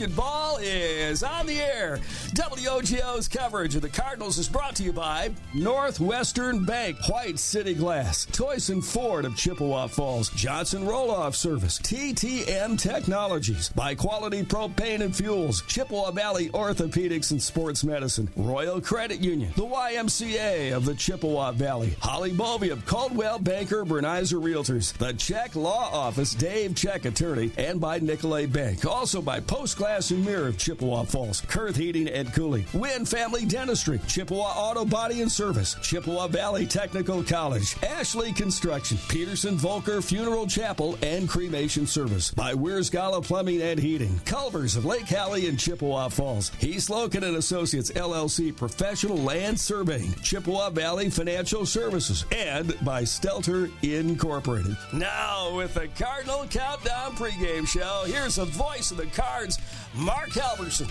Basketball is on the air. WOGO's coverage of the Cardinals is brought to you by Northwestern Bank, White City Glass, Toyson Ford of Chippewa Falls, Johnson Roll-Off Service, TTM Technologies, by Quality Propane and Fuels, Chippewa Valley Orthopedics and Sports Medicine, Royal Credit Union, the YMCA of the Chippewa Valley, Holly Bovey of Caldwell Banker Bernizer Realtors, the Check Law Office, Dave Check Attorney, and by Nicolay Bank. Also by Post Glass and Mirror of Chippewa Falls, Kurth Heating and Cooling, Wynn Family Dentistry, Chippewa Auto Body and Service, Chippewa Valley Technical College, Ashley Construction, Peterson Volker Funeral Chapel and Cremation Service, by Weersgala Plumbing and Heating, Culvers of Lake Hallie and Chippewa Falls, Heath Loken and Associates LLC Professional Land Surveying, Chippewa Valley Financial Services, and by Stelter Incorporated. Now with the Cardinal Countdown pregame show, here's the voice of the Cards, Mark Halverson.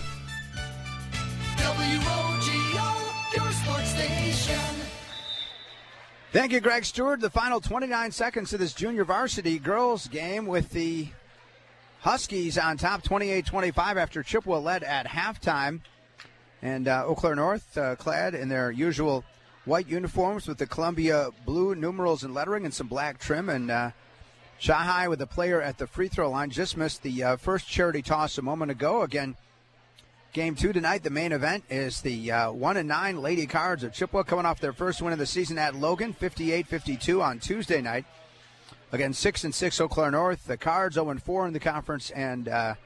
WOGO, your sports station. Thank you, Greg Stewart. The final 29 seconds of this junior varsity girls game with the Huskies on top 28-25 after Chippewa led at halftime. And Eau Claire North clad in their usual white uniforms with the Columbia blue numerals and lettering and some black trim. And Shanghai with a player at the free throw line just missed the first charity toss a moment ago. Again, Game 2 tonight, the main event, is the 1-9 Lady Cards of Chippewa coming off their first win of the season at Logan, 58-52 on Tuesday night. Again, 6-6 Eau Claire North. The Cards 0-4 in the conference, and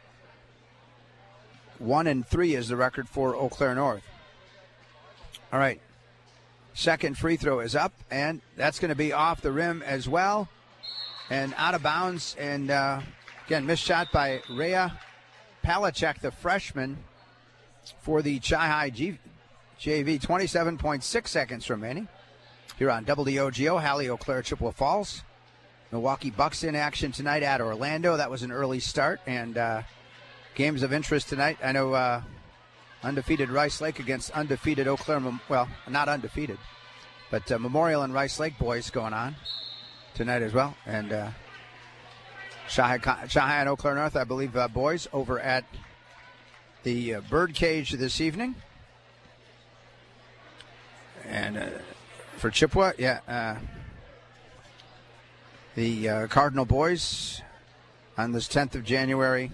1-3 is the record for Eau Claire North. All right, second free throw is up, and that's going to be off the rim as well, and out of bounds. And again, missed shot by Rhea Palachek, the freshman, for the Chi-Hi JV. 27.6 seconds remaining here on WOGO, Hallie, Eau Claire, Chippewa Falls. Milwaukee Bucks in action tonight at Orlando. That was an early start. And games of interest tonight. I know undefeated Rice Lake against undefeated Eau Claire. Well, not undefeated, but Memorial and Rice Lake boys going on tonight as well. And Shanghai and Eau Claire North, I believe, boys over at the Birdcage this evening. And for Chippewa, the Cardinal boys on this 10th of January.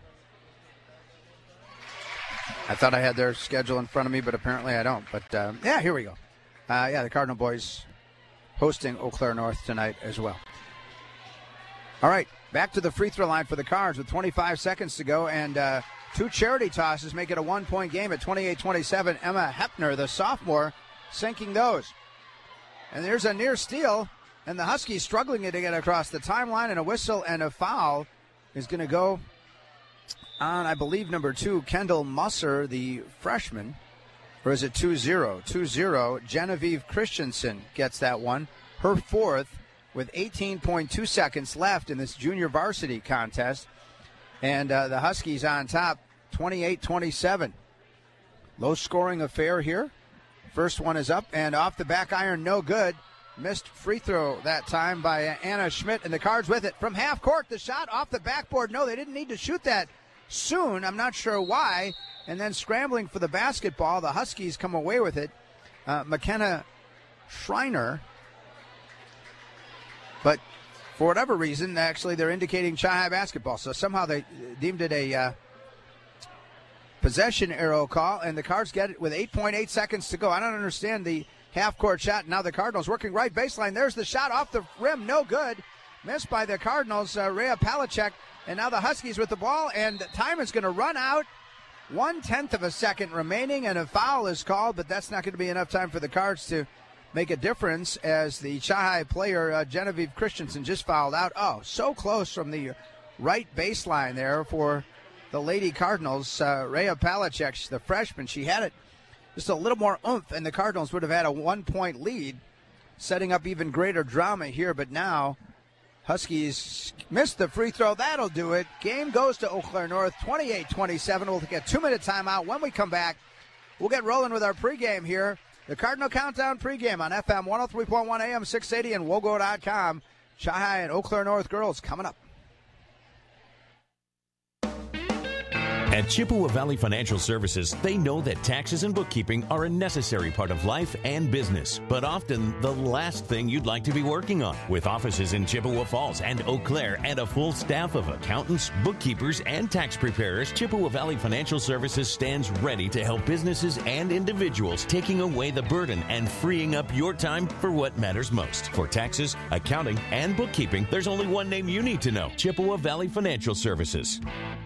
I thought I had their schedule in front of me, but apparently I don't. But, here we go. The Cardinal boys hosting Eau Claire North tonight as well. All right, back to the free throw line for the Cards with 25 seconds to go, and two charity tosses make it a one-point game at 28-27. Emma Hepner, the sophomore, sinking those. And there's a near steal, and the Huskies struggling to get across the timeline, and a whistle and a foul is going to go on, I believe, number 2, Kendall Musser, the freshman. Or is it 2-0? 2-0. Genevieve Christensen gets that one, her fourth, with 18.2 seconds left in this junior varsity contest. And the Huskies on top, 28-27. Low-scoring affair here. First one is up, and off the back iron, no good. Missed free throw that time by Anna Schmidt, and the Cards with it. From half court, the shot off the backboard. No, they didn't need to shoot that soon. I'm not sure why. And then scrambling for the basketball, the Huskies come away with it. McKenna Schreiner. But for whatever reason, actually, they're indicating Chi-Hi basketball. So somehow they deemed it a possession arrow call, and the Cards get it with 8.8 seconds to go. I don't understand the half-court shot. Now the Cardinals working right baseline. There's the shot off the rim. No good. Missed by the Cardinals, Rhea Palachek. And now the Huskies with the ball, and time is going to run out. 1/10 of a second remaining, and a foul is called, but that's not going to be enough time for the Cards to make a difference, as the Chi-Hi player, Genevieve Christensen, just fouled out. Oh, so close from the right baseline there for the Lady Cardinals. Rhea Palachek, the freshman, she had it just a little more oomph, and the Cardinals would have had a 1-point lead, setting up even greater drama here. But now Huskies missed the free throw. That'll do it. Game goes to Eau Claire North, 28-27. We'll take a 2-minute timeout. When we come back, we'll get rolling with our pregame here. The Cardinal Countdown pregame on FM 103.1 AM 680 and WOGO.com. Chi-Hi and Eau Claire North girls coming up. At Chippewa Valley Financial Services, they know that taxes and bookkeeping are a necessary part of life and business, but often the last thing you'd like to be working on. With offices in Chippewa Falls and Eau Claire and a full staff of accountants, bookkeepers, and tax preparers, Chippewa Valley Financial Services stands ready to help businesses and individuals, taking away the burden and freeing up your time for what matters most. For taxes, accounting, and bookkeeping, there's only one name you need to know: Chippewa Valley Financial Services.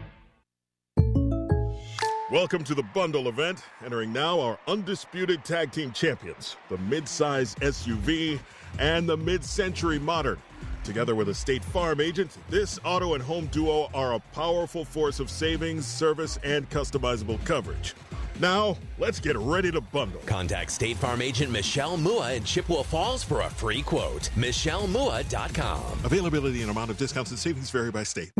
Welcome to the Bundle event. Entering now our undisputed tag team champions, the mid-size SUV and the mid-century modern. Together with a State Farm agent, this auto and home duo are a powerful force of savings, service, and customizable coverage. Now, let's get ready to bundle. Contact State Farm agent Michelle Mua in Chippewa Falls for a free quote. MichelleMua.com. Availability and amount of discounts and savings vary by state.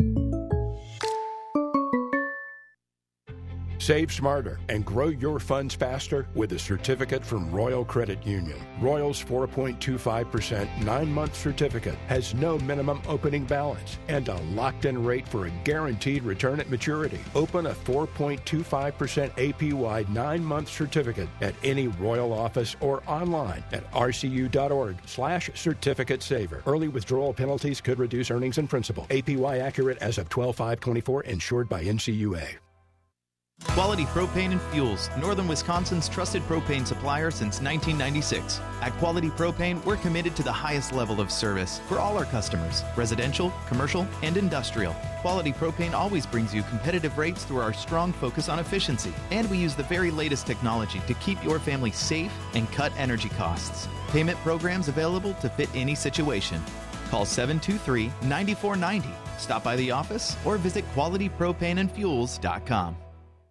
Save smarter and grow your funds faster with a certificate from Royal Credit Union. Royal's 4.25% 9-month certificate has no minimum opening balance and a locked-in rate for a guaranteed return at maturity. Open a 4.25% APY 9-month certificate at any Royal office or online at rcu.org/certificate saver. Early withdrawal penalties could reduce earnings and principal. APY accurate as of 12/5/24, insured by NCUA. Quality Propane and Fuels, Northern Wisconsin's trusted propane supplier since 1996. At Quality Propane, we're committed to the highest level of service for all our customers, residential, commercial, and industrial. Quality Propane always brings you competitive rates through our strong focus on efficiency, and we use the very latest technology to keep your family safe and cut energy costs. Payment programs available to fit any situation. Call 723-9490. Stop by the office or visit qualitypropaneandfuels.com.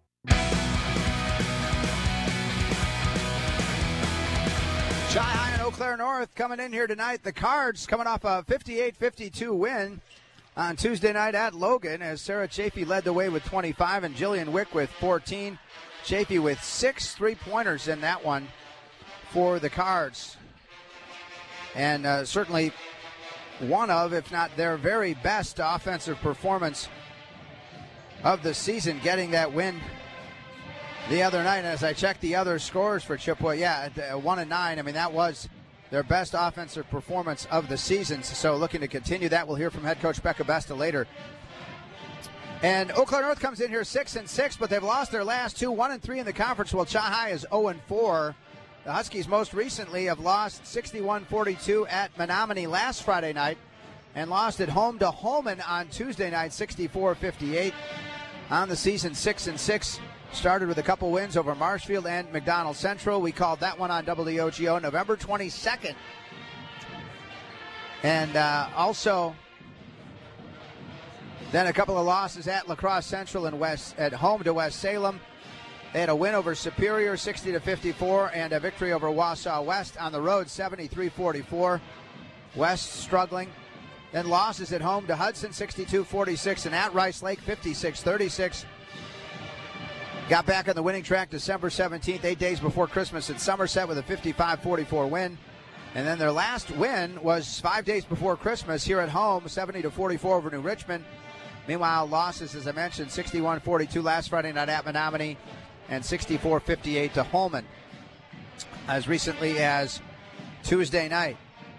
Chi-High and Eau Claire North coming in here tonight. The Cards coming off a 58-52 win on Tuesday night at Logan, as Sarah Chafee led the way with 25 and Jillian Wick with 14. Chafee with 6 3-pointers in that one for the Cards. And certainly one of, if not their very best offensive performance of the season, getting that win the other night. As I checked the other scores for Chippewa, 1 and 9. I mean, that was their best offensive performance of the season. So looking to continue that. We'll hear from head coach Becca Besta later. And Eau Claire North comes in here 6-6, but they've lost their last two, 1-3 in the conference, while Chi-High is 0-4. The Huskies most recently have lost 61-42 at Menominee last Friday night and lost at home to Holman on Tuesday night, 64-58. On the season, 6-6. Started with a couple wins over Marshfield and McDonald Central. We called that one on WOGO November 22nd. And also then a couple of losses at La Crosse Central and at home to West Salem. They had a win over Superior, 60-54, and a victory over Wausau West on the road, 73-44. West struggling. Then losses at home to Hudson, 62-46, and at Rice Lake, 56-36. Got back on the winning track December 17th, 8 days before Christmas at Somerset with a 55-44 win. And then their last win was 5 days before Christmas here at home, 70-44 over New Richmond. Meanwhile, losses, as I mentioned, 61-42 last Friday night at Menominee and 64-58 to Holman as recently as Tuesday night.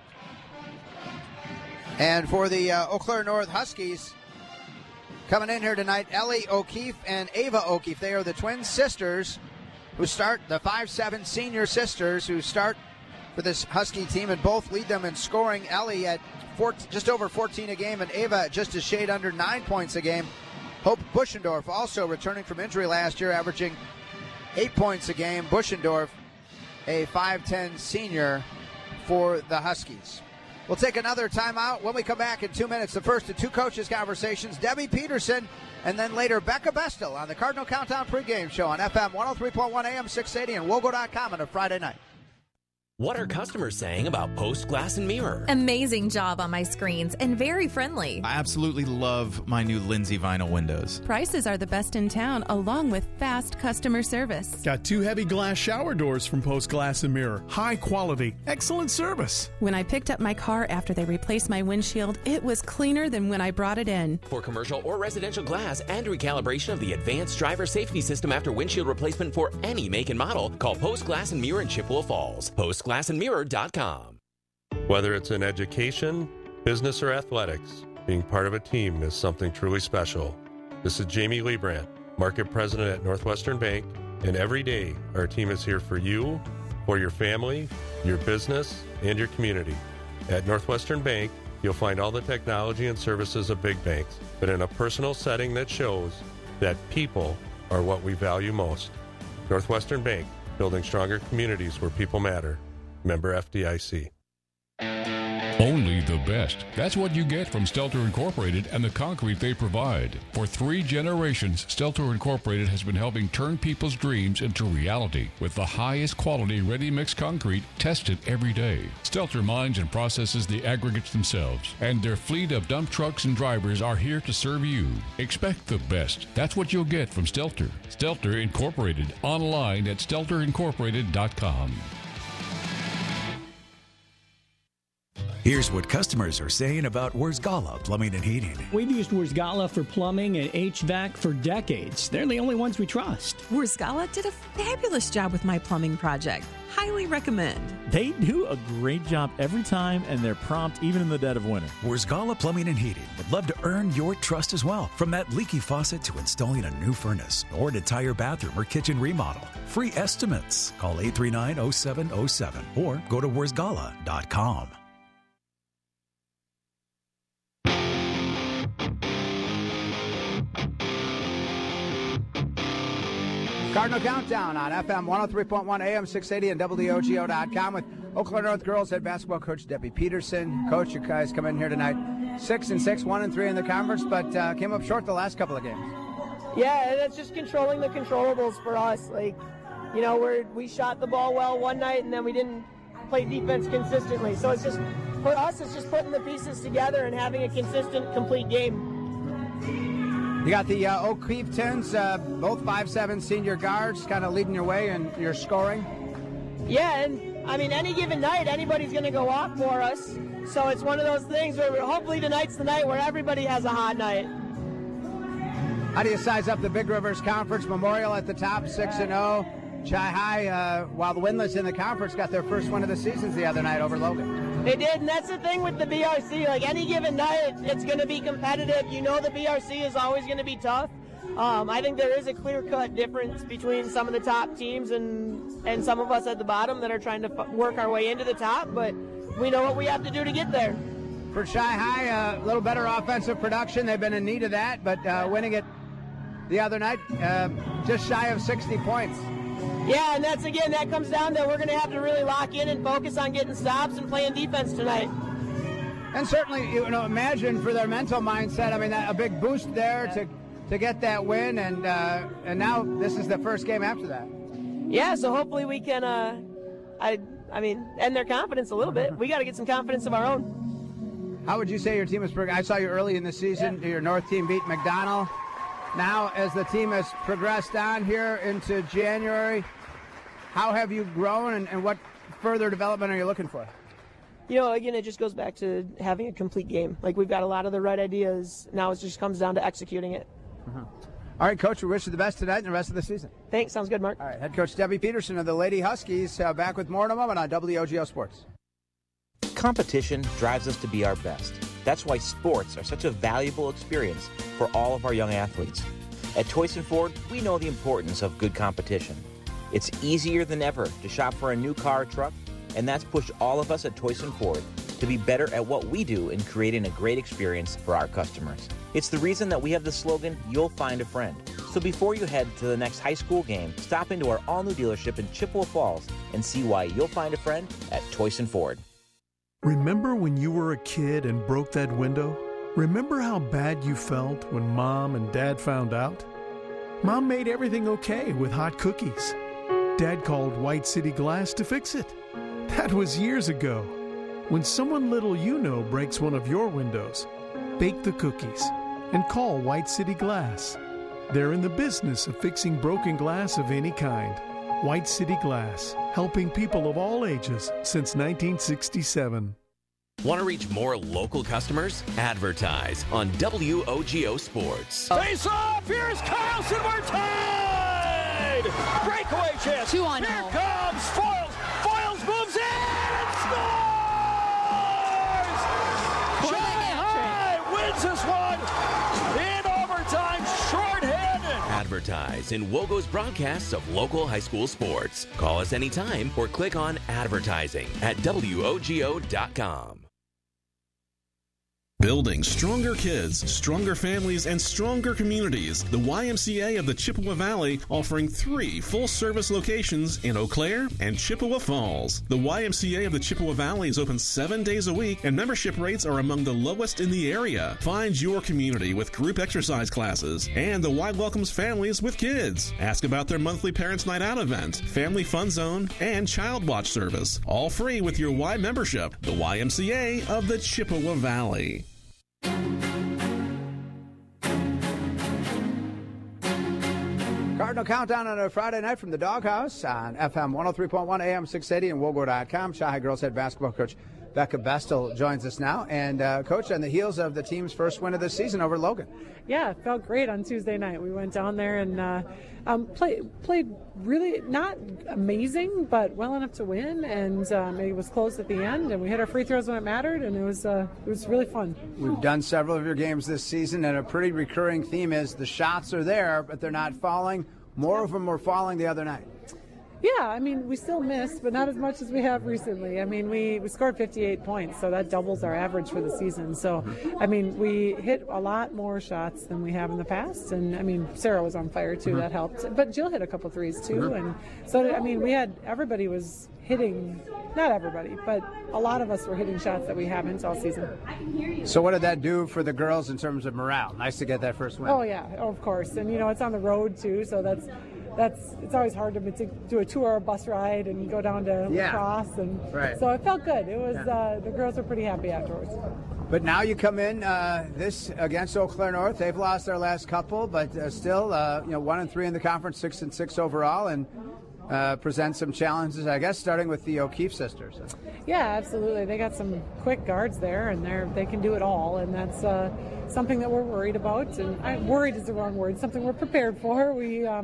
And for the Eau Claire North Huskies, coming in here tonight, Ellie O'Keefe and Ava O'Keefe. They are the twin sisters who start, the 5'7" senior sisters who start for this Husky team and both lead them in scoring. Ellie at just over 14 a game and Ava just a shade under 9 points a game. Hope Buschendorf also returning from injury last year, averaging 8 points a game. Buschendorf, a 5'10" senior for the Huskies. We'll take another timeout. When we come back in 2 minutes, the first of two coaches' conversations, Debbie Peterson, and then later Becca Bestel on the Cardinal Countdown pregame show on FM 103.1 AM 680 and Wogo.com on a Friday night. What are customers saying about Post Glass and Mirror? Amazing job on my screens and very friendly. I absolutely love my new Lindsay vinyl windows. Prices are the best in town, along with fast customer service. Got 2 heavy glass shower doors from Post Glass and Mirror. High quality, excellent service. When I picked up my car after they replaced my windshield, it was cleaner than when I brought it in. For commercial or residential glass and recalibration of the advanced driver safety system after windshield replacement for any make and model, call Post Glass and Mirror in Chippewa Falls. PostGlassandMirror.com. Whether it's in education, business, or athletics, being part of a team is something truly special. This is Jamie Leibrandt, Market President at Northwestern Bank, and every day our team is here for you, for your family, your business, and your community. At Northwestern Bank, you'll find all the technology and services of big banks, but in a personal setting that shows that people are what we value most. Northwestern Bank, building stronger communities where people matter. Member FDIC. Only the best. That's what you get from Stelter Incorporated and the concrete they provide. For 3 generations, Stelter Incorporated has been helping turn people's dreams into reality with the highest quality ready-mix concrete tested every day. Stelter mines and processes the aggregates themselves, and their fleet of dump trucks and drivers are here to serve you. Expect the best. That's what you'll get from Stelter. Stelter Incorporated, online at stelterincorporated.com. Here's what customers are saying about Wurzgala Plumbing and Heating. We've used Wurzgala for plumbing and HVAC for decades. They're the only ones we trust. Wurzgala did a fabulous job with my plumbing project. Highly recommend. They do a great job every time, and they're prompt even in the dead of winter. Wurzgala Plumbing and Heating would love to earn your trust as well. From that leaky faucet to installing a new furnace or an entire bathroom or kitchen remodel. Free estimates. Call 839-0707 or go to wurzgala.com. Cardinal Countdown on FM 103.1 AM 680 and WOGO.com with Eau Claire North girls head basketball coach Debbie Peterson. Coach, you guys come in here tonight 6-6, 1-3 in the conference, but came up short the last couple of games. Yeah, that's just controlling the controllables for us. Like, you know, we shot the ball well one night and then we didn't play defense consistently. So it's just, for us, it's just putting the pieces together and having a consistent, complete game. You got the O'Keefe Tins, both 5'7" senior guards, kind of leading your way in your scoring. Yeah, and I mean, any given night, anybody's going to go off for us. So it's one of those things where hopefully tonight's the night where everybody has a hot night. How do you size up the Big Rivers Conference? Memorial at the top, 6-0. Chi-High, while the winless in the conference, got their first win of the season the other night over Logan. They did, and that's the thing with the BRC. Like, any given night, it's going to be competitive. You know the BRC is always going to be tough. I think there is a clear-cut difference between some of the top teams and some of us at the bottom that are trying to work our way into the top, but we know what we have to do to get there. For Chi-High, a little better offensive production. They've been in need of that, but winning it the other night, just shy of 60 points. Yeah, and that's, again, that comes down to we're going to have to really lock in and focus on getting stops and playing defense tonight. And certainly, you know, imagine for their mental mindset, I mean, that, a big boost there to get that win, and now this is the first game after that. Yeah, so hopefully we can, end their confidence a little bit. We got to get some confidence of our own. How would you say your team has progressed? I saw you early in the season. Yeah. Your North team beat McDonald. Now, as the team has progressed on here into January, how have you grown, and what further development are you looking for? You know, again, it just goes back to having a complete game. Like, we've got a lot of the right ideas. Now it just comes down to executing it. All right, Coach, we wish you the best tonight and the rest of the season. Thanks. Sounds good, Mark. All right, Head Coach Debbie Peterson of the Lady Huskies back with more in a moment on WOGO Sports. Competition drives us to be our best. That's why sports are such a valuable experience for all of our young athletes. At Toyson Ford, we know the importance of good competition. It's easier than ever to shop for a new car or truck, and that's pushed all of us at Toyson Ford to be better at what we do in creating a great experience for our customers. It's the reason that we have the slogan, "You'll find a friend." So before you head to the next high school game, stop into our all-new dealership in Chippewa Falls and see why you'll find a friend at Toyson Ford. Remember when you were a kid and broke that window? Remember how bad you felt when Mom and Dad found out? Mom made everything okay with hot cookies. Dad called White City Glass to fix it. That was years ago. When someone little you know breaks one of your windows, bake the cookies and call White City Glass. They're in the business of fixing broken glass of any kind. White City Glass, helping people of all ages since 1967. Want to reach more local customers? Advertise on WOGO Sports. Face off! Here's Carlson. We're tied! Breakaway chance. 2 on Here home. comes Foyles. Foyles moves in and scores! Shanghai wins this one in overtime, short-handed. Advertise in WOGO's broadcasts of local high school sports. Call us anytime or click on advertising at WOGO.com. Building stronger kids, stronger families, and stronger communities. The YMCA of the Chippewa Valley offering 3 full-service locations in Eau Claire and Chippewa Falls. The YMCA of the Chippewa Valley is open 7 days a week, and membership rates are among the lowest in the area. Find your community with group exercise classes, and the Y welcomes families with kids. Ask about their monthly Parents' Night Out event, Family Fun Zone, and Child Watch service. All free with your Y membership. The YMCA of the Chippewa Valley. Cardinal Countdown on a Friday night from the Doghouse on FM 103.1 AM 680 and WOGO.com. Shanghai Girls head basketball coach Becca Bestel joins us now. And, Coach, on the heels of the team's first win of the season over Logan. Yeah, it felt great on Tuesday night. We went down there and played really not amazing, but well enough to win. And it was close at the end, and we hit our free throws when it mattered, and it was really fun. We've done several of your games this season, and a pretty recurring theme is the shots are there, but they're not falling. More of them were falling the other night. Yeah, I mean, we still missed, but not as much as we have recently. I mean, we scored 58 points, so that doubles our average for the season. So, I mean, we hit a lot more shots than we have in the past. And, I mean, Sarah was on fire, too. That helped. But Jill hit a couple threes, too. And so, I mean, everybody was hitting, not everybody, but a lot of us were hitting shots that we haven't all season. So what did that do for the girls in terms of morale? Nice to get that first win. Oh, yeah, of course. And, it's on the road, too, so it's always hard to do a 2-hour bus ride and go down to lacrosse, and so it felt good. It was the girls were pretty happy afterwards. But now you come in this against Eau Claire North. They've lost their last couple, but still 1-3 in the conference, 6-6 overall, and present some challenges, I guess, starting with the O'Keefe sisters. Yeah, absolutely. They got some quick guards there, and they can do it all, and that's something that we're worried about. And worried is the wrong word. Something we're prepared for.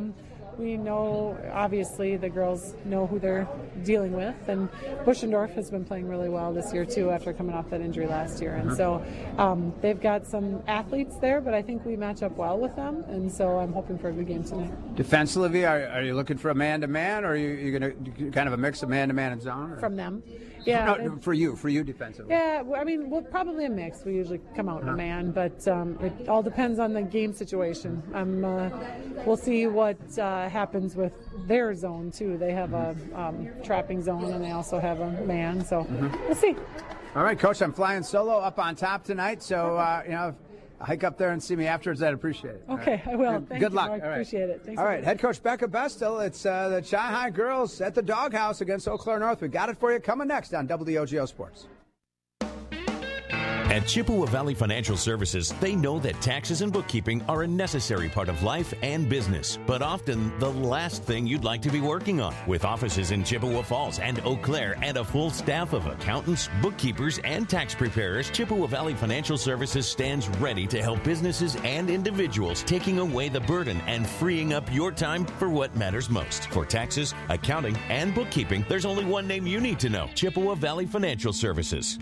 We know, obviously, the girls know who they're dealing with, and Buschendorf has been playing really well this year, too, after coming off that injury last year. And so they've got some athletes there, but I think we match up well with them, and so I'm hoping for a good game tonight. Defensively, are you looking for a man-to-man, or are you going to do kind of a mix of man-to-man and zone? Or? From them. Yeah, no, for you defensively. Yeah, I mean, probably a mix. We usually come out in a man, but it all depends on the game situation. We'll see what happens with their zone too. They have a trapping zone, and they also have a man. So we'll see. All right, Coach, I'm flying solo up on top tonight, so hike up there and see me afterwards. I'd appreciate it. Okay, I will. Thank Good you, luck. Mark. Appreciate it. Thanks. All right, head coach Becca Bestel. It's the Shanghai Girls at the Doghouse against Eau Claire North. We got it for you coming next on WOGO Sports. At Chippewa Valley Financial Services, they know that taxes and bookkeeping are a necessary part of life and business, but often the last thing you'd like to be working on. With offices in Chippewa Falls and Eau Claire and a full staff of accountants, bookkeepers, and tax preparers, Chippewa Valley Financial Services stands ready to help businesses and individuals, taking away the burden and freeing up your time for what matters most. For taxes, accounting, and bookkeeping, there's only one name you need to know: Chippewa Valley Financial Services.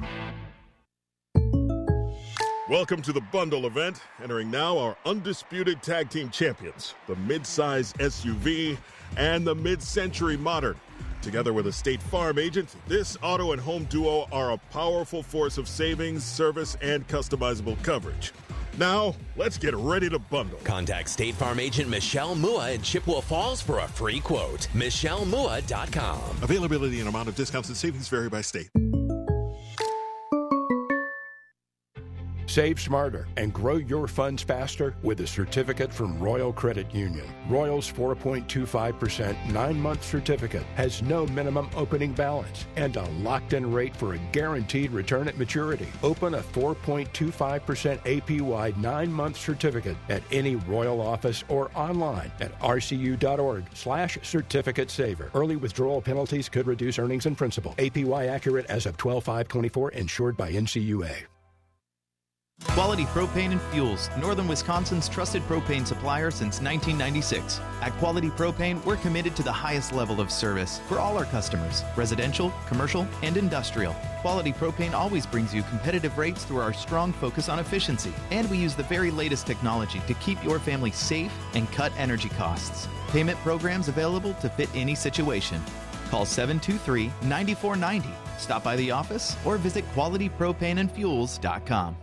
Welcome to the bundle event. Entering now our undisputed tag team champions, the mid-size SUV and the mid-century modern. Together with a State Farm agent, this auto and home duo are a powerful force of savings, service, and customizable coverage. Now, let's get ready to bundle. Contact State Farm agent Michelle Mua in Chippewa Falls for a free quote. MichelleMua.com. Availability and amount of discounts and savings vary by state. Save smarter and grow your funds faster with a certificate from Royal Credit Union. Royal's 4.25% 9-month certificate has no minimum opening balance and a locked-in rate for a guaranteed return at maturity. Open a 4.25% APY 9-month certificate at any Royal office or online at rcu.org/certificate saver. Early withdrawal penalties could reduce earnings and principal. APY accurate as of 12/5/24, insured by NCUA. Quality Propane and Fuels, Northern Wisconsin's trusted propane supplier since 1996. At Quality Propane, we're committed to the highest level of service for all our customers, residential, commercial, and industrial. Quality Propane always brings you competitive rates through our strong focus on efficiency, and we use the very latest technology to keep your family safe and cut energy costs. Payment programs available to fit any situation. Call 723-9490. Stop by the office or visit qualitypropaneandfuels.com.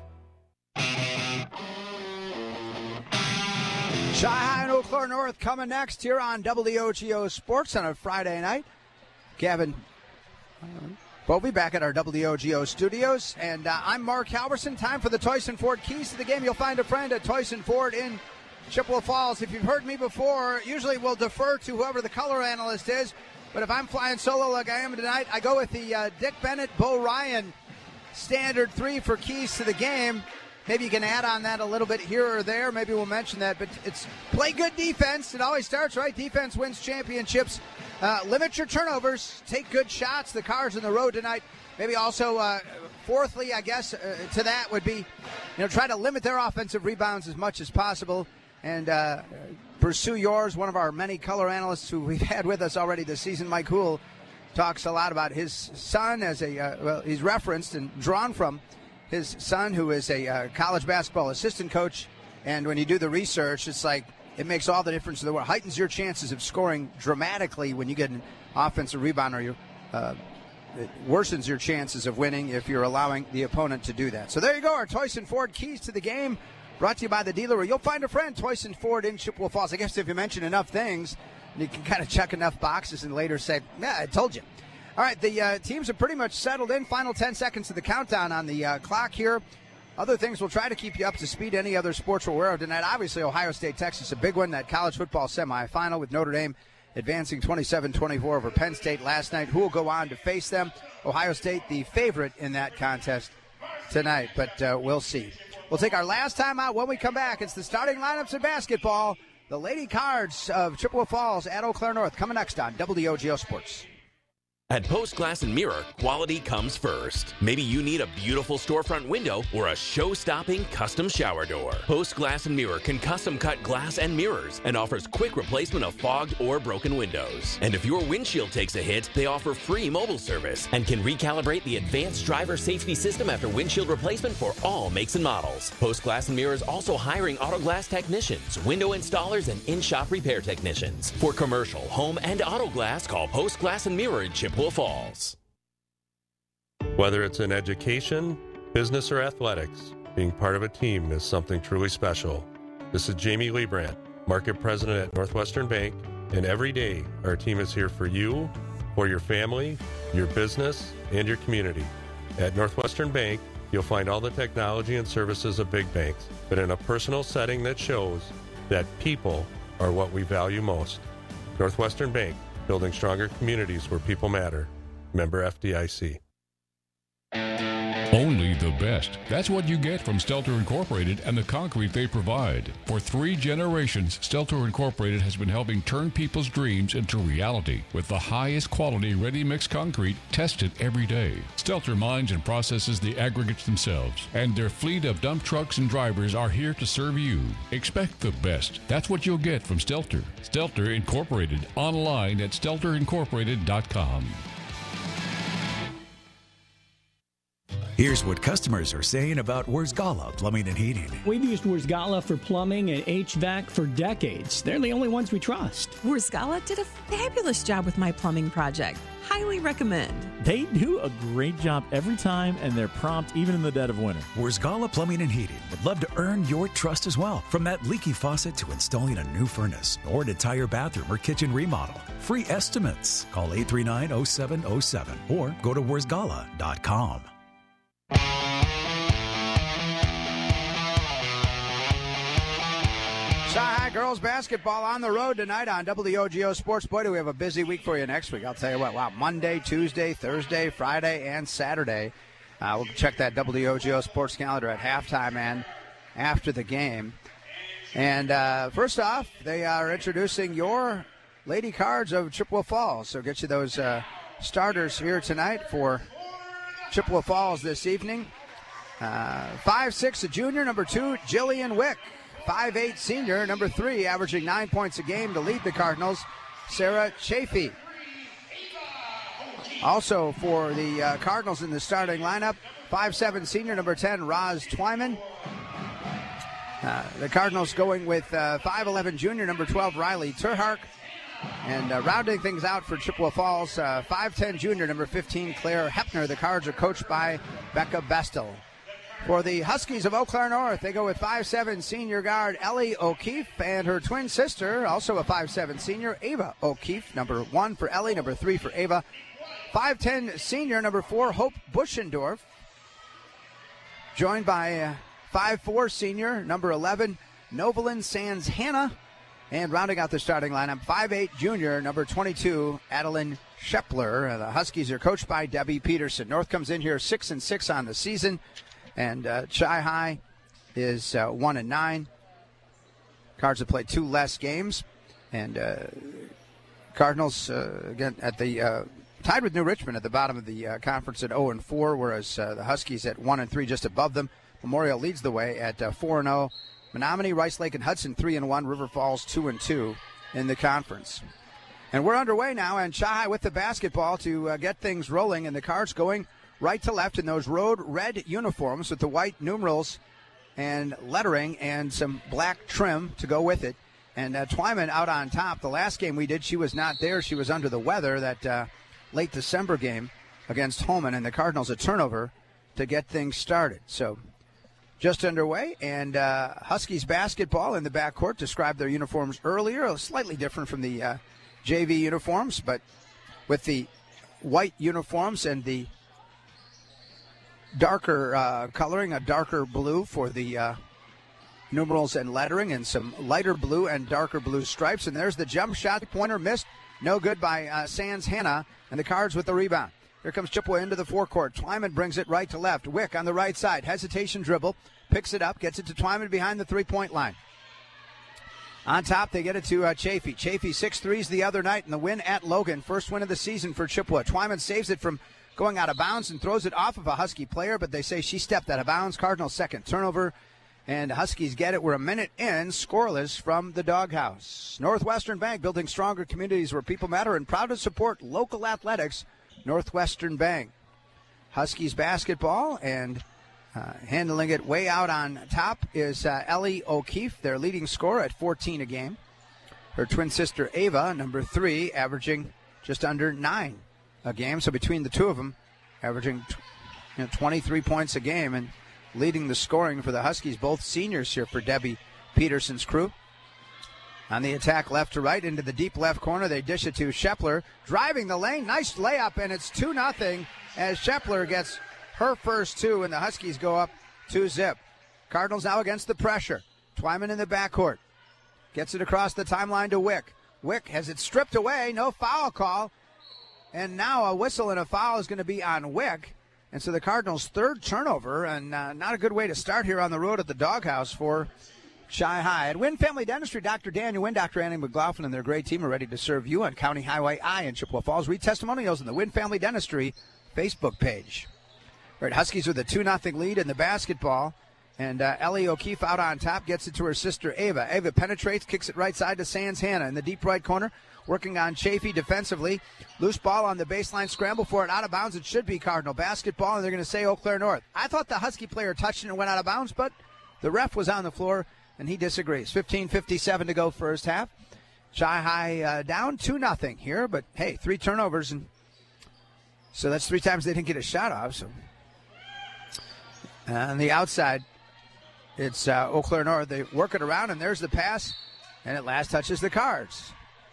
Shy and Eau Claire North coming next here on WOGO Sports on a Friday night. Gavin Bovey back at our WOGO studios, and I'm Mark Halverson. Time for the Toyson Ford Keys to the Game. You'll find a friend at Toyson Ford in Chippewa Falls. If you've heard me before, usually we'll defer to whoever the color analyst is, but if I'm flying solo like I am tonight, I go with the Dick Bennett, Bo Ryan standard 3 for Keys to the Game. Maybe you can add on that a little bit here or there. Maybe we'll mention that. But it's play good defense. It always starts, right? Defense wins championships. Limit your turnovers. Take good shots. The Cards on the road tonight. Maybe also, fourthly, I guess, to that would be, try to limit their offensive rebounds as much as possible. And pursue yours. One of our many color analysts who we've had with us already this season, Mike Hool, talks a lot about his son as he's referenced and drawn from his son, who is a college basketball assistant coach. And when you do the research, it's like it makes all the difference in the world. Heightens your chances of scoring dramatically when you get an offensive rebound, or it worsens your chances of winning if you're allowing the opponent to do that. So there you go, our Toyson Ford Keys to the Game, brought to you by the dealer where you'll find a friend, Toyson Ford in Chippewa Falls. I guess if you mention enough things, you can kind of check enough boxes and later say, yeah, I told you. All right, the teams are pretty much settled in. Final 10 seconds of the countdown on the clock here. Other things we'll try to keep you up to speed. Any other sports we're aware of tonight? Obviously, Ohio State, Texas, a big one. That college football semifinal with Notre Dame advancing 27-24 over Penn State last night. Who will go on to face them? Ohio State, the favorite in that contest tonight, but we'll see. We'll take our last time out. When we come back, it's the starting lineups in basketball. The Lady Cards of Chippewa Falls at Eau Claire North coming next on WOGO Sports. At Post Glass and Mirror, quality comes first. Maybe you need a beautiful storefront window or a show-stopping custom shower door. Post Glass and Mirror can custom cut glass and mirrors and offers quick replacement of fogged or broken windows. And if your windshield takes a hit, they offer free mobile service and can recalibrate the advanced driver safety system after windshield replacement for all makes and models. Post Glass and Mirror is also hiring auto glass technicians, window installers, and in-shop repair technicians. For commercial, home, and auto glass, call Post Glass and Mirror in Chippewa Falls. Whether it's in education, business, or athletics, being part of a team is something truly special. This is Jamie Leibrandt, Market President at Northwestern Bank, and every day our team is here for you, for your family, your business, and your community. At Northwestern Bank, you'll find all the technology and services of big banks, but in a personal setting that shows that people are what we value most. Northwestern Bank, building stronger communities where people matter. Member FDIC. Only the best. That's what you get from Stelter Incorporated and the concrete they provide. For 3 generations, Stelter Incorporated has been helping turn people's dreams into reality with the highest quality ready-mix concrete tested every day. Stelter mines and processes the aggregates themselves, and their fleet of dump trucks and drivers are here to serve you. Expect the best. That's what you'll get from Stelter. Stelter Incorporated, online at stelterincorporated.com. Here's what customers are saying about Wurzgala Plumbing and Heating. We've used Wurzgala for plumbing and HVAC for decades. They're the only ones we trust. Wurzgala did a fabulous job with my plumbing project. Highly recommend. They do a great job every time, and they're prompt even in the dead of winter. Wurzgala Plumbing and Heating would love to earn your trust as well. From that leaky faucet to installing a new furnace or an entire bathroom or kitchen remodel. Free estimates. Call 839-0707 or go to wurzgala.com. girls basketball on the road tonight on WOGO Sports. Boy, do we have a busy week for you next week. I'll tell you what, wow, Monday, Tuesday, Thursday, Friday, and Saturday. We'll check that WOGO Sports calendar at halftime and after the game. And first off, they are introducing your Lady Cards of Chippewa Falls. So get you those starters here tonight for Chippewa Falls this evening. 5'6", a junior, number 2, Jillian Wick. 5'8", senior, number 3, averaging 9 points a game to lead the Cardinals, Sarah Chafee. Also for the Cardinals in the starting lineup, 5'7", senior, number 10, Roz Twyman. The Cardinals going with 5'11", junior, number 12, Riley Terhark. And rounding things out for Chippewa Falls, 5'10", junior, number 15, Claire Hepner. The Cards are coached by Becca Bestel. For the Huskies of Eau Claire North, they go with 5'7", senior guard Ellie O'Keefe and her twin sister, also a 5'7", senior, Ava O'Keefe. Number 1 for Ellie, number 3 for Ava. 5'10", senior, number 4, Hope Buschendorf. Joined by 5'4", senior, number 11, Novelyn Sands Hannah. And rounding out the starting lineup, 5'8", junior, number 22, Adeline Shepler. The Huskies are coached by Debbie Peterson. North comes in here 6-6 on the season. And Chi High is 1-9. Cards have played 2 less games. And Cardinals, again, at the tied with New Richmond at the bottom of the conference at 0-4, whereas the Huskies at 1-3 just above them. Memorial leads the way at 4-0. Menominee, Rice Lake, and Hudson 3-1. River Falls 2-2 in the conference. And we're underway now, and Chi High with the basketball to get things rolling, and the Cards going right to left in those road red uniforms with the white numerals and lettering and some black trim to go with it. And Twyman out on top. The last game we did, she was not there. She was under the weather, that late December game against Holman, and the Cardinals a turnover to get things started. So just underway, and Huskies basketball in the backcourt. Described their uniforms earlier, slightly different from the JV uniforms, but with the white uniforms and the darker coloring, a darker blue for the numerals and lettering, and some lighter blue and darker blue stripes. And there's the jump shot. Pointer missed. No good by Sands Hannah, and the Cards with the rebound. Here comes Chippewa into the forecourt. Twyman brings it right to left. Wick on the right side. Hesitation dribble. Picks it up. Gets it to Twyman behind the three-point line. On top, they get it to Chafee. Chafee 6 threes the other night in the win at Logan. First win of the season for Chippewa. Twyman saves it from going out of bounds and throws it off of a Husky player, but they say she stepped out of bounds. Cardinals' second turnover, and the Huskies get it. We're a minute in, scoreless from the doghouse. Northwestern Bank, building stronger communities where people matter, and proud to support local athletics. Northwestern Bank. Huskies basketball, and handling it way out on top is Ellie O'Keefe, their leading scorer at 14 a game. Her twin sister Ava, number 3, averaging just under 9 a game. So between the two of them, averaging 23 points a game and leading the scoring for the Huskies. Both seniors here for Debbie Peterson's crew. On the attack, left to right into the deep left corner, they dish it to Shepler, driving the lane. Nice layup, and it's 2-0 as Shepler gets her first 2, and the Huskies go up 2-zip. Cardinals now against the pressure. Twyman in the backcourt. Gets it across the timeline to Wick. Wick has it stripped away, no foul call. And now a whistle and a foul is going to be on Wick. And so the Cardinals' third turnover, and not a good way to start here on the road at the doghouse for Chi High. At Wynn Family Dentistry, Dr. Daniel Wynn, Dr. Annie McLaughlin, and their great team are ready to serve you on County Highway I in Chippewa Falls. Read testimonials in the Wynn Family Dentistry Facebook page. All right, Huskies with a 2-0 lead in the basketball. And Ellie O'Keefe out on top, gets it to her sister Ava. Ava penetrates, kicks it right side to Sands Hannah in the deep right corner. Working on Chafee defensively. Loose ball on the baseline, scramble for it, out of bounds. It should be Cardinal basketball, and they're going to say Eau Claire North. I thought the Husky player touched it and went out of bounds, but the ref was on the floor, and he disagrees. 15:57 to go first half. Chi High down 2-0 here, but hey, 3 turnovers, and so that's 3 times they didn't get a shot off. So on the outside, it's Eau Claire North. They work it around, and there's the pass, and at last touches the Cards.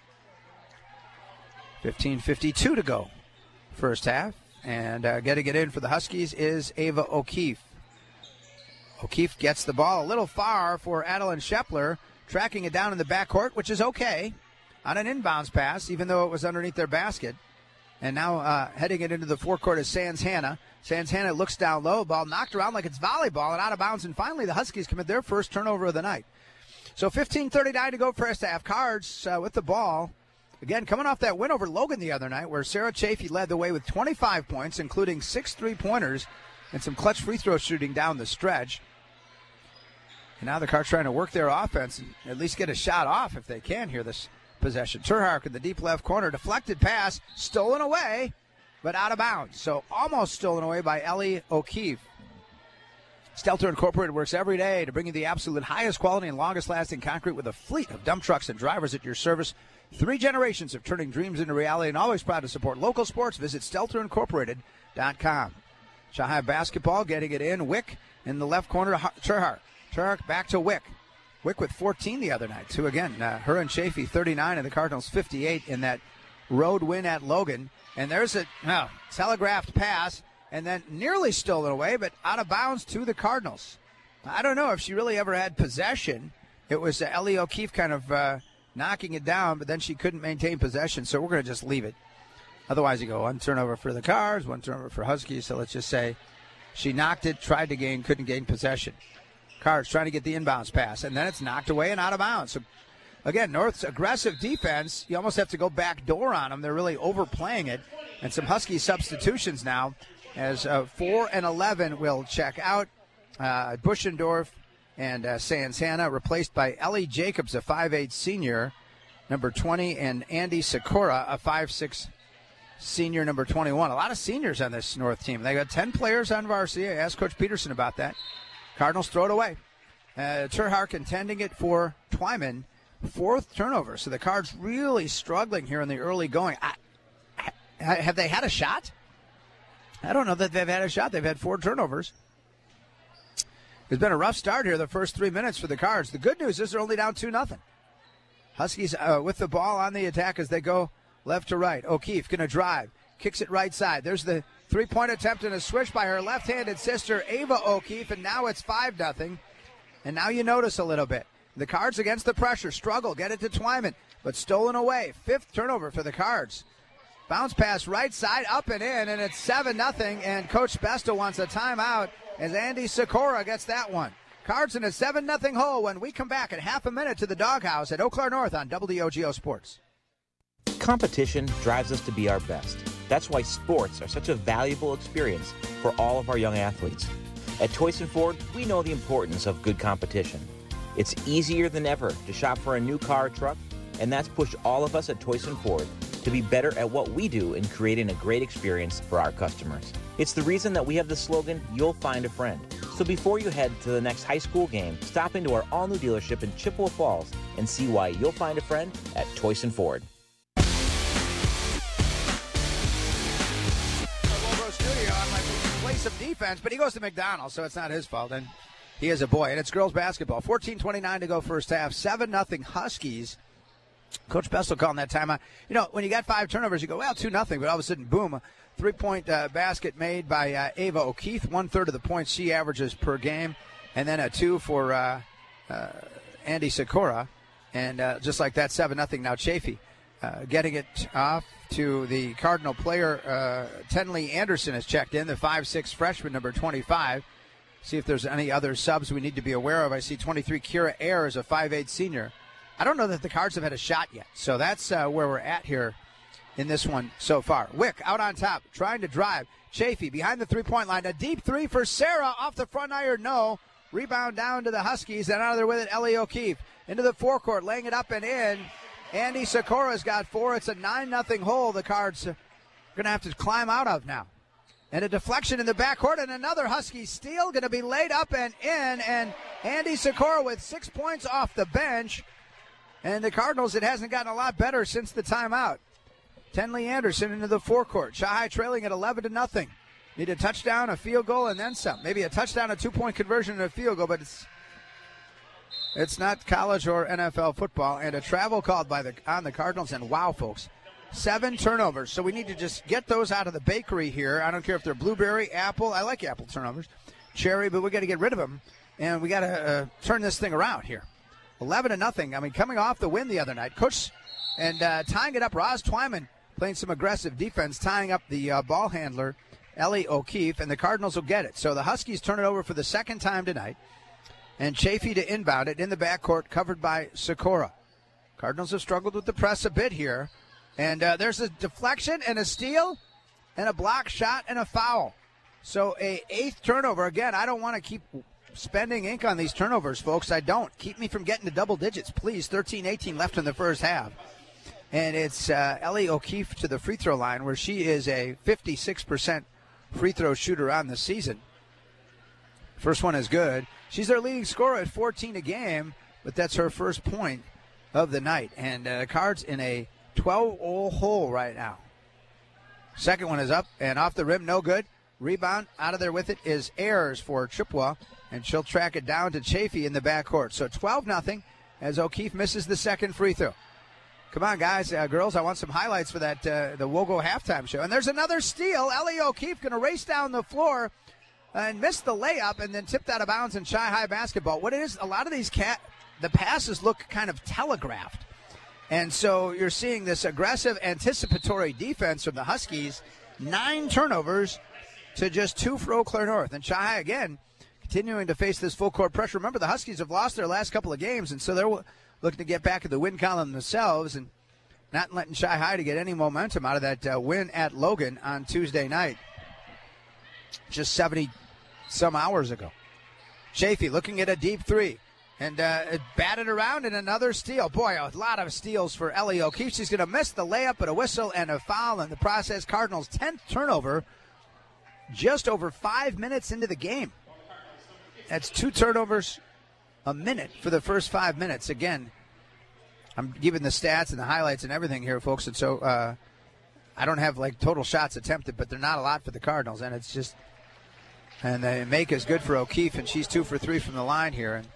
15:52 to go first half, and getting it in for the Huskies is Ava O'Keefe. O'Keefe gets the ball a little far for Adeline Shepler. tracking it down in the backcourt, which is okay, on an inbounds pass, even though it was underneath their basket. And now heading it into the forecourt is Sans Hannah. Sans Hannah looks down low, ball knocked around like it's volleyball and out of bounds. And finally, the Huskies commit their first turnover of the night. So 15:39 to go first half. Cards with the ball. Again, coming off that win over Logan the other night, where Sarah Chafee led the way with 25 points, including 6 3-pointers and some clutch free throw shooting down the stretch. And now the Cards trying to work their offense and at least get a shot off if they can here this possession. Terhark in the deep left corner. Deflected pass. Stolen away, but out of bounds. So almost stolen away by Ellie O'Keefe. Stelter Incorporated works every day to bring you the absolute highest quality and longest lasting concrete with a fleet of dump trucks and drivers at your service. 3 generations of turning dreams into reality, and always proud to support local sports. Visit StelterIncorporated.com. Shanghai basketball getting it in. Wick in the left corner. Terhark. Terhark back to Wick. Wick with 14 the other night, too. Again, her and Chafee 39 and the Cardinals 58 in that road win at Logan. And there's a telegraphed pass and then nearly stolen away, but out of bounds to the Cardinals. I don't know if she really ever had possession. It was Ellie O'Keefe kind of knocking it down, but then she couldn't maintain possession, so we're going to just leave it. Otherwise, you go 1 turnover for the Cards, 1 turnover for Huskies, so let's just say she knocked it, tried to gain, couldn't gain possession. Cards trying to get the inbounds pass, and then it's knocked away and out of bounds. So, again, North's aggressive defense, you almost have to go back door on them. They're really overplaying it. And some Husky substitutions now as 4 and 11 will check out. Buschendorf and Sans Hannah replaced by Ellie Jacobs, a 5'8 senior, number 20, and Andy Sikora, a 5'6 senior, number 21. A lot of seniors on this North team. They got 10 players on varsity. I asked Coach Peterson about that. Cardinals throw it away. Terhark intending it for Twyman. 4th turnover. So the Cards really struggling here in the early going. Have they had a shot? I don't know that they've had a shot. They've had 4 turnovers. It's been a rough start here the first 3 minutes for the Cards. The good news is they're only down 2-0. Huskies with the ball on the attack as they go left to right. O'Keefe going to drive. Kicks it right side. There's the 3-point attempt and a switch by her left-handed sister, Ava O'Keefe, and now it's 5-0. And now you notice a little bit. The Cards against the pressure, struggle, get it to Twyman, but stolen away. 5th turnover for the Cards. Bounce pass right side, up and in, and it's 7-0, and Coach Besta wants a timeout as Andy Sikora gets that one. Cards in a 7-0 hole when we come back in half a minute to the Doghouse at Eau Claire North on WOGO Sports. Competition drives us to be our best. That's why sports are such a valuable experience for all of our young athletes. At Toyson Ford, we know the importance of good competition. It's easier than ever to shop for a new car or truck, and that's pushed all of us at Toyson Ford to be better at what we do in creating a great experience for our customers. It's the reason that we have the slogan, "You'll find a friend." So before you head to the next high school game, stop into our all-new dealership in Chippewa Falls and see why you'll find a friend at Toyson Ford. Studio on my place of defense, but he goes to McDonald's, so it's not his fault, and he is a boy. And it's girls basketball. 14:29 to go first half. 7-0 Huskies. Coach Bessel calling that timeout. You know, when you got 5 turnovers, you go, well, 2-0, but all of a sudden, boom, a 3-point basket made by Ava O'Keefe, 1/3 of the points she averages per game, and then a 2 for Andy Sikora, and just like that, 7-0 now Chafee. Getting it off to the Cardinal player, Tenley Anderson has checked in, the 5'6 freshman, number 25. See if there's any other subs we need to be aware of. I see 23, Kira Ayers is a 5'8 senior. I don't know that the Cards have had a shot yet, so that's where we're at here in this one so far. Wick out on top, trying to drive. Chafee behind the 3-point line. A deep 3 for Sarah off the front iron, no. Rebound down to the Huskies, and out of there with it, Ellie O'Keefe. Into the forecourt, laying it up and in. Andy Sikora's got 4. It's a 9-0 hole the Cards are going to have to climb out of now. And a deflection in the backcourt, and another Husky steal going to be laid up and in. And Andy Sikora with 6 points off the bench. And the Cardinals, it hasn't gotten a lot better since the timeout. Tenley Anderson into the forecourt. Shanghai trailing at 11-0. Need a touchdown, a field goal, and then some. Maybe a touchdown, a 2-point conversion, and a field goal, but it's not college or NFL football. And a travel called on the Cardinals. And wow, folks, 7 turnovers. So we need to just get those out of the bakery here. I don't care if they're blueberry, apple. I like apple turnovers. Cherry, but we got to get rid of them. And we got to turn this thing around here. 11-0. I mean, coming off the win the other night. Coach, and tying it up, Roz Twyman playing some aggressive defense, tying up the ball handler, Ellie O'Keefe, and the Cardinals will get it. So the Huskies turn it over for the second time tonight. And Chafee to inbound it in the backcourt, covered by Sikora. Cardinals have struggled with the press a bit here. And there's a deflection and a steal and a block shot and a foul. So a 8th turnover. Again, I don't want to keep spending ink on these turnovers, folks. I don't. Keep me from getting to double digits, please. 13-18 left in the first half. And it's Ellie O'Keefe to the free throw line, where she is a 56% free throw shooter on the season. First one is good. She's their leading scorer at 14 a game, but that's her first point of the night. And the Cards in a 12-0 hole right now. Second one is up and off the rim, no good. Rebound out of there with it is Ayers for Chippewa, and she'll track it down to Chafee in the backcourt. So 12-0 as O'Keefe misses the second free throw. Come on, guys, girls, I want some highlights for that, the Wogo halftime show. And there's another steal. Ellie O'Keefe going to race down the floor and miss the layup and then tipped out of bounds in Shy-High basketball. What it is, a lot of these the passes look kind of telegraphed. And so you're seeing this aggressive, anticipatory defense from the Huskies. 9 turnovers to just 2 for Eau Claire North. And Shy-High, again, continuing to face this full-court pressure. Remember, the Huskies have lost their last couple of games, and so they're looking to get back in the win column themselves and not letting Shy-High to get any momentum out of that win at Logan on Tuesday night, just 70-some hours ago. Chafee looking at a deep three. And batted around in another steal. Boy, a lot of steals for Ellie O'Keefe. She's going to miss the layup, but a whistle and a foul in the process. Cardinals' 10th turnover just over 5 minutes into the game. That's 2 turnovers a minute for the first 5 minutes. Again, I'm giving the stats and the highlights and everything here, folks. And so I don't have, like, total shots attempted, but they're not a lot for the Cardinals. And it's just – and the make is good for O'Keefe, and she's 2 for 3 from the line here. And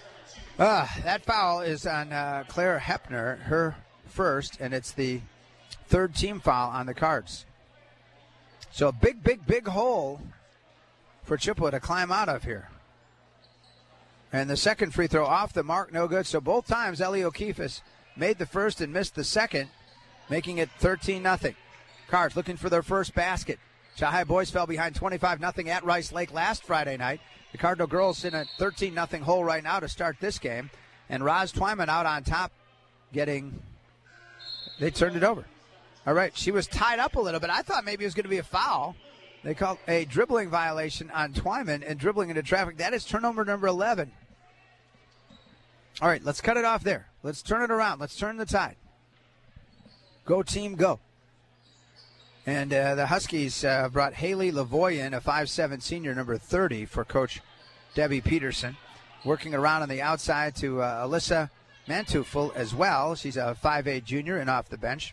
that foul is on Claire Hepner, her first, and it's the 3rd team foul on the Cards. So a big hole for Chippewa to climb out of here. And the second free throw off the mark, no good. So both times Ellie O'Keefe has made the first and missed the second, making it 13-0. Cards looking for their first basket. Shy-High boys fell behind 25-0 at Rice Lake last Friday night. The Cardinal girls in a 13-0 hole right now to start this game. And Roz Twyman out on top they turned it over. All right, she was tied up a little bit. I thought maybe it was going to be a foul. They called a dribbling violation on Twyman and dribbling into traffic. That is turnover number 11. All right, let's cut it off there. Let's turn it around. Let's turn the tide. Go team, go. And the Huskies brought Haley Lavoie in, a 5'7" senior, number 30, for Coach Debbie Peterson. Working around on the outside to Alyssa Mantufel as well. She's a 5'8" junior and off the bench.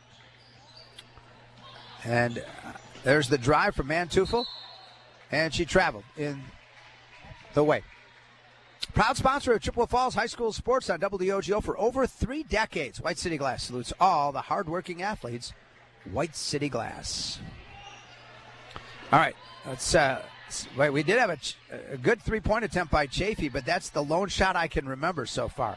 And there's the drive from Mantufel. And she traveled in the way. Proud sponsor of Chippewa Falls High School sports on WOGO for over 3 decades. White City Glass salutes all the hardworking athletes. White City Glass. All right, let's. Wait, we did have a good 3-point attempt by Chafee, but that's the lone shot I can remember so far.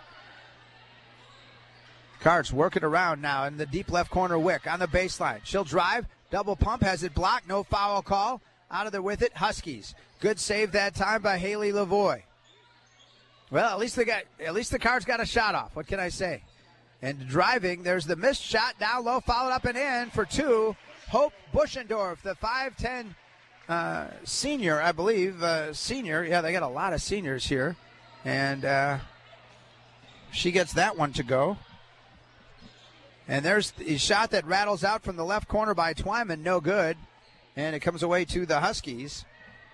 Cards working around now in the deep left corner. Wick on the baseline. She'll drive, double pump, has it blocked, no foul call. Out of there with it, Huskies. Good save that time by Haley Lavoie. Well, at least the Cards got a shot off. What can I say? And driving, there's the missed shot down low, followed up and in for 2. Hope Buschendorf, the 5'10" senior, I believe. Senior. Yeah, they got a lot of seniors here. And she gets that one to go. And there's the shot that rattles out from the left corner by Twyman. No good. And it comes away to the Huskies.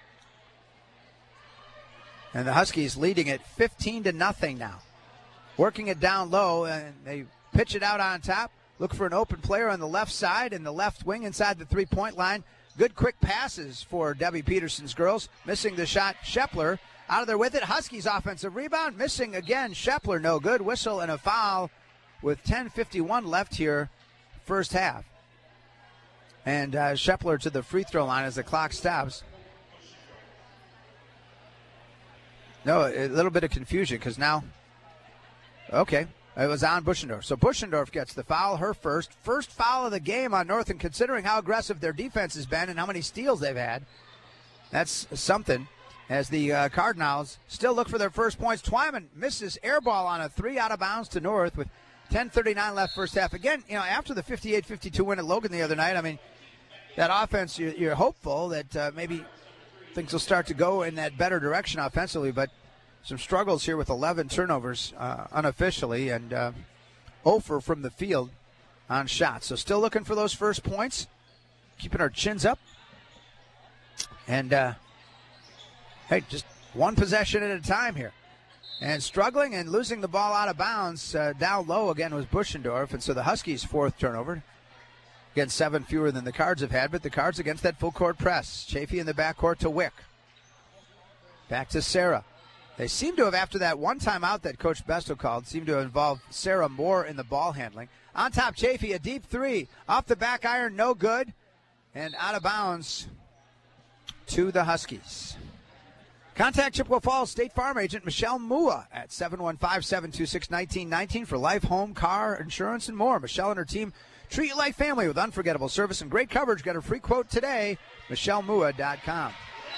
And the Huskies leading it 15-0 now. Working it down low, and they pitch it out on top. Look for an open player on the left side in the left wing inside the 3-point line. Good quick passes for Debbie Peterson's girls. Missing the shot, Shepler. Out of there with it. Huskies offensive rebound. Missing again, Shepler. No good. Whistle and a foul with 10:51 left here, first half. And Shepler to the free throw line as the clock stops. No, a little bit of confusion because now Okay. It was on Buschendorf. So Buschendorf gets the foul, her first. First foul of the game on North, and considering how aggressive their defense has been and how many steals they've had, that's something. As the Cardinals still look for their first points. Twyman misses air ball on a 3 out of bounds to North with 10:39 left first half. Again, after the 58-52 win at Logan the other night, I mean, that offense, you're hopeful that maybe things will start to go in that better direction offensively, but some struggles here with 11 turnovers unofficially, and Ofer from the field on shots. So still looking for those first points, keeping our chins up. And, hey, just one possession at a time here. And struggling and losing the ball out of bounds down low again was Buschendorf. And so the Huskies' fourth turnover. Again, 7 fewer than the Cards have had, but the Cards against that full court press. Chafee in the backcourt to Wick. Back to Sarah. They seem to have, after that one timeout that Coach Besto called, seem to have involved Sarah more in the ball handling. On top, Chafee, a deep three. Off the back iron, no good. And out of bounds to the Huskies. Contact Chippewa Falls State Farm agent Michelle Mua at 715-726-1919 for life, home, car, insurance, and more. Michelle and her team treat you like family with unforgettable service and great coverage. Get a free quote today, MichelleMua.com.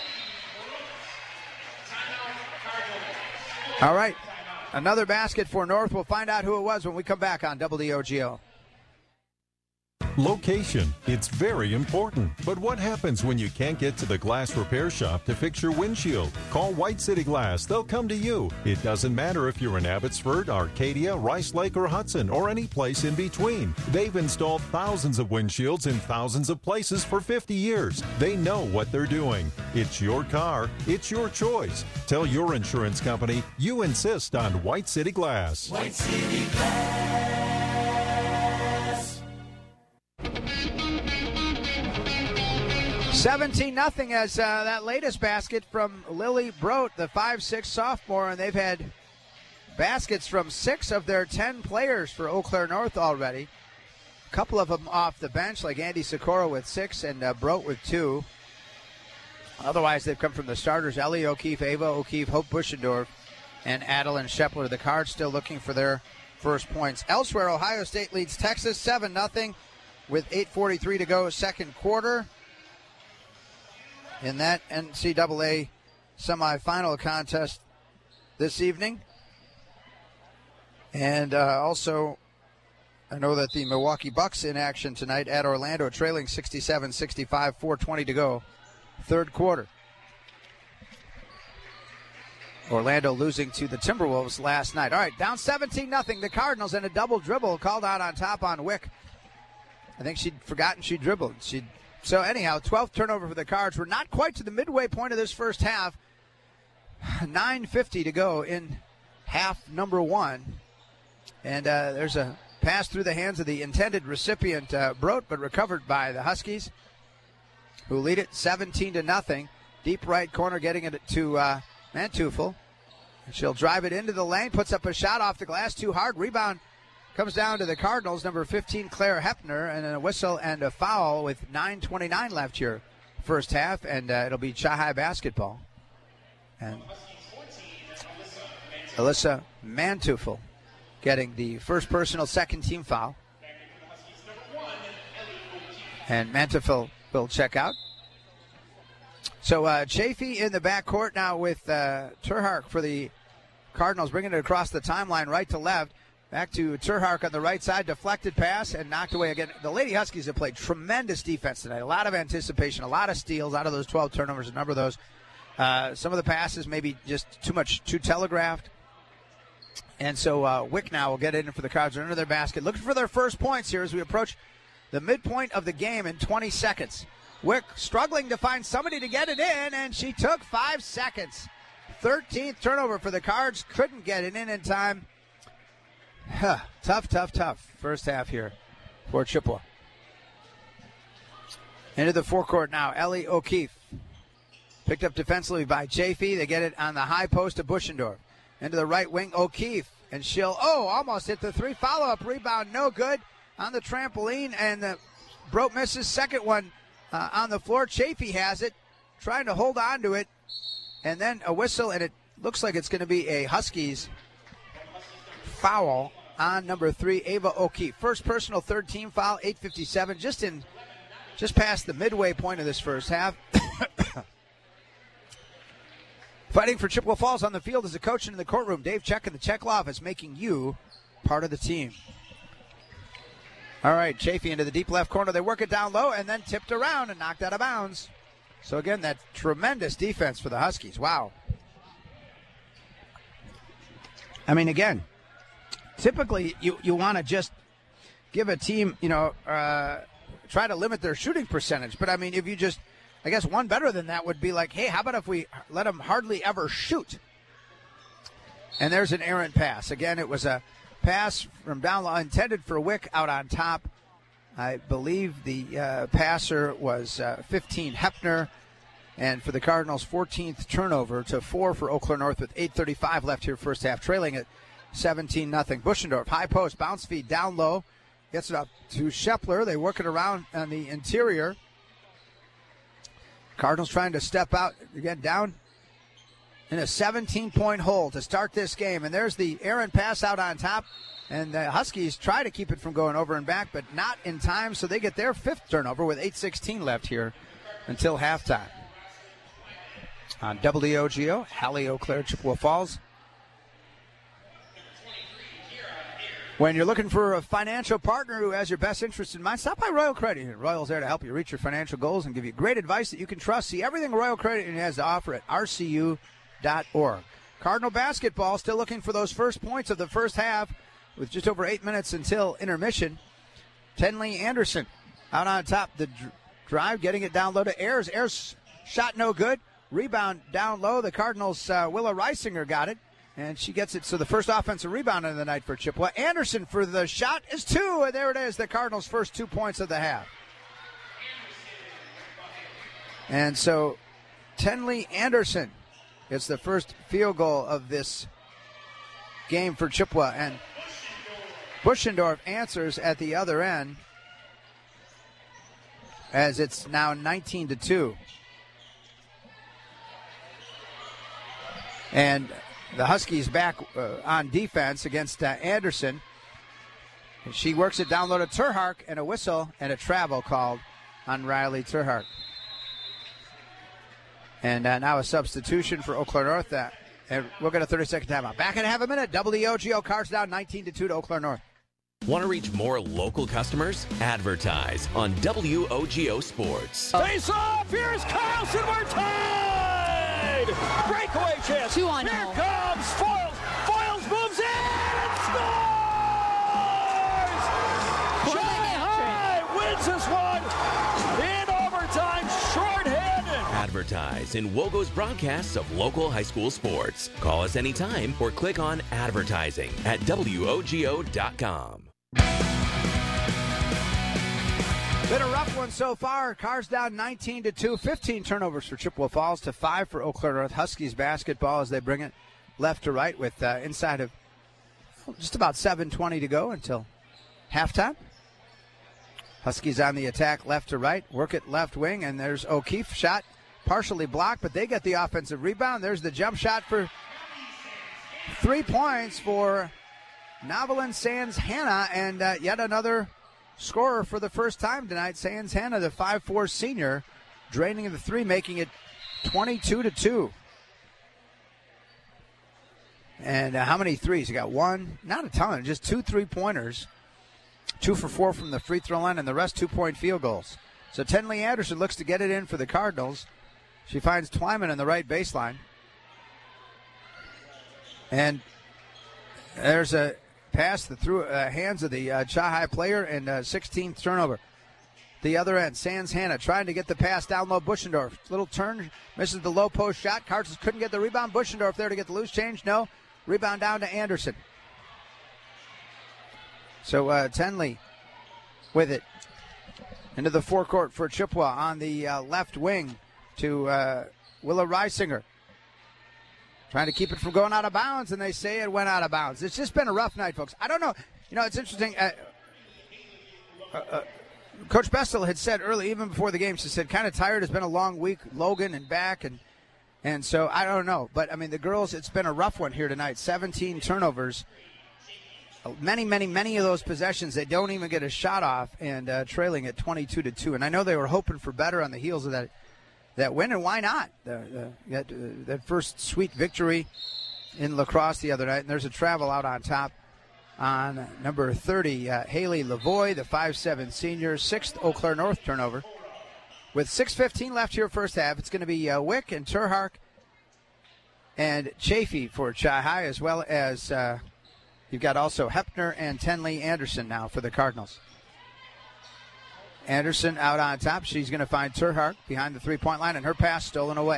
All right, another basket for North. We'll find out who it was when we come back on WDOGO. Location. It's very important. But what happens when you can't get to the glass repair shop to fix your windshield? Call White City Glass. They'll come to you. It doesn't matter if you're in Abbotsford, Arcadia, Rice Lake, or Hudson, or any place in between. They've installed thousands of windshields in thousands of places for 50 years. They know what they're doing. It's your car. It's your choice. Tell your insurance company you insist on White City Glass. White City Glass. 17-0 as that latest basket from Lily Brote, the 5'6 sophomore, and they've had baskets from 6 of their 10 players for Eau Claire North already. A couple of them off the bench, like Andy Sikora with 6 and Brote with 2. Otherwise, they've come from the starters: Ellie O'Keefe, Ava O'Keefe, Hope Buschendorf, and Adeline Shepler. The Cards still looking for their first points. Elsewhere, Ohio State leads Texas 7-0 with 8:43 to go, second quarter. In that NCAA semifinal contest this evening. And also, I know that the Milwaukee Bucks in action tonight at Orlando, trailing 67-65, 4:20 to go, third quarter. Orlando losing to the Timberwolves last night. All right, down 17-0. The Cardinals, and a double dribble called out on top on Wick. I think she'd forgotten she dribbled. So anyhow, 12th turnover for the Cards. We're not quite to the midway point of this first half. 9:50 to go in half number one. And there's a pass through the hands of the intended recipient, Brote, but recovered by the Huskies, who lead it 17-0. Deep right corner, getting it to Manteuffel. She'll drive it into the lane, puts up a shot off the glass, too hard. Rebound comes down to the Cardinals, number 15, Claire Hepner, and then a whistle and a foul with 9:29 left here, first half, and it'll be Chi-High basketball. And Alyssa Manteuffel getting the first personal, second team foul. And Manteuffel will check out. So Chafee in the backcourt now with Terhark for the Cardinals, bringing it across the timeline right to left. Back to Terhark on the right side, deflected pass and knocked away again. The Lady Huskies have played tremendous defense tonight. A lot of anticipation, a lot of steals out of those 12 turnovers, a number of those. Some of the passes maybe just too telegraphed. And so Wick now will get in for the Cards. They're under their basket, looking for their first points here as we approach the midpoint of the game in 20 seconds. Wick struggling to find somebody to get it in, and she took 5 seconds. 13th turnover for the Cards. Couldn't get it in time. Tough first half here for Chippewa. Into the forecourt now, Ellie O'Keefe. Picked up defensively by Chafee. They get it on the high post to Buschendorf. Into the right wing, O'Keefe. And she'll, almost hit the three. Follow-up rebound, no good on the trampoline. And the Brote misses. Second one on the floor. Chafee has it, trying to hold on to it. And then a whistle, and it looks like it's going to be a Huskies foul on number 3, Ava O'Keefe. First personal, third team foul, 8:57, just past the midway point of this first half. Fighting for Chippewa Falls on the field is a coach in the courtroom. Dave Check in the Check Law Office, making you part of the team. All right, Chafee into the deep left corner. They work it down low and then tipped around and knocked out of bounds. So again, that tremendous defense for the Huskies. Wow. I mean, again, typically you want to just give a team, try to limit their shooting percentage. But, I mean, if you just, I guess one better than that would be like, hey, how about if we let them hardly ever shoot? And there's an errant pass. Again, it was a pass from down low intended for Wick out on top. I believe the passer was 15 Hepner. And for the Cardinals, 14th turnover to 4 for Eau Claire North with 8:35 left here first half, trailing at 17-0. Buschendorf, high post, bounce feed down low. Gets it up to Shepler. They work it around on the interior. Cardinals trying to step out, again, down in a 17-point hole to start this game. And there's the errant pass out on top. And the Huskies try to keep it from going over and back, but not in time, so they get their 5th turnover with 8:16 left here until halftime. On WOGO, Hallie, Eau Claire, Chippewa Falls. When you're looking for a financial partner who has your best interest in mind, stop by Royal Credit Union. Royal's there to help you reach your financial goals and give you great advice that you can trust. See everything Royal Credit Union has to offer at rcu.org. Cardinal basketball still looking for those first points of the first half with just over 8 minutes until intermission. Tenley Anderson out on top. The drive, getting it down low to Ayers. Ayers shot no good. Rebound down low. The Cardinals' Willa Reisinger got it. And she gets it, so the first offensive rebound of the night for Chippewa. Anderson for the shot is 2, and there it is, the Cardinals' first 2 points of the half. And so Tenley Anderson gets the first field goal of this game for Chippewa, and Buschendorf answers at the other end as it's now 19-2. And the Huskies back on defense against Anderson. She works it down low to Terhark, and a whistle and a travel called on Riley Terhark. And now a substitution for Eau Claire North. And we'll get a 30-second timeout. Back in half a minute. WOGO, Cards down 19-2 to Eau Claire North. Want to reach more local customers? Advertise on WOGO Sports. Face off! Here's Carlson. We're tied! Breakaway chance. 2 on Here home. comes Foils. Foils moves in and scores! Shanghai wins this one in overtime, shorthanded. Advertise in WOGO's broadcasts of local high school sports. Call us anytime or click on advertising at WOGO.com. Been a rough one so far. Cars down 19-2. 15 turnovers for Chippewa Falls to 5 for Eau Claire North. Huskies basketball as they bring it left to right with inside of just about 7:20 to go until halftime. Huskies on the attack left to right. Work it left wing, and there's O'Keefe. Shot partially blocked, but they get the offensive rebound. There's the jump shot for 3 points for Novelyn Sands Hannah, and yet another scorer for the first time tonight. Sands Hannah, the 5'4 senior, draining the 3, making it 22-2. And how many threes? You got 1, not a ton, just 2 3-pointers. 2 for 4 from the free throw line, and the rest 2-point field goals. So Tenley Anderson looks to get it in for the Cardinals. She finds Twyman in the right baseline. And there's a pass through hands of the Chahai player, and 16th turnover. The other end, Sands Hannah trying to get the pass down low. Buschendorf, little turn, misses the low post shot. Cardinals couldn't get the rebound. Buschendorf there to get the loose change. No. Rebound down to Anderson. So Tenley with it into the forecourt for Chippewa on the left wing to Willa Reisinger. Trying to keep it from going out of bounds, and they say it went out of bounds. It's just been a rough night, folks. I don't know. You know, it's interesting. Coach Bestel had said early, even before the game, she said kind of tired. It's been a long week, Logan and back, and so I don't know. But, I mean, the girls, it's been a rough one here tonight. 17 turnovers. many of those possessions, they don't even get a shot off, and trailing at 22-2. And I know they were hoping for better on the heels of that win, and why not? That first sweet victory in lacrosse the other night, and there's a travel out on top on number 30, Haley Lavoie, the 5'7 senior, 6th Eau Claire North turnover. With 6:15 left here first half, it's going to be Wick and Terhark and Chafee for Chi-Hi, as well as you've got also Hepner and Tenley Anderson now for the Cardinals. Anderson out on top. She's going to find Terhark behind the three-point line, and her pass stolen away.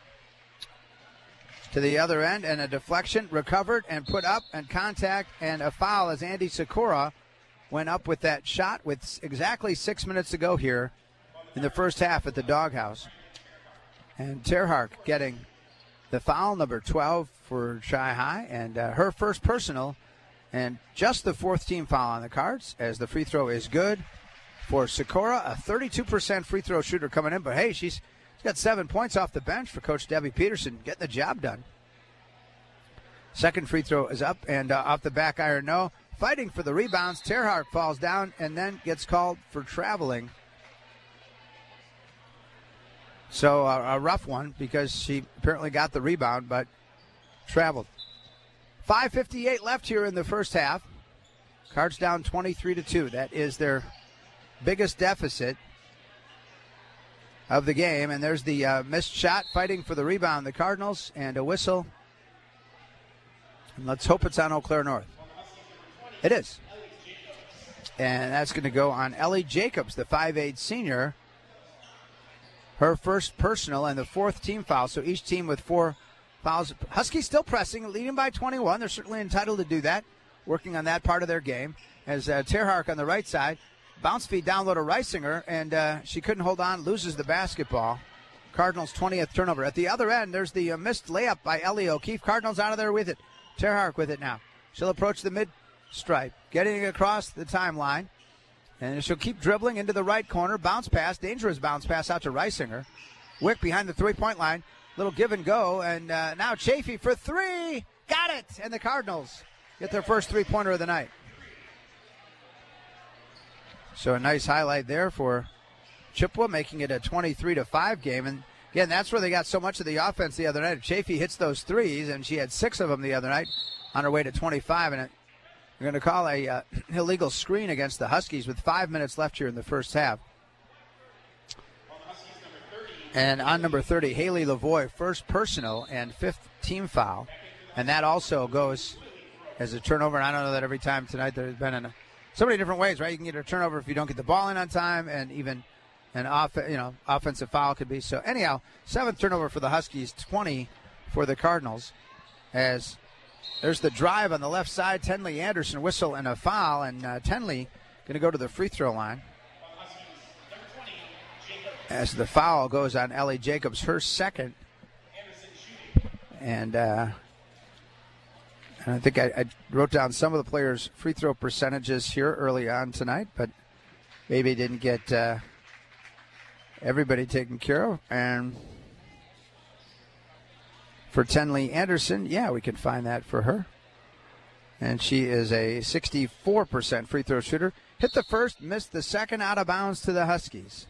To the other end, and a deflection, recovered and put up, and contact, and a foul as Andy Sikora went up with that shot with exactly 6 minutes to go here in the first half at the Doghouse. And Terhark getting the foul, number 12 for Chi-Hi, and her first personal, and just the fourth team foul on the cards, as the free throw is good for Sikora, a 32% free throw shooter coming in, but hey, she's got 7 points off the bench for Coach Debbie Peterson, getting the job done. Second free throw is up, and off the back iron, no. Fighting for the rebounds, Terhark falls down and then gets called for traveling. So a rough one because she apparently got the rebound, but traveled. 5:58 left here in the first half. Cards down 23-2. That is their biggest deficit of the game. And there's the missed shot, fighting for the rebound, the Cardinals, and a whistle. And let's hope it's on Eau Claire North. It is. And that's going to go on Ellie Jacobs, the 5'8 senior. Her first personal and the fourth team foul. So each team with 4 fouls. Huskies still pressing, leading by 21. They're certainly entitled to do that, working on that part of their game. As Terhark on the right side, bounce feed down low to Reisinger, and she couldn't hold on, loses the basketball. Cardinals' 20th turnover. At the other end, there's the missed layup by Ellie O'Keefe. Cardinals out of there with it. Terhark with it now. She'll approach the mid-stripe, getting it across the timeline. And she'll keep dribbling into the right corner. Bounce pass, dangerous bounce pass out to Reisinger. Wick behind the three-point line. Little give and go. And now Chafee for three. Got it! And the Cardinals get their first three-pointer of the night. So a nice highlight there for Chippewa, making it a 23-5 game. And again, that's where they got so much of the offense the other night. Chafee hits those threes, and she had 6 of them the other night on her way to 25. And they're going to call a illegal screen against the Huskies with 5 minutes left here in the first half. And on number 30, Haley Lavoie, first personal and 5th team foul. And that also goes as a turnover. And I don't know that every time tonight there's been so many different ways, right? You can get a turnover if you don't get the ball in on time, and even an offensive foul could be. So anyhow, 7th turnover for the Huskies, 20 for the Cardinals. As there's the drive on the left side, Tenley Anderson, whistle and a foul, and Tenley going to go to the free throw line. As the foul goes on Ellie Jacobs, her second. And I think I wrote down some of the players' free throw percentages here early on tonight, but maybe didn't get everybody taken care of. And for Tenley Anderson, yeah, we can find that for her. And she is a 64% free throw shooter. Hit the first, missed the second, out of bounds to the Huskies.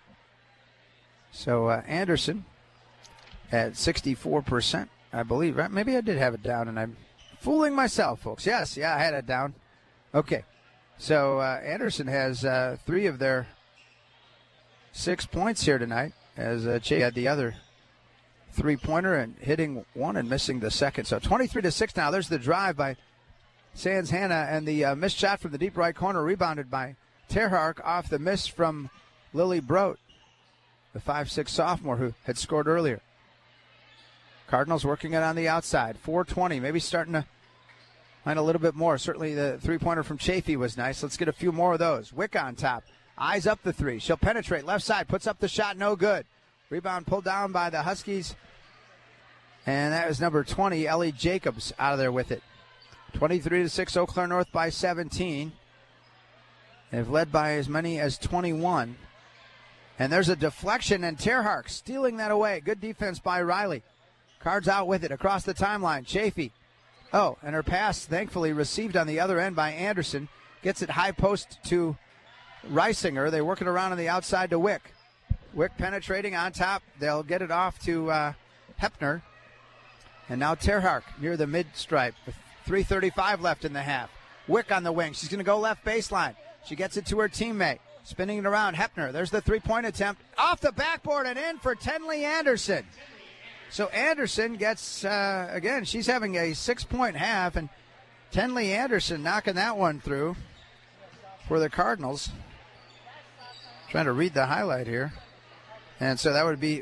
So Anderson at 64%, I believe. Right? Maybe I did have it down, and I'm fooling myself, folks. Yes, I had it down. Okay. So Anderson has 3 of their 6 points here tonight, as Che had the other three-pointer and hitting one and missing the second. So 23-6 now. There's the drive by Sands Hannah, and the missed shot from the deep right corner, rebounded by Terhark off the miss from Lily Brote, the 5'6 sophomore who had scored earlier. Cardinals working it on the outside. 4:20, maybe starting to find a little bit more. Certainly the three-pointer from Chafee was nice. Let's get a few more of those. Wick on top. Eyes up the three. She'll penetrate. Left side. Puts up the shot. No good. Rebound pulled down by the Huskies. And that was number 20, Ellie Jacobs, out of there with it. 23-6, Eau Claire North by 17. They've led by as many as 21. And there's a deflection, and Terhark stealing that away. Good defense by Riley. Cards out with it across the timeline. Chafee Oh, and her pass, thankfully, received on the other end by Anderson. Gets it high post to Reisinger. They work it around on the outside to Wick. Wick penetrating on top. They'll get it off to Hepner. And now Terhark near the mid-stripe with 3:35 left in the half. Wick on the wing. She's going to go left baseline. She gets it to her teammate. Spinning it around. Hepner. There's the three-point attempt. Off the backboard and in for Tenley Anderson. So Anderson gets, again, she's having a 6-point half. And Tenley Anderson knocking that one through for the Cardinals. Trying to read the highlight here. And so that would be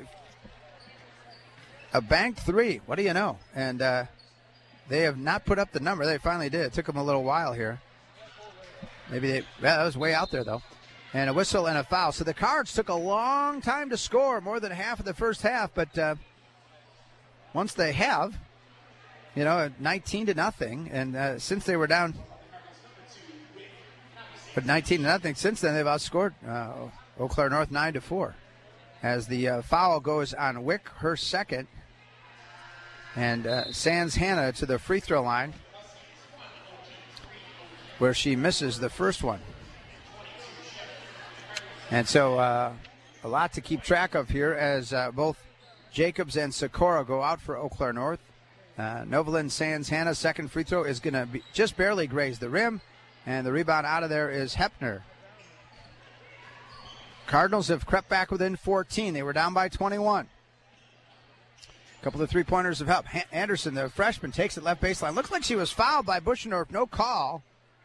a banked three. What do you know? And they have not put up the number. They finally did. It took them a little while here. That was way out there, though. And a whistle and a foul. So the Cards took a long time to score, more than half of the first half. But once they have, 19-0. And since they were down, but 19-0, since then they've outscored Eau Claire North 9-4. As the foul goes on Wick, her second. And sends Hannah to the free throw line, where she misses the first one. And so a lot to keep track of here as both Jacobs and Sikora go out for Eau Claire North. Novalyn Sands Hannah's second free throw is going to be just barely graze the rim, and the rebound out of there is Hepner. Cardinals have crept back within 14. They were down by 21. A couple of three-pointers have helped. Anderson, the freshman, takes it left baseline. Looks like she was fouled by Buschendorf. No call.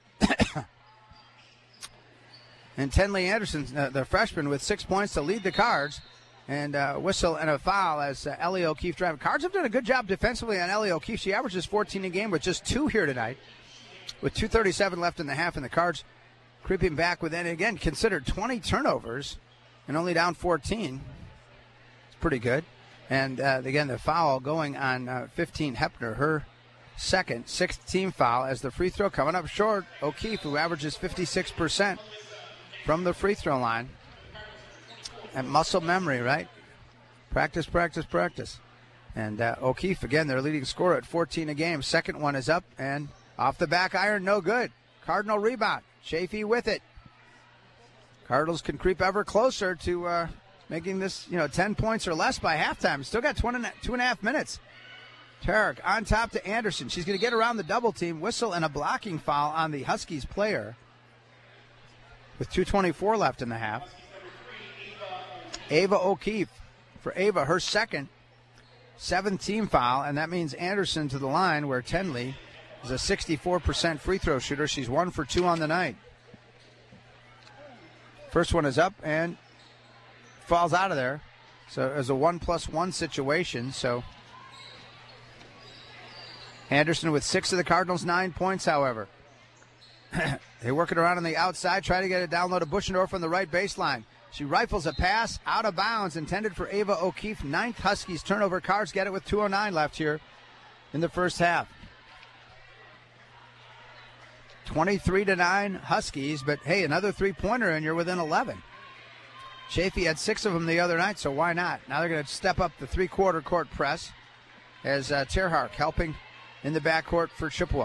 And Tenley Anderson, the freshman, with 6 points to lead the Cards. And whistle and a foul as Ellie O'Keefe driving. Cards have done a good job defensively on Ellie O'Keefe. She averages 14 a game with just 2 here tonight, with 2:37 left in the half. And the Cards creeping back with, and again, considered 20 turnovers and only down 14. It's pretty good. And again, the foul going on 15 Hepner, her second, 6th team foul, as the free throw coming up short. O'Keefe, who averages 56% from the free throw line. And muscle memory, right? Practice, practice, practice. And O'Keefe, again, their leading scorer at 14 a game. Second one is up and off the back iron, no good. Cardinal rebound. Chafee with it. Cardinals can creep ever closer to making this, 10 points or less by halftime. Still got 2.5 minutes. Tarek on top to Anderson. She's going to get around the double team. Whistle and a blocking foul on the Huskies player with 2:24 left in the half. Ava O'Keefe for Ava, her second, 7th team foul, and that means Anderson to the line, where Tenley is a 64% free throw shooter. She's 1 for 2 on the night. First one is up and falls out of there. So it was a 1+1 situation. So Anderson with 6 of the Cardinals' 9 points, however. They work it around on the outside, try to get it down low to Buschendorf on the right baseline. She rifles a pass out of bounds, intended for Ava O'Keefe. 9th Huskies turnover. Cards get it with 2:09 left here in the first half. 23-9 Huskies, but hey, another three-pointer and you're within 11. Chafee had 6 of them the other night, so why not? Now they're going to step up the three-quarter court press as Terhark helping in the backcourt for Chippewa.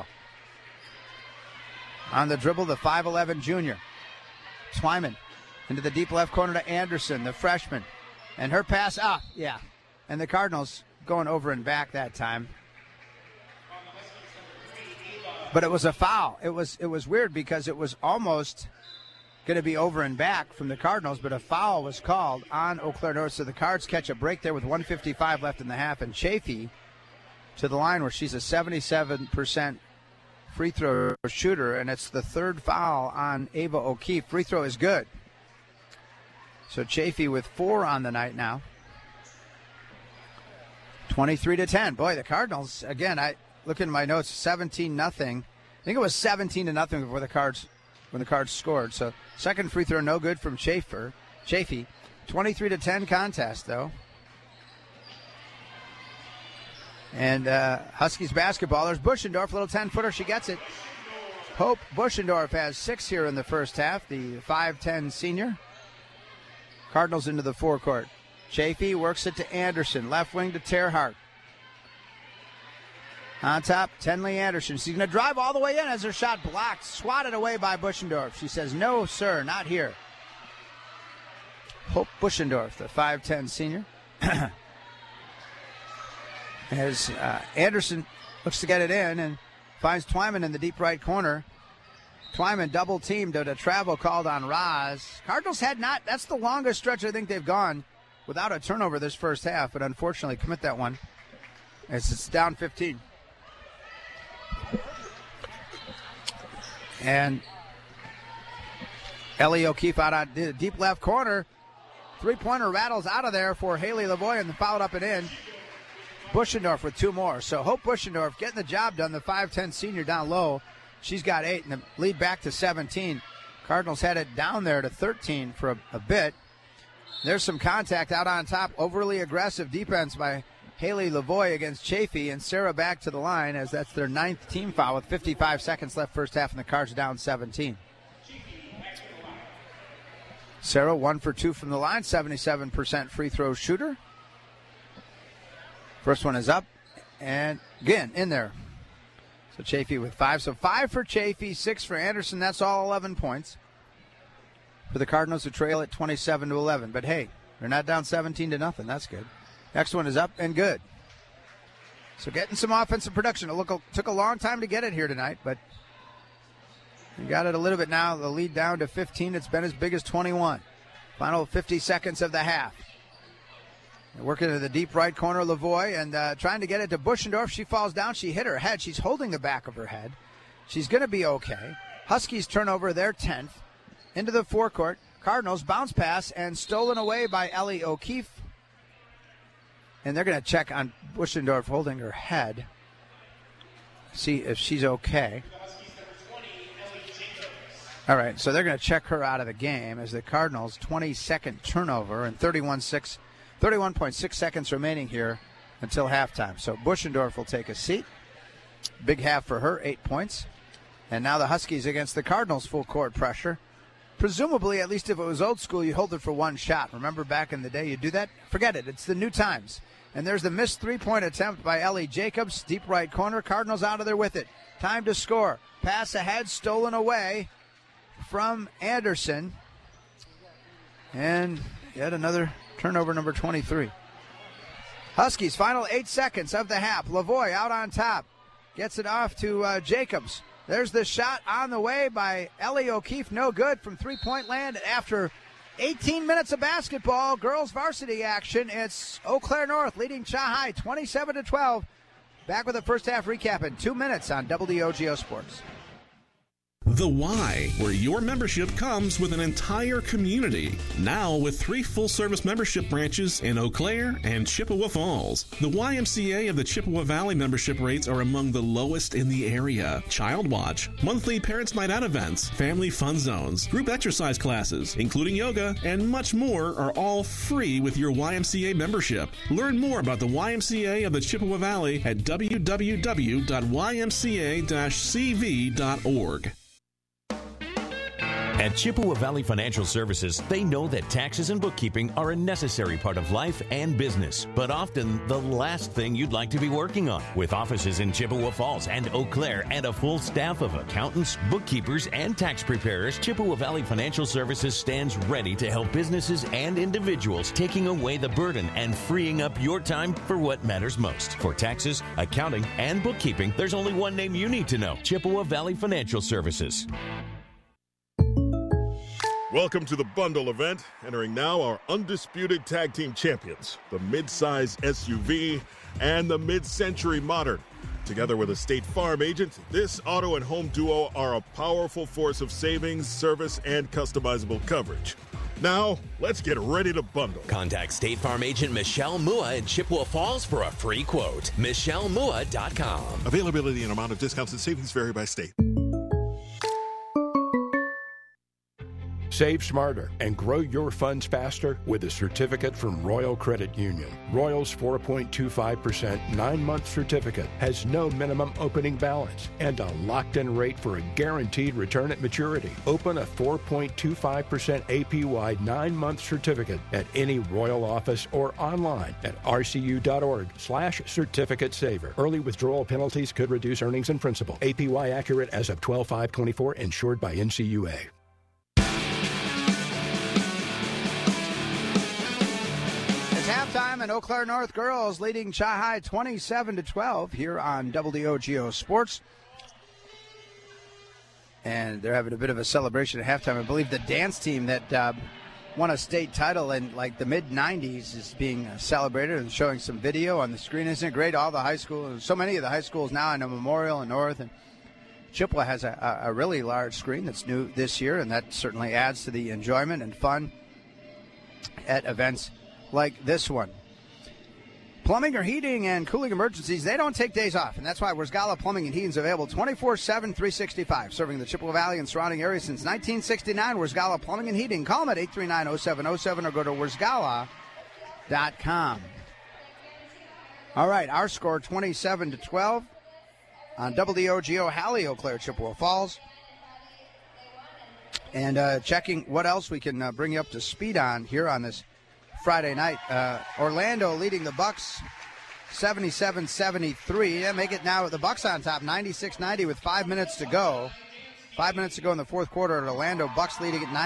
On the dribble, the 5'11 junior. Twyman into the deep left corner to Anderson, the freshman. And her pass, and the Cardinals going over and back that time. But it was a foul. It was weird because it was almost going to be over and back from the Cardinals, but a foul was called on Eau Claire North. So the Cards catch a break there with 1:55 left in the half. And Chafee to the line, where she's a 77% free throw shooter, and it's the 3rd foul on Ava O'Keefe. Free throw is good. So Chafee with 4 on the night now. 23-10. Boy, the Cardinals, again, I look in my notes, 17-0. I think it was 17-0 before when the Cards scored. So second free throw no good from Chafee. 23-10 contest, though. And Huskies basketball. There's Buschendorf, little 10-footer. She gets it. Hope Buschendorf has 6 here in the first half, the 5'10 senior. Cardinals into the forecourt. Chafee works it to Anderson. Left wing to Terhark. On top, Tenley Anderson. She's going to drive all the way in as her shot blocked, swatted away by Buschendorf. She says, no, sir, not here. Hope Buschendorf, the 5'10 senior. As Anderson looks to get it in and finds Twyman in the deep right corner. Twyman double teamed at a travel called on Roz. Cardinals had not, that's the longest stretch I think they've gone without a turnover this first half, but unfortunately commit that one as it's down 15. And Ellie O'Keefe out on the deep left corner. Three-pointer rattles out of there for Haley Lavoie and fouled up and in. Buschendorf with 2 more. So Hope Buschendorf getting the job done, the 5'10 senior down low. She's got 8 and the lead back to 17. Cardinals had it down there to 13 for a bit. There's some contact out on top. Overly aggressive defense by Haley Lavoie against Chafee, and Sarah back to the line as that's their 9th team foul with 55 seconds left first half, and the Cards down 17. Sarah 1 for 2 from the line, 77% free throw shooter. First one is up, and again, in there. So Chafee with 5. So 5 for Chafee, 6 for Anderson. That's all 11 points for the Cardinals to trail at 27-11. But hey, they're not down 17-0. That's good. Next one is up and good. So getting some offensive production. It took a long time to get it here tonight, but we got it a little bit now. The lead down to 15. It's been as big as 21. Final 50 seconds of the half. They're working in the deep right corner, Lavoie, and trying to get it to Buschendorf. She falls down. She hit her head. She's holding the back of her head. She's going to be okay. Huskies turnover, their 10th. Into the forecourt. Cardinals bounce pass and stolen away by Ellie O'Keefe. And they're going to check on Buschendorf holding her head. See if she's okay. All right, so they're going to check her out of the game as the Cardinals' 22nd turnover and 31.6 seconds remaining here until halftime. So Buschendorf will take a seat. Big half for her, 8 points. And now the Huskies against the Cardinals' full court pressure. Presumably, at least if it was old school, you hold it for one shot. Remember back in the day you do that? Forget it. It's the new times. And there's the missed three-point attempt by Ellie Jacobs. Deep right corner. Cardinals out of there with it. Time to score. Pass ahead, stolen away from Anderson. And yet another turnover, number 23. Huskies, final 8 seconds of the half. Lavoie out on top. Gets it off to Jacobs. There's the shot on the way by Ellie O'Keefe. No good from three-point land after 18 minutes of basketball. Girls varsity action. It's Eau Claire North leading Cha-High 27-12. Back with the first half recap in 2 minutes on WDOGO Sports. The Y, where your membership comes with an entire community. Now with 3 full-service membership branches in Eau Claire and Chippewa Falls. The YMCA of the Chippewa Valley membership rates are among the lowest in the area. Child Watch, monthly Parents' Night Out events, family fun zones, group exercise classes, including yoga, and much more are all free with your YMCA membership. Learn more about the YMCA of the Chippewa Valley at www.ymca-cv.org. At Chippewa Valley Financial Services, they know that taxes and bookkeeping are a necessary part of life and business, but often the last thing you'd like to be working on. With offices in Chippewa Falls and Eau Claire and a full staff of accountants, bookkeepers, and tax preparers, Chippewa Valley Financial Services stands ready to help businesses and individuals, taking away the burden and freeing up your time for what matters most. For taxes, accounting, and bookkeeping, there's only one name you need to know: Chippewa Valley Financial Services. Welcome to the bundle event. Entering now our undisputed tag team champions, the mid-size SUV and the mid-century modern. Together with a State Farm agent, this auto and home duo are a powerful force of savings, service, and customizable coverage. Now, let's get ready to bundle. Contact State Farm agent Michelle Mua in Chippewa Falls for a free quote. MichelleMua.com. Availability and amount of discounts and savings vary by state. Save smarter and grow your funds faster with a certificate from Royal Credit Union. Royal's 4.25% 9-month certificate has no minimum opening balance and a locked-in rate for a guaranteed return at maturity. Open a 4.25% APY 9-month certificate at any Royal office or online at rcu.org/certificate saver. Early withdrawal penalties could reduce earnings and principal. APY accurate as of 12/5/24, insured by NCUA. Halftime, and Eau Claire North girls leading Chi-High 27-12 here on WOGO Sports. And they're having a bit of a celebration at halftime. I believe the dance team that won a state title in like the mid-90s is being celebrated and showing some video on the screen. Isn't it great? All the high schools, so many of the high schools now. I know Memorial and North, and Chippewa has a really large screen that's new this year, and that certainly adds to the enjoyment and fun at events like this one. Plumbing or heating and cooling emergencies, they don't take days off, and that's why Wersgala Plumbing and Heating is available 24/7, 365, serving the Chippewa Valley and surrounding areas since 1969. Wersgala Plumbing and Heating. Call them at 839-0707 or go to wersgala.com. All right, our score 27-12 on WOGO Halley, Eau Claire, Chippewa Falls. And checking what else we can bring you up to speed on here on this Friday night. Orlando leading the Bucks 77-73. Yeah, make it now the Bucks on top 96-90 with 5 minutes to go. 5 minutes to go in the fourth quarter at Orlando. Bucks leading at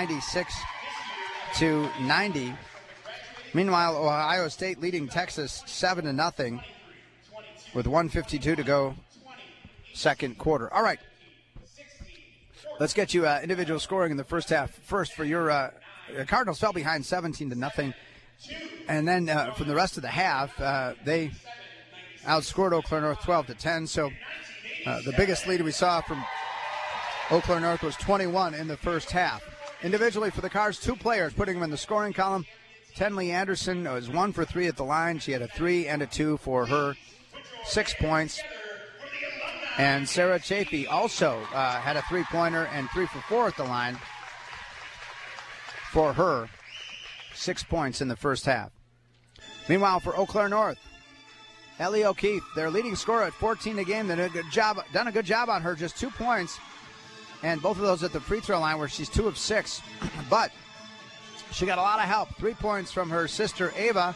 96-90. Meanwhile, Ohio State leading Texas 7-0 with 1:52 to go second quarter. All right. Let's get you individual scoring in the first half. First for your Cardinals fell behind 17-0. And then from the rest of the half, they outscored Eau Claire North 12-10. So the biggest lead we saw from Eau Claire North was 21 in the first half. Individually for the Cards, 2 players putting them in the scoring column. Tenley Anderson was 1 for 3 at the line. She had a 3 and a 2 for her 6 points. And Sarah Chafee also had a 3-pointer and 3 for 4 at the line for her 6 points in the first half. Meanwhile, for Eau Claire North, Ellie O'Keefe, their leading scorer at 14 a game, done a good job on her, just 2 points, and both of those at the free throw line where she's 2 of 6. But she got a lot of help. 3 points from her sister Ava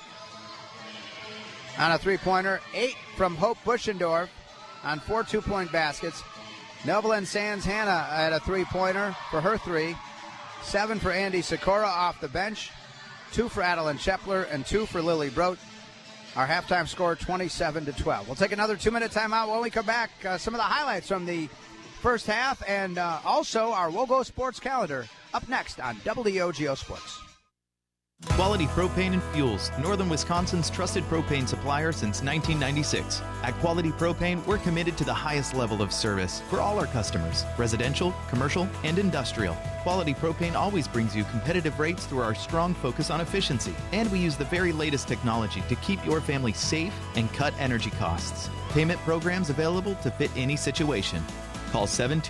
on a 3-pointer, 8 from Hope Buschendorf on 4 2-point baskets. Nevelyn Sands Hannah at a 3-pointer for her 3. 7 for Andy Sikora off the bench. 2 for Adeline Shepler and 2 for Lily Brote. Our halftime score 27-12. We'll take another 2-minute timeout when we come back. Some of the highlights from the first half and also our WOGO Sports calendar up next on WOGO Sports. Quality Propane and Fuels, Northern Wisconsin's trusted propane supplier since 1996. At Quality Propane, we're committed to the highest level of service for all our customers, residential, commercial, and industrial. Quality Propane always brings you competitive rates through our strong focus on efficiency. And we use the very latest technology to keep your family safe and cut energy costs. Payment programs available to fit any situation. Call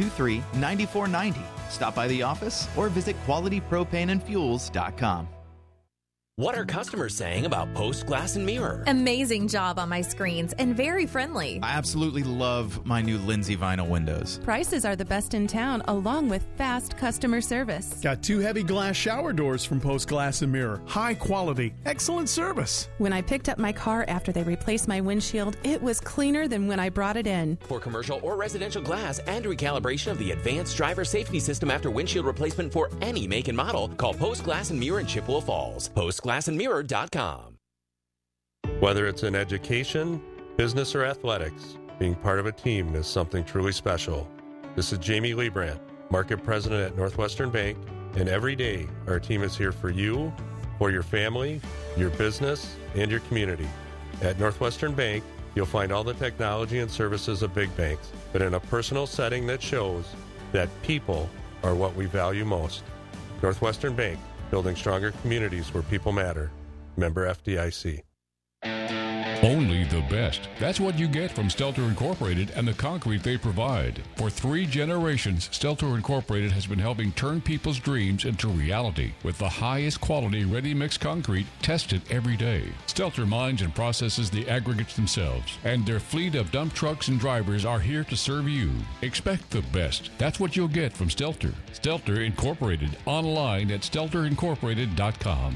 723-9490. Stop by the office or visit qualitypropaneandfuels.com. What are customers saying about Post Glass and Mirror? Amazing job on my screens and very friendly. I absolutely love my new Lindsay vinyl windows. Prices are the best in town, along with fast customer service. Got 2 heavy glass shower doors from Post Glass and Mirror. High quality, excellent service. When I picked up my car after they replaced my windshield, it was cleaner than when I brought it in. For commercial or residential glass and recalibration of the advanced driver safety system after windshield replacement for any make and model, call Post Glass and Mirror in Chippewa Falls. PostGlassandMirror.com. Whether it's in education, business, or athletics, being part of a team is something truly special. This is Jamie Liebrandt, Market President at Northwestern Bank, and every day our team is here for you, for your family, your business, and your community. At Northwestern Bank, you'll find all the technology and services of big banks, but in a personal setting that shows that people are what we value most. Northwestern Bank, building stronger communities where people matter. Member FDIC. Only the best. That's what you get from Stelter Incorporated and the concrete they provide. For 3 generations, Stelter Incorporated has been helping turn people's dreams into reality with the highest quality ready-mix concrete tested every day. Stelter mines and processes the aggregates themselves, and their fleet of dump trucks and drivers are here to serve you. Expect the best. That's what you'll get from Stelter. Stelter Incorporated, online at stelterincorporated.com.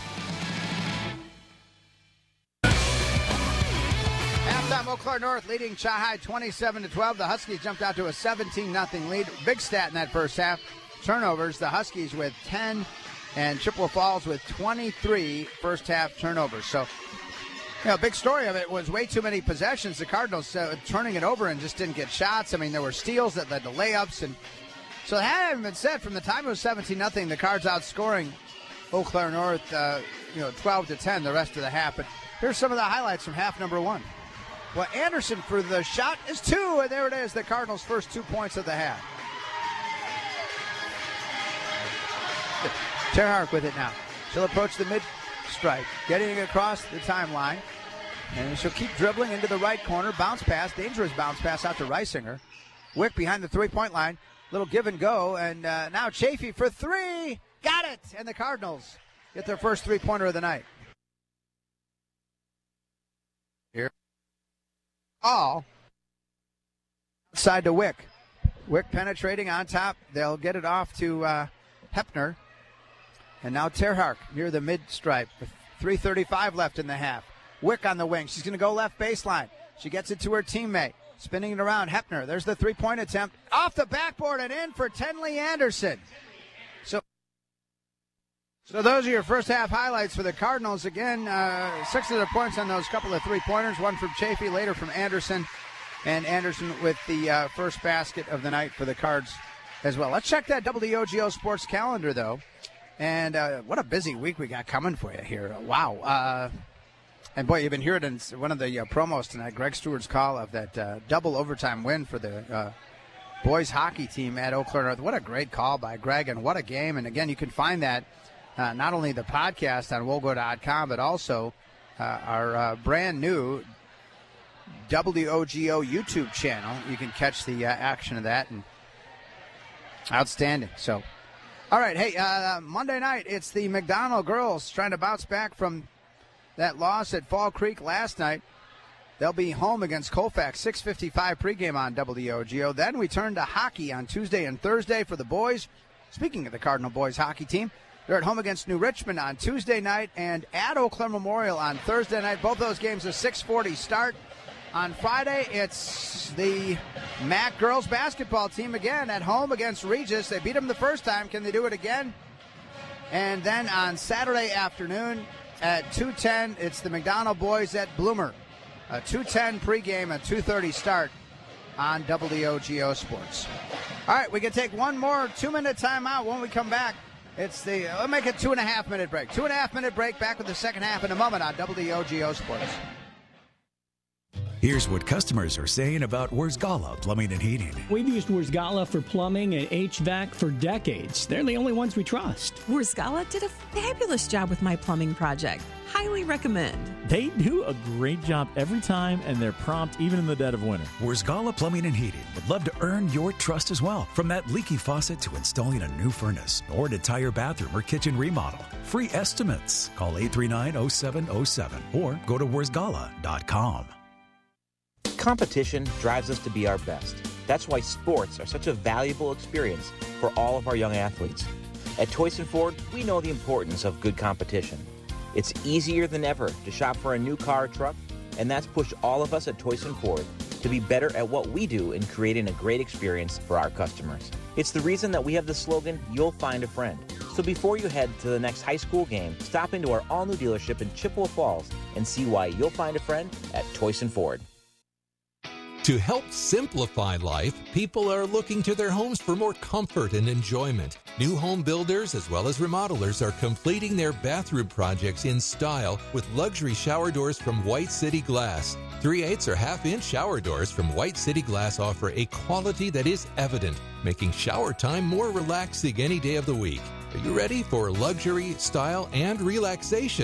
Eau Claire North leading Chi-High 27-12. The Huskies jumped out to a 17-0 lead. Big stat in that first half. Turnovers, the Huskies with 10 and Chippewa Falls with 23 first half turnovers. So, big story of it was way too many possessions. The Cardinals turning it over and just didn't get shots. I mean, there were steals that led to layups. And so that having been said, from the time it was 17-0, the Cards outscoring Eau Claire North, 12-10 the rest of the half. But here's some of the highlights from half number 1. Well, Anderson for the shot is 2, and there it is, the Cardinals' first 2 points of the half. Terhark with it now. She'll approach the mid-stripe, getting it across the timeline, and she'll keep dribbling into the right corner. Bounce pass, dangerous bounce pass out to Reisinger. Wick behind the three-point line. Little give and go, and now Chafee for 3. Got it! And the Cardinals get their first three-pointer of the night. Here. All side to Wick. Wick penetrating on top. They'll get it off to Hepner. And now Terhark near the mid-stripe with 3:35 left in the half. Wick on the wing. She's going to go left baseline. She gets it to her teammate. Spinning it around. Hepner. There's the three-point attempt. Off the backboard and in for Tenley Anderson. So those are your first half highlights for the Cardinals. Again, 6 of their points on those couple of three-pointers, one from Chafee, later from Anderson, and Anderson with the first basket of the night for the Cards as well. Let's check that WOGO Sports calendar, though. And what a busy week we got coming for you here. Wow. And, boy, you've been hearing in one of the promos tonight, Greg Stewart's call of that double overtime win for the boys hockey team at Eau Claire North. What a great call by Greg, and what a game. And, again, you can find that not only the podcast on wogo.com, but also our brand new WOGO YouTube channel. You can catch the action of that. And outstanding. So, all right. Hey, Monday night, it's the McDonald girls trying to bounce back from that loss at Fall Creek last night. They'll be home against Colfax, 6:55 pregame on WOGO. Then we turn to hockey on Tuesday and Thursday for the boys. Speaking of the Cardinal boys hockey team, they're at home against New Richmond on Tuesday night and at Eau Claire Memorial on Thursday night. Both those games a 6:40 start. On Friday, it's the MAC girls basketball team again at home against Regis. They beat them the first time. Can they do it again? And then on Saturday afternoon at 2:10, it's the McDonald boys at Bloomer. A 2:10 pregame, a 2:30 start on WOGO Sports. All right, we can take one more 2-minute timeout when we come back. We'll make it 2.5-minute break. 2.5-minute break, back with the second half in a moment on WOGO Sports. Here's what customers are saying about Wurzgala Plumbing and Heating. We've used Wurzgala for plumbing and HVAC for decades. They're the only ones we trust. Wurzgala did a fabulous job with my plumbing project. Highly recommend. They do a great job every time, and they're prompt even in the dead of winter. Wurzgala Plumbing and Heating would love to earn your trust as well. From that leaky faucet to installing a new furnace or an entire bathroom or kitchen remodel. Free estimates. Call 839-0707 or go to wurzgala.com. Competition drives us to be our best. That's why sports are such a valuable experience for all of our young athletes. At Toyson Ford, we know the importance of good competition. It's easier than ever to shop for a new car or truck, and that's pushed all of us at Toyson Ford to be better at what we do in creating a great experience for our customers. It's the reason that we have the slogan, "You'll find a friend." So before you head to the next high school game, stop into our all-new dealership in Chippewa Falls and see why you'll find a friend at Toyson Ford. To help simplify life, people are looking to their homes for more comfort and enjoyment. New home builders as well as remodelers are completing their bathroom projects in style with luxury shower doors from White City Glass. 3/8 or half-inch shower doors from White City Glass offer a quality that is evident, making shower time more relaxing any day of the week. Are you ready for luxury, style, and relaxation?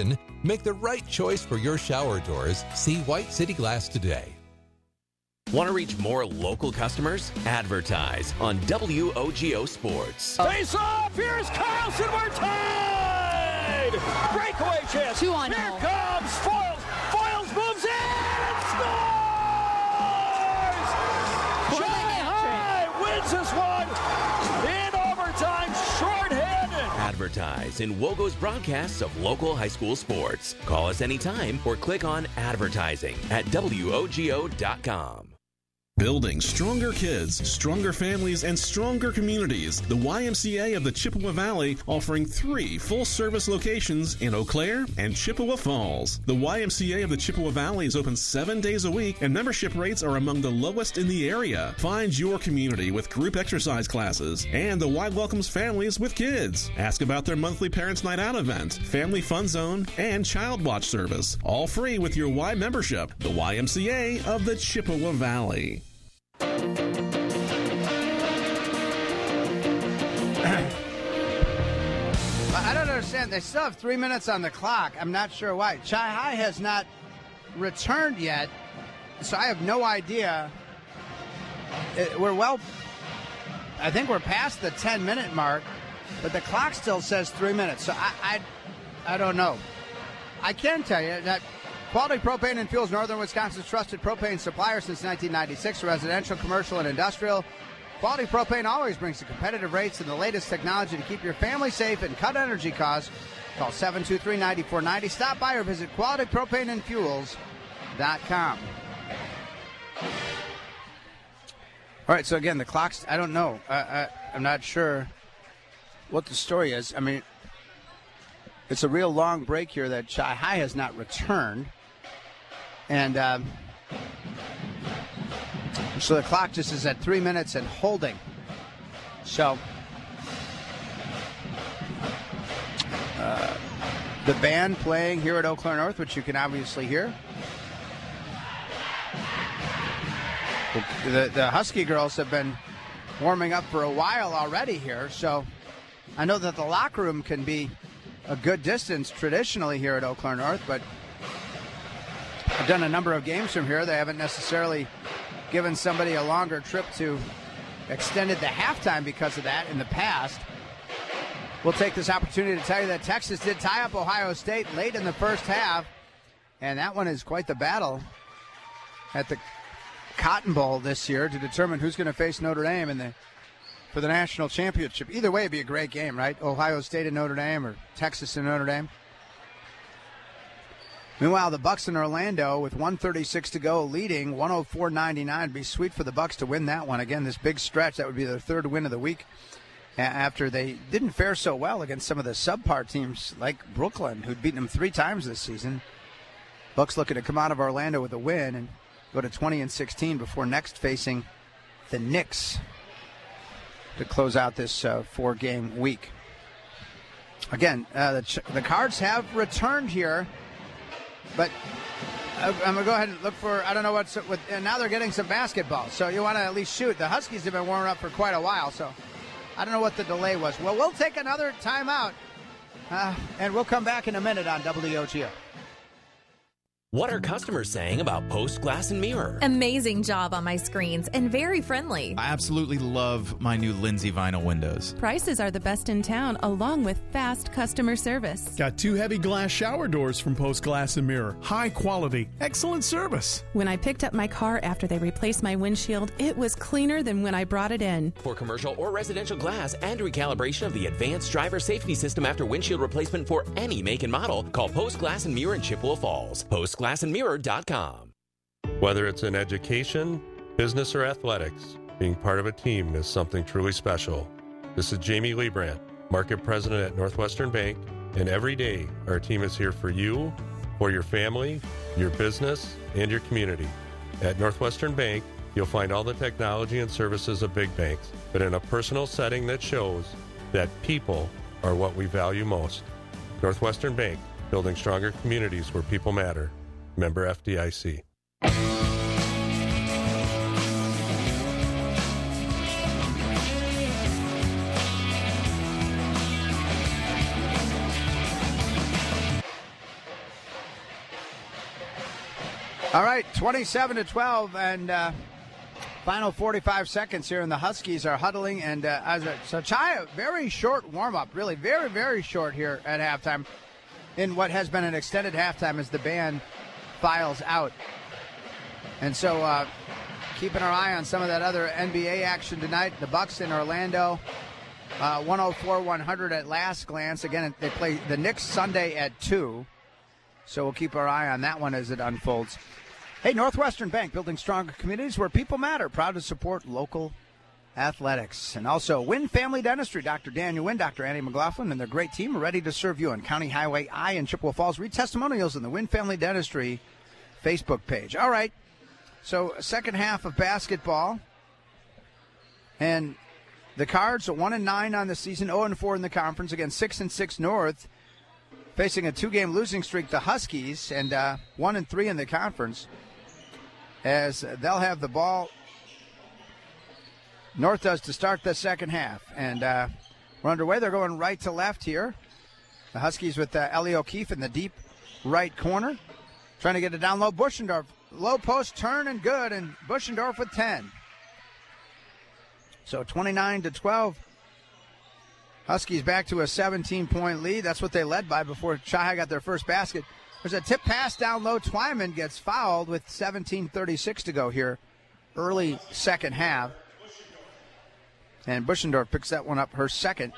Make the right choice for your shower doors. See White City Glass today. Want to reach more local customers? Advertise on WOGO Sports. Face off! Here's Carlson. We're tied! Breakaway chance. 2 on. Here comes Foyles. Foyles moves in and scores! Shanghai wins this one in overtime, shorthanded. Advertise in WOGO's broadcasts of local high school sports. Call us anytime or click on advertising at WOGO.com. Building stronger kids, stronger families, and stronger communities. The YMCA of the Chippewa Valley offering 3 full-service locations in Eau Claire and Chippewa Falls. The YMCA of the Chippewa Valley is open 7 days a week, and membership rates are among the lowest in the area. Find your community with group exercise classes, and the Y welcomes families with kids. Ask about their monthly Parents' Night Out event, Family Fun Zone, and Child Watch service. All free with your Y membership. The YMCA of the Chippewa Valley. I don't understand. They still have 3 minutes on the clock. I'm not sure why. Chi High has not returned yet, so I have no idea. I think we're past the 10-minute mark, but the clock still says 3 minutes, so I don't know. I can tell you that Quality Propane and Fuels, Northern Wisconsin's trusted propane supplier since 1996, residential, commercial, and industrial. Quality Propane always brings the competitive rates and the latest technology to keep your family safe and cut energy costs. Call 723-9490. Stop by or visit qualitypropaneandfuels.com. All right, so again, the clock's, I don't know. I'm not sure what the story is. I mean, it's a real long break here that Chi High has not returned. And so the clock just is at 3 minutes and holding. So the band playing here at Eau Claire North, which you can obviously hear. The Husky girls have been warming up for a while already here. So I know that the locker room can be a good distance traditionally here at Eau Claire North, but I've done a number of games from here. They haven't necessarily given somebody a longer trip to extended the halftime because of that in the past. We'll take this opportunity to tell you that Texas did tie up Ohio State late in the first half, and that one is quite the battle at the Cotton Bowl this year to determine who's going to face Notre Dame for the national championship. Either way, it'd be a great game, right? Ohio State and Notre Dame, or Texas and Notre Dame. Meanwhile, the Bucs in Orlando with 1:36 to go, leading 104-99. It'd be sweet for the Bucs to win that one. Again, this big stretch, that would be their third win of the week after they didn't fare so well against some of the subpar teams like Brooklyn, who'd beaten them 3 times this season. Bucs looking to come out of Orlando with a win and go to 20-16 before next facing the Knicks to close out this 4-game week. Again, the Cards have returned here. But I'm going to go ahead and look for, I don't know what's with, and now they're getting some basketball. So you want to at least shoot. The Huskies have been warming up for quite a while, so I don't know what the delay was. Well, we'll take another timeout, and we'll come back in a minute on WOGO. What are customers saying about Post Glass and Mirror? Amazing job on my screens and very friendly. I absolutely love my new Lindsay vinyl windows. Prices are the best in town, along with fast customer service. Got 2 heavy glass shower doors from Post Glass and Mirror. High quality, excellent service. When I picked up my car after they replaced my windshield, it was cleaner than when I brought it in. For commercial or residential glass and recalibration of the advanced driver safety system after windshield replacement for any make and model, call Post Glass and Mirror in Chippewa Falls. PostGlassandMirror.com. Whether it's in education, business, or athletics, being part of a team is something truly special. This is Jamie Leibrandt, Market President at Northwestern Bank, and every day our team is here for you, for your family, your business, and your community. At Northwestern Bank, you'll find all the technology and services of big banks, but in a personal setting that shows that people are what we value most. Northwestern Bank, building stronger communities where people matter. Member FDIC. All right, 27-12, and final 45 seconds here, and the Huskies are huddling. And so Chai, very short warm-up, really very, very short here at halftime in what has been an extended halftime as the band files out. And so keeping our eye on some of that other NBA action tonight. The Bucks in Orlando, 104-100 at last glance. Again, they play the Knicks Sunday at 2. So we'll keep our eye on that one as it unfolds. Hey, Northwestern Bank, building stronger communities where people matter. Proud to support local athletics. And also, Wynn Family Dentistry. Dr. Daniel Wynn, Dr. Andy McLaughlin, and their great team are ready to serve you on County Highway I in Chippewa Falls. Read testimonials in the Wynn Family Dentistry Facebook page. All right, so second half of basketball. And the Cards are 1-9 on the season, 0-4 in the conference against 6-6 North. Facing a 2-game losing streak, the Huskies, and 1-3 in the conference. As they'll have the ball, North does, to start the second half. And we're underway. They're going right to left here. The Huskies with Ellie O'Keefe in the deep right corner. Trying to get it down low. Buschendorf, low post, turn and good. And Buschendorf with 10. So 29-12. Huskies back to a 17-point lead. That's what they led by before Chai got their first basket. There's a tip pass down low. Twyman gets fouled with 17:36 to go here. Early second half. And Buschendorf picks that one up, her second.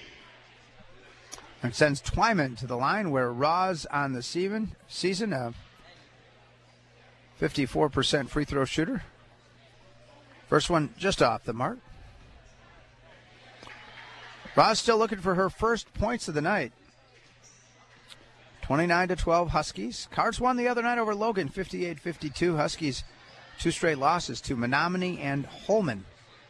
And sends Twyman to the line where Roz on the season, 54% free throw shooter. First one just off the mark. Roz still looking for her first points of the night. 29-12 Huskies. Cards won the other night over Logan, 58-52. Huskies, 2 straight losses to Menominee and Holman.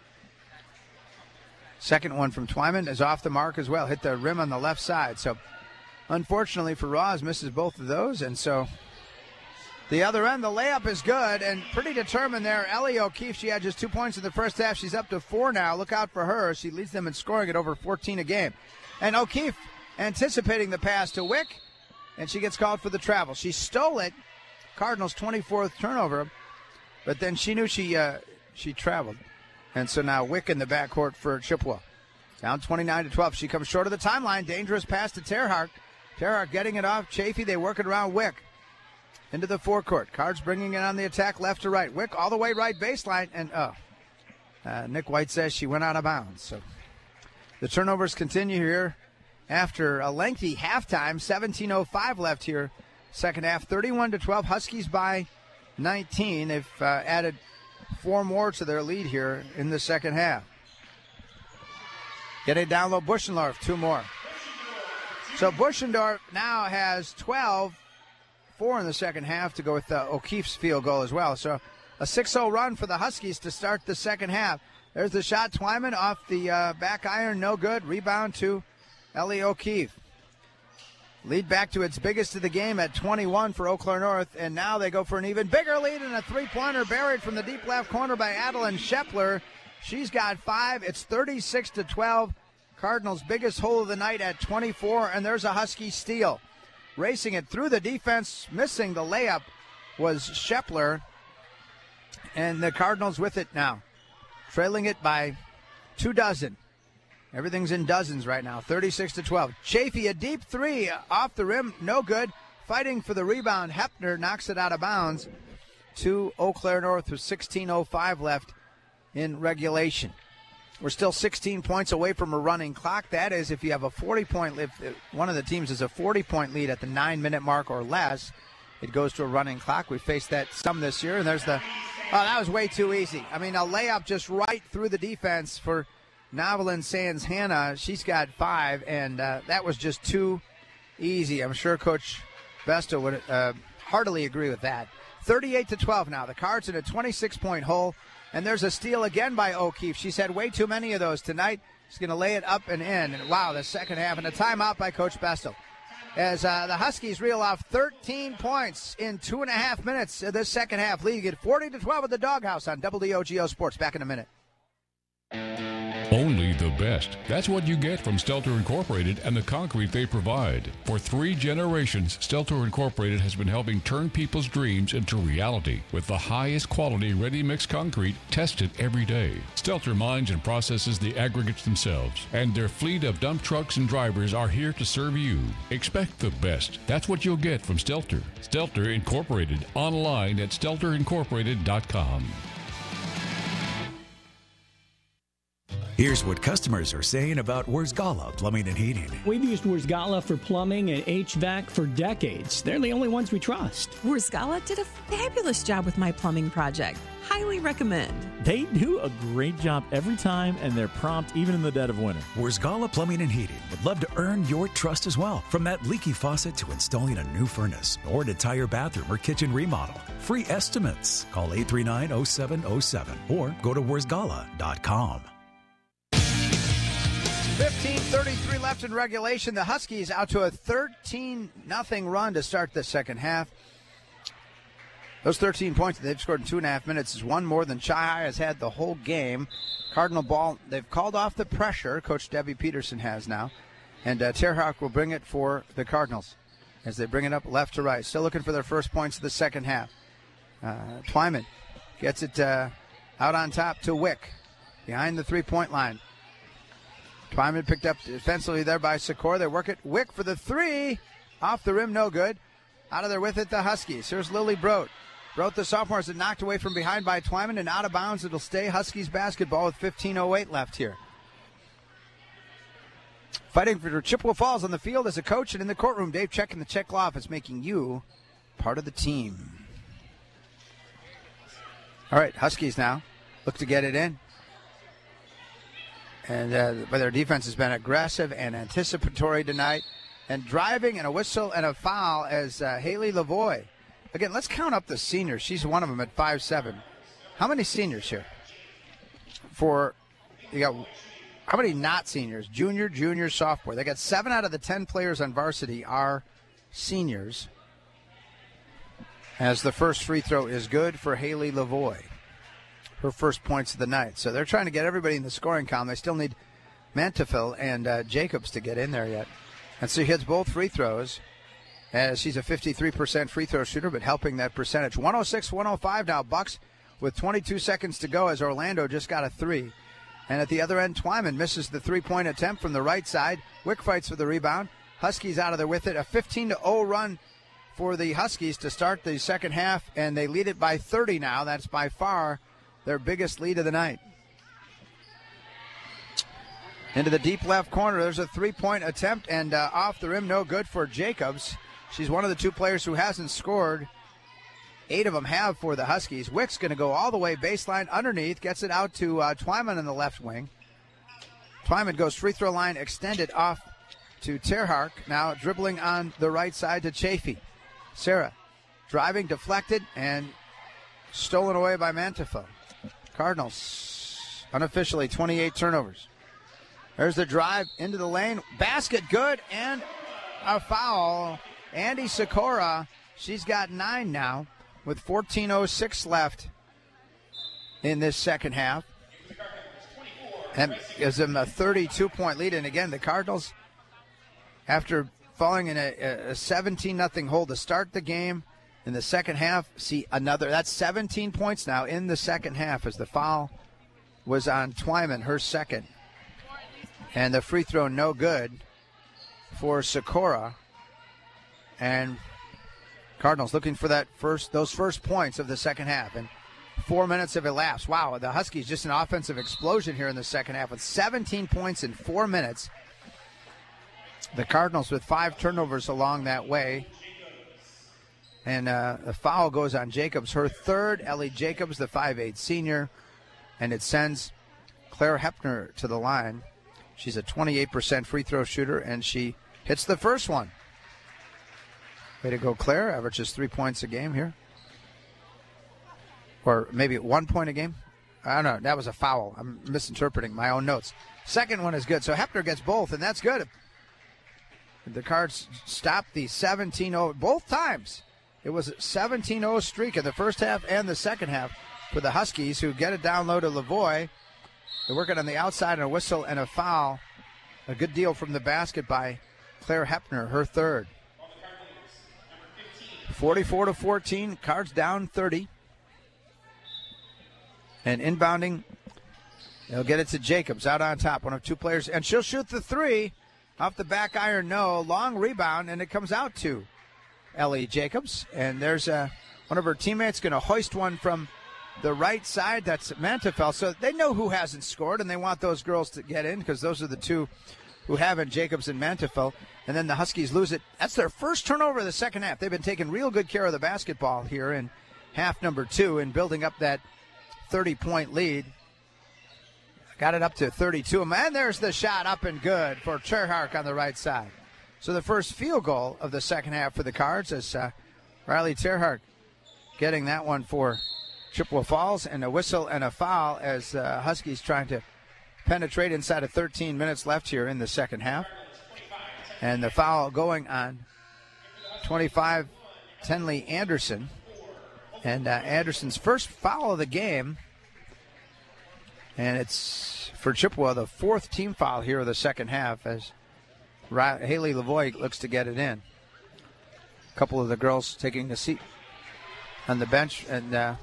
Second one from Twyman is off the mark as well. Hit the rim on the left side. So, unfortunately for Roz, misses both of those. And so, the other end, the layup is good and pretty determined there. Ellie O'Keefe, she had just 2 points in the first half. She's up to 4 now. Look out for her. She leads them in scoring at over 14 a game. And O'Keefe anticipating the pass to Wick. And she gets called for the travel. She stole it. Cardinals' 24th turnover. But then she knew she traveled. And so now Wick in the backcourt for Chippewa. Down 29-12. She comes short of the timeline. Dangerous pass to Terhart. Terhart getting it off Chafee. They work it around Wick. Into the forecourt. Cards bringing it on the attack left to right. Wick all the way right baseline. And Nick White says she went out of bounds. So the turnovers continue here. After a lengthy halftime, 17:05 left here. Second half, 31-12. Huskies by 19. They've added 4 more to their lead here in the second half. Getting down low, Buschendorf, 2 more. So Buschendorf now has 12, 4 in the second half to go with O'Keefe's field goal as well. So a 6-0 run for the Huskies to start the second half. There's the shot. Twyman off the back iron, no good. Rebound to Ellie O'Keefe. Lead back to its biggest of the game at 21 for Eau Claire North, and now they go for an even bigger lead and a 3-pointer buried from the deep left corner by Adeline Shepler. She's got 5. It's 36-12. Cardinals' biggest hole of the night at 24, and there's a Husky steal. Racing it through the defense, missing the layup was Shepler, and the Cardinals with it now, trailing it by 24. Everything's in dozens right now, 36-12. Chafee, a deep 3 off the rim, no good. Fighting for the rebound, Hepner knocks it out of bounds to Eau Claire North with 16:05 left in regulation. We're still 16 points away from a running clock. That is, if you have a 40-point lead, if one of the teams has a 40-point lead at the 9-minute mark or less, it goes to a running clock. We faced that some this year, and there's the, that was way too easy. I mean, a layup just right through the defense for Novelyn Sands Hannah. She's got 5, and that was just too easy. I'm sure Coach Vesta would heartily agree with that. 38-12 now. The Cards in a 26-point hole, and there's a steal again by O'Keefe. She's had way too many of those tonight. She's going to lay it up and in. And wow, the second half, and a timeout by Coach Bestel. As the Huskies reel off 13 points in 2.5 minutes of this second half, leading it 40-12 at the Doghouse on WDOGO Sports. Back in a minute. Only the best. That's what you get from Stelter Incorporated and the concrete they provide. For 3 generations, Stelter Incorporated has been helping turn people's dreams into reality with the highest quality ready-mix concrete tested every day. Stelter mines and processes the aggregates themselves, and their fleet of dump trucks and drivers are here to serve you. Expect the best. That's what you'll get from Stelter. Stelter Incorporated, online at stelterincorporated.com. Here's what customers are saying about Wurzgala Plumbing and Heating. We've used Wurzgala for plumbing and HVAC for decades. They're the only ones we trust. Wurzgala did a fabulous job with my plumbing project. Highly recommend. They do a great job every time, and they're prompt even in the dead of winter. Wurzgala Plumbing and Heating would love to earn your trust as well. From that leaky faucet to installing a new furnace or an entire bathroom or kitchen remodel. Free estimates. Call 839-0707 or go to wurzgala.com. 15:33 left in regulation. The Huskies out to a 13-0 run to start the second half. Those 13 points that they've scored in 2.5 minutes is one more than Chi has had the whole game. Cardinal ball, they've called off the pressure. Coach Debbie Peterson has now. And Terhawk will bring it for the Cardinals as they bring it up left to right. Still looking for their first points of the second half. Twyman gets it out on top to Wick behind the three-point line. Twyman picked up defensively there by Sikora. They work it. Wick for the three. Off the rim, no good. Out of there with it, the Huskies. Here's Lily Brodt. Brodt, the sophomore, is knocked away from behind by Twyman and out of bounds. It'll stay Huskies basketball with 15:08 left here. Fighting for Chippewa Falls on the field as a coach and in the courtroom. Dave Check in the Check Law Office, making you part of the team. All right, Huskies now look to get it in. And but their defense has been aggressive and anticipatory tonight. And driving and a whistle and a foul as Haley Lavoie. Again, let's count up the seniors. She's one of them at 5'7". How many seniors here? You got how many not seniors? Junior, sophomore. They got 7 out of the 10 players on varsity are seniors. As the first free throw is good for Haley Lavoie. Her first points of the night. So they're trying to get everybody in the scoring column. They still need Mantefel and Jacobs to get in there yet. And so he hits both free throws as she's a 53% free throw shooter, but helping that percentage. 106-105 now. Bucks with 22 seconds to go as Orlando just got a 3. And at the other end, Twyman misses the three-point attempt from the right side. Wick fights for the rebound. Huskies out of there with it. A 15-0 run for the Huskies to start the second half, and they lead it by 30 now. That's by far their biggest lead of the night. Into the deep left corner. There's a three-point attempt, and off the rim, no good for Jacobs. She's one of the 2 players who hasn't scored. 8 of them have for the Huskies. Wick's going to go all the way baseline underneath, gets it out to Twyman in the left wing. Twyman goes free throw line extended off to Terhawk. Now dribbling on the right side to Chafee. Sarah driving, deflected, and stolen away by Mantefel. Cardinals unofficially 28 turnovers. There's the drive into the lane. Basket good and a foul. Andy Sikora, she's got 9 now with 14:06 left in this second half. And gives them a 32-point lead. And again, the Cardinals, after falling in a 17-0 hole to start the game, in the second half, see another. That's 17 points now in the second half as the foul was on Twyman, her second. And the free throw no good for Sikora. And Cardinals looking for those first points of the second half. And 4 minutes have elapsed. Wow, the Huskies just an offensive explosion here in the second half with 17 points in 4 minutes. The Cardinals with 5 turnovers along that way. And the foul goes on Jacobs, her third. Ellie Jacobs, the 5'8 senior. And it sends Claire Hepner to the line. She's a 28% free throw shooter, and she hits the first one. Way to go, Claire. Averages 3 points a game here. Or maybe 1 point a game. I don't know. That was a foul. I'm misinterpreting my own notes. Second one is good. So Hepner gets both, and that's good. The Cards stopped the 17-0 both times. It was a 17-0 streak in the first half and the second half for the Huskies, who get it down low to Lavoie. They're working on the outside, and a whistle and a foul. A good deal from the basket by Claire Hepner, her third. 44-14, Cards down 30. And inbounding, they'll get it to Jacobs out on top, one of two players. And she'll shoot the three. Off the back iron, no. Long rebound, and it comes out to Ellie Jacobs. And there's one of her teammates going to hoist one from the right side. That's Mantefel. So they know who hasn't scored, and they want those girls to get in because those are the two who haven't, Jacobs and Mantefel. And then the Huskies lose it. That's their first turnover of the second half. They've been taking real good care of the basketball here in half number 2 and building up that 30-point lead. Got it up to 32. And there's the shot up and good for Terhark on the right side. So the first field goal of the second half for the Cards is Riley Terhark getting that one for Chippewa Falls, and a whistle and a foul as Huskies trying to penetrate inside of 13 minutes left here in the second half. And the foul going on 25, Tenley Anderson. And Anderson's first foul of the game. And it's for Chippewa, the fourth team foul here of the second half as Haley Lavoie looks to get it in. A couple of the girls taking a seat on the bench, and we'll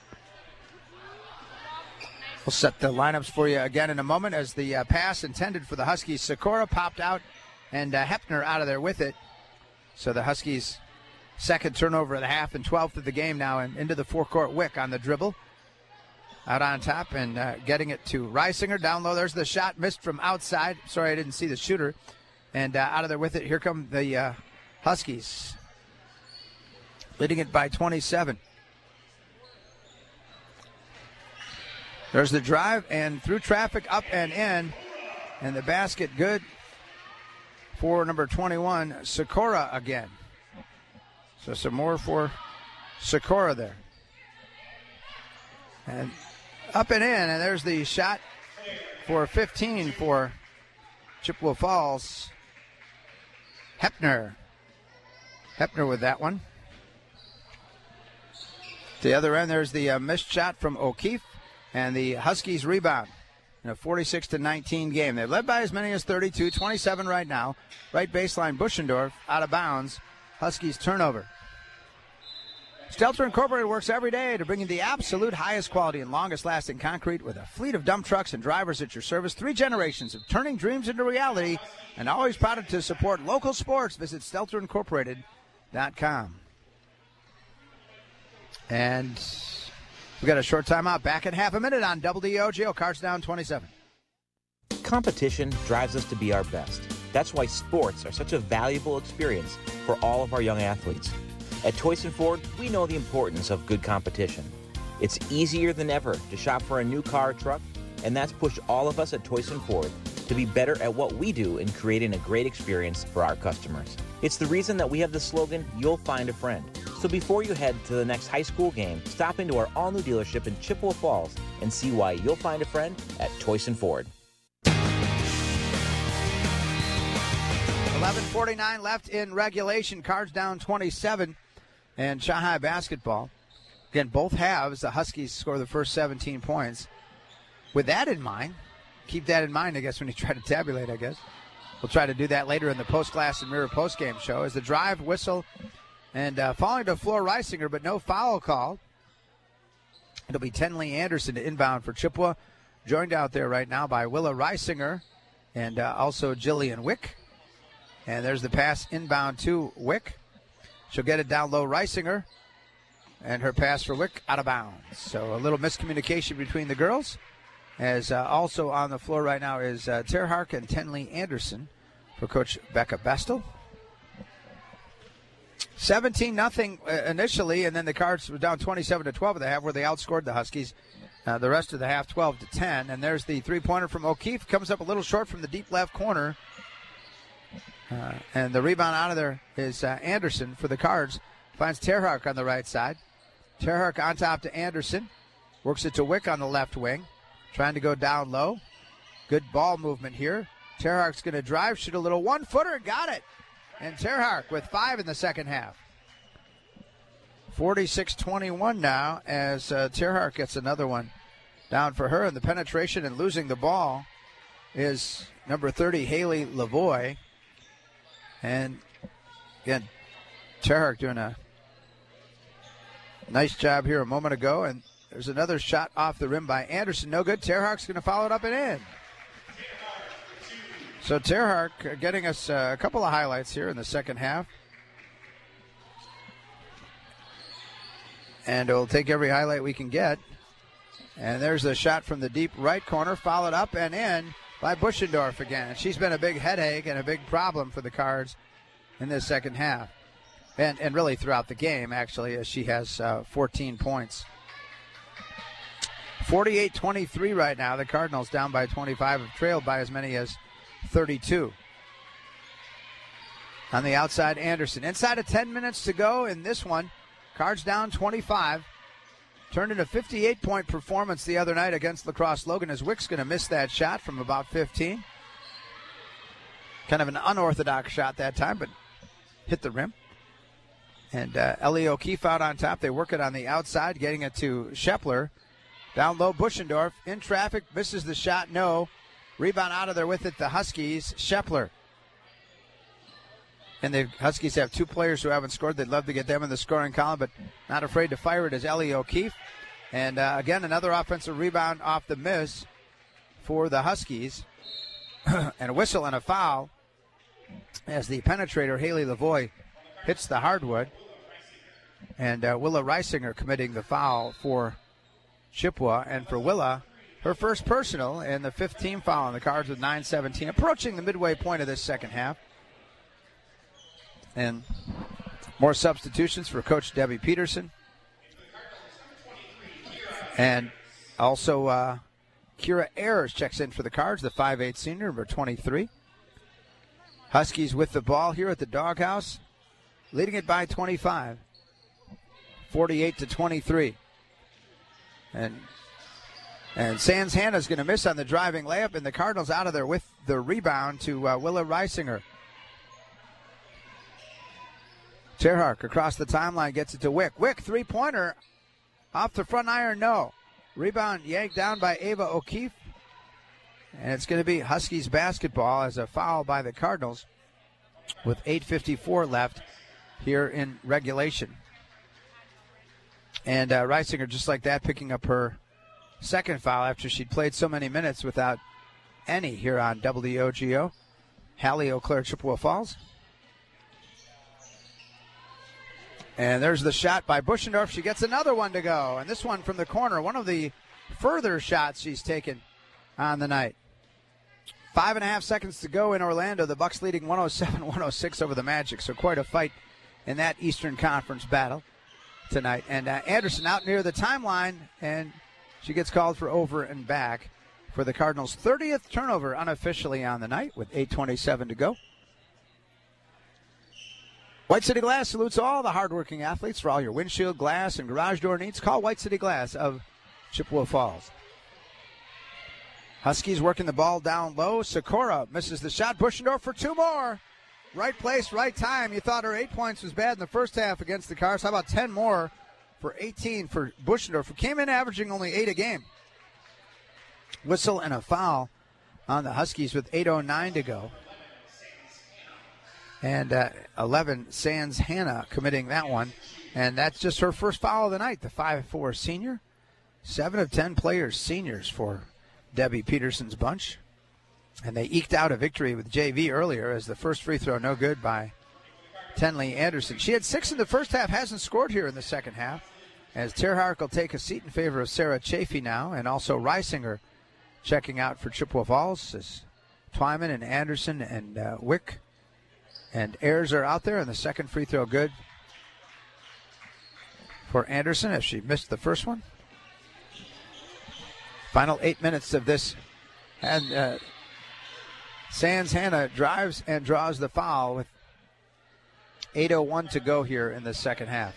set the lineups for you again in a moment as the pass intended for the Huskies. Sikora popped out, and Hepner out of there with it. So the Huskies' second turnover of the half and 12th of the game now, and into the forecourt. Wick on the dribble. Out on top and getting it to Reisinger. Down low, there's the shot. Missed from outside. Sorry, I didn't see the shooter. And out of there with it. Here come the Huskies. Leading it by 27. There's the drive and through traffic, up and in. And the basket good for number 21, Sikora again. So some more for Sikora there. And up and in, and there's the shot for 15 for Chippewa Falls. Hepner with that one. The other end, there's the missed shot from O'Keefe, and the Huskies rebound in a 46-19 game. They've led by as many as 32, 27 right now. Right baseline, Buschendorf out of bounds. Huskies turnover. Stelter Incorporated works every day to bring you the absolute highest quality and longest lasting concrete with a fleet of dump trucks and drivers at your service. 3 generations of turning dreams into reality, and always proud to support local sports. Visit StelterIncorporated.com. And we got a short timeout. Back in half a minute on WDOGO. Cards down 27. Competition drives us to be our best. That's why sports are such a valuable experience for all of our young athletes. At Toyson Ford, we know the importance of good competition. It's easier than ever to shop for a new car or truck, and that's pushed all of us at Toyson Ford to be better at what we do in creating a great experience for our customers. It's the reason that we have the slogan, "You'll find a friend." So before you head to the next high school game, stop into our all-new dealership in Chippewa Falls and see why you'll find a friend at Toyson Ford. 11:49 left in regulation. Cards down 27. And Shanghai basketball. Again, both halves, the Huskies score the first 17 points. With that in mind, keep that in mind, I guess, when you try to tabulate, I guess. We'll try to do that later in the Post-Glass and Mirror postgame show. As the drive, whistle, and falling to the floor, Reisinger, but no foul call. It'll be Tenley Anderson to inbound for Chippewa. Joined out there right now by Willa Reisinger and also Jillian Wick. And there's the pass inbound to Wick. She'll get it down low, Reisinger, and her pass for Wick out of bounds. So a little miscommunication between the girls. As also on the floor right now is Terhark and Tenley Anderson for Coach Becca Bestel. 17-0 initially, and then the Cards were down 27-12 at the half, where they outscored the Huskies. The rest of the half, 12-10. And there's the three-pointer from O'Keefe. Comes up a little short from the deep left corner. And the rebound out of there is Anderson for the Cards. Finds Terhark on the right side. Terhark on top to Anderson. Works it to Wick on the left wing. Trying to go down low. Good ball movement here. Terhark's going to drive, shoot a little one-footer. Got it. And Terhark with 5 in the second half. 46-21 now as Terhark gets another one down for her, and the penetration and losing the ball is number 30, Haley Lavoie. And again, Terhark doing a nice job here a moment ago, and there's another shot off the rim by Anderson. No good. Terhark's going to follow it up and in. So Terhark getting us a couple of highlights here in the second half. And we'll take every highlight we can get. And there's the shot from the deep right corner, followed up and in by Buschendorf again. And she's been a big headache and a big problem for the Cards in this second half. And really throughout the game, actually, as she has 14 points. 48-23 right now. The Cardinals down by 25, have trailed by as many as 32. On the outside, Anderson. Inside of 10 minutes to go in this one. Cards down 25. Turned in a 58-point performance the other night against La Crosse Logan, as Wick's going to miss that shot from about 15. Kind of an unorthodox shot that time, but hit the rim. And Ellie O'Keefe out on top. They work it on the outside, getting it to Shepler. Down low, Buschendorf in traffic, misses the shot, no. Rebound out of there with it, the Huskies, Shepler. And the Huskies have two players who haven't scored. They'd love to get them in the scoring column, but not afraid to fire it as Ellie O'Keefe. And again, another offensive rebound off the miss for the Huskies. And a whistle and a foul as the penetrator, Haley Lavoie, hits the hardwood. And Willa Reisinger committing the foul for Chippewa. And for Willa, her first personal and the 15th foul on the Cards with 9:17, approaching the midway point of this second half. And more substitutions for Coach Debbie Peterson. And also Kira Ayers checks in for the Cards, the 5'8 senior, number 23. Huskies with the ball here at the doghouse, leading it by 25, 48-23. And Sands Hannah's going to miss on the driving layup, and the Cardinals out of there with the rebound to Willa Reisinger. Terhark across the timeline gets it to Wick. Wick, three-pointer off the front iron, no. Rebound yanked down by Ava O'Keefe. And it's going to be Huskies basketball as a foul by the Cardinals with 8:54 left here in regulation. And Reisinger, just like that, picking up her second foul after she'd played so many minutes without any here on WOGO. Hallie Eau Claire, Chippewa Falls. And there's the shot by Buschendorf. She gets another one to go. And this one from the corner, one of the further shots she's taken on the night. 5.5 seconds to go in Orlando. The Bucks leading 107-106 over the Magic. So quite a fight in that Eastern Conference battle tonight. And Anderson out near the timeline, and she gets called for over and back for the Cardinals' 30th turnover unofficially on the night with 8:27 to go. White City Glass salutes all the hardworking athletes. For all your windshield, glass, and garage door needs, call White City Glass of Chippewa Falls. Huskies working the ball down low. Sikora misses the shot. Buschendorf for two more. Right place, right time. You thought her 8 points was bad in the first half against the Cars. How about 10 more for 18 for Buschendorf, who came in averaging only 8 a game. Whistle and a foul on the Huskies with 8:09 to go. And 11, Sands Hannah committing that one. And that's just her first foul of the night, the 5'4 senior. 7 of 10 players seniors for Debbie Peterson's bunch. And they eked out a victory with JV earlier as the first free throw no good by Tenley Anderson. She had 6 in the first half, hasn't scored here in the second half. As Terhark will take a seat in favor of Sarah Chafee now. And also Reisinger checking out for Chippewa Falls as Twyman and Anderson and Wick and Ayers are out there, and the second free throw good for Anderson as she missed the first one. Final 8 minutes of this. And Sands Hannah drives and draws the foul with 8:01 to go here in the second half.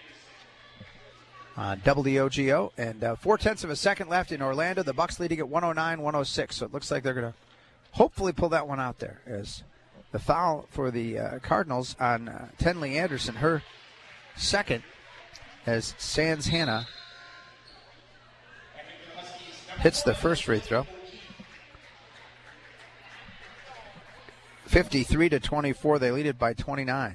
WOGO, and 0.4 of a second left in Orlando. The Bucks leading at 109-106, so it looks like they're going to hopefully pull that one out there as the foul for the Cardinals on Tenley Anderson, her second, as Sands Hannah hits the first free throw. 53-24, they lead it by 29.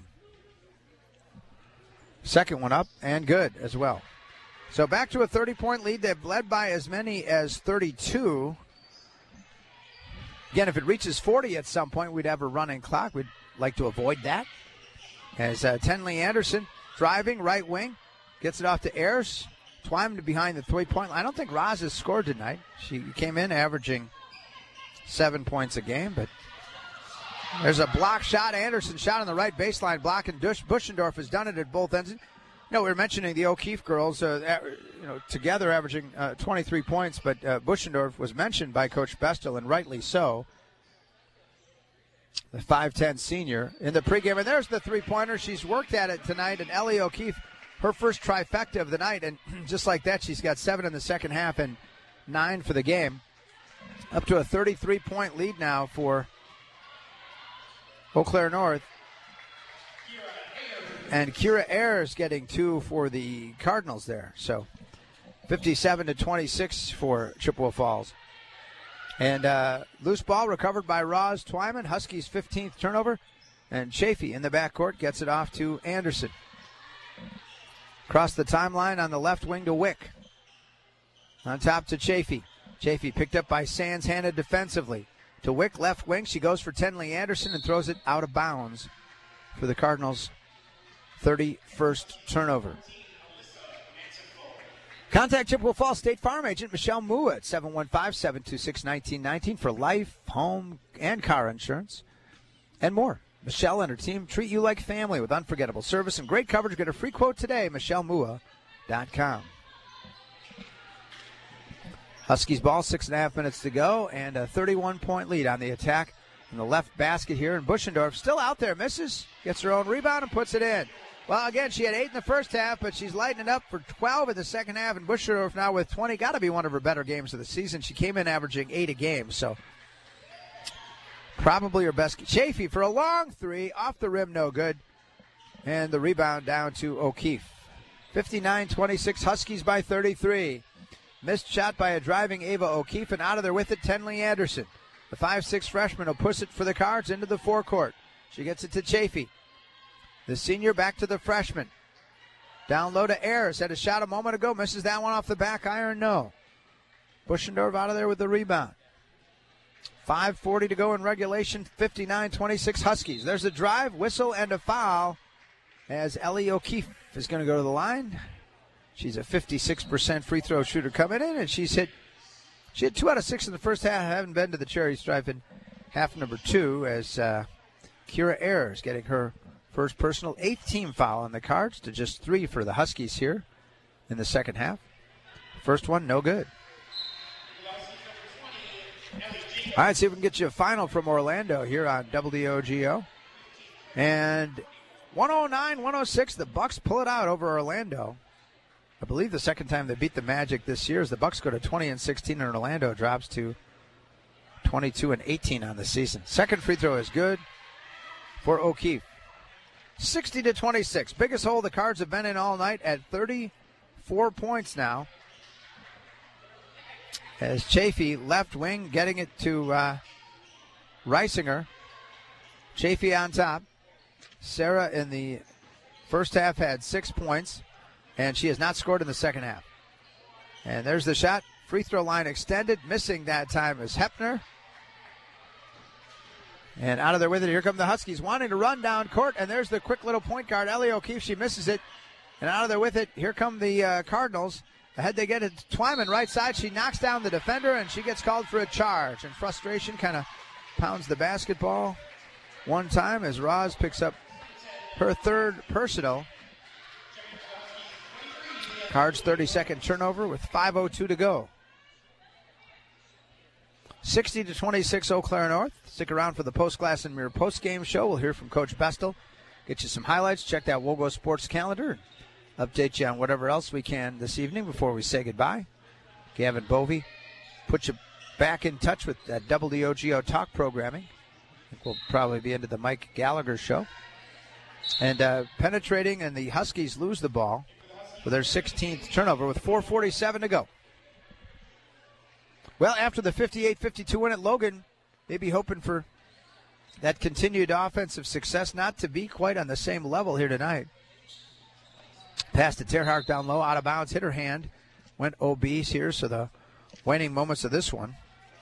Second one up and good as well. So back to a 30-point lead. They've led by as many as 32. Again, if it reaches 40 at some point, we'd have a running clock. We'd like to avoid that. As Tenley Anderson driving right wing, gets it off to Ayers. Twyman behind the 3-point line. I don't think Roz has scored tonight. She came in averaging 7 points a game, but there's a block shot. Anderson shot on the right baseline, blocking Buschendorf has done it at both ends. We were mentioning the O'Keefe girls, together averaging 23 points, but Buschendorf was mentioned by Coach Bestel, and rightly so. The 5'10 senior in the pregame, and there's the three-pointer. She's worked at it tonight, and Ellie O'Keefe, her first trifecta of the night, and just like that, she's got 7 in the second half and 9 for the game. Up to a 33-point lead now for Eau Claire North. And Kira Ayers getting 2 for the Cardinals there. So 57-26 for Chippewa Falls. And loose ball recovered by Roz Twyman. Huskies' 15th turnover. And Chafee in the backcourt gets it off to Anderson. Across the timeline on the left wing to Wick. On top to Chafee. Chafee picked up by Sands, handed defensively. To Wick, left wing. She goes for Tenley Anderson and throws it out of bounds for the Cardinals' 31st turnover. Contact Chippewa Falls State Farm agent Michelle Mua at 715-726-1919 for life, home, and car insurance and more. Michelle and her team treat you like family with unforgettable service and great coverage. Get a free quote today, MichelleMua.com. Huskies ball, 6.5 minutes to go, and a 31-point lead on the attack in the left basket here. And Buschendorf still out there, misses, gets her own rebound and puts it in. Well, again, she had 8 in the first half, but she's lighting it up for 12 in the second half. And Buschendorf now with 20, got to be one of her better games of the season. She came in averaging 8 a game, so probably her best. Chafee for a long three, off the rim, no good. And the rebound down to O'Keefe. 59-26, Huskies by 33. Missed shot by a driving Ava O'Keefe, and out of there with it, Tenley Anderson. The 5'6 freshman will push it for the Cards into the forecourt. She gets it to Chafee. The senior back to the freshman. Down low to Ayers. Had a shot a moment ago. Misses that one off the back iron. No. Buschendorf out of there with the rebound. 5:40 to go in regulation. 59-26 Huskies. There's a drive, whistle, and a foul as Ellie O'Keefe is going to go to the line. She's a 56% free throw shooter coming in, and she hit 2 out of 6 in the first half. Haven't been to the cherry stripe in half number 2 as Kira Ayers getting her first personal 8th team foul on the Cards to just 3 for the Huskies here in the second half. First one, no good. All right, see if we can get you a final from Orlando here on WOGO. And 109-106, the Bucks pull it out over Orlando. I believe the second time they beat the Magic this year as the Bucks go to 20-16 and Orlando drops to 22-18 on the season. Second free throw is good for O'Keefe. 60-26. Biggest hole the Cards have been in all night at 34 points now. As Chafee, left wing, getting it to Reisinger. Chafee on top. Sarah in the first half had 6 points, and she has not scored in the second half. And there's the shot. Free throw line extended. Missing that time is Hepner. And out of there with it, here come the Huskies wanting to run down court, and there's the quick little point guard, Ellie O'Keefe. She misses it. And out of there with it, here come the Cardinals. Ahead they get it to Twyman, right side. She knocks down the defender, and she gets called for a charge. And frustration kind of pounds the basketball one time as Roz picks up her third personal. Cards 32nd turnover with 5:02 to go. 60-26 Eau Claire North. Stick around for the Post Glass and Mirror post-game show. We'll hear from Coach Bestel. Get you some highlights. Check that Wogo Sports calendar. Update you on whatever else we can this evening before we say goodbye. Gavin Bovey, put you back in touch with that WOGO talk programming. I think we'll probably be into the Mike Gallagher show. And penetrating, and the Huskies lose the ball for their 16th turnover with 4:47 to go. Well, after the 58-52 win at Logan, maybe hoping for that continued offensive success, not to be quite on the same level here tonight. Pass to Terhark down low, out of bounds, hit her hand. Went obese here, so the waning moments of this one.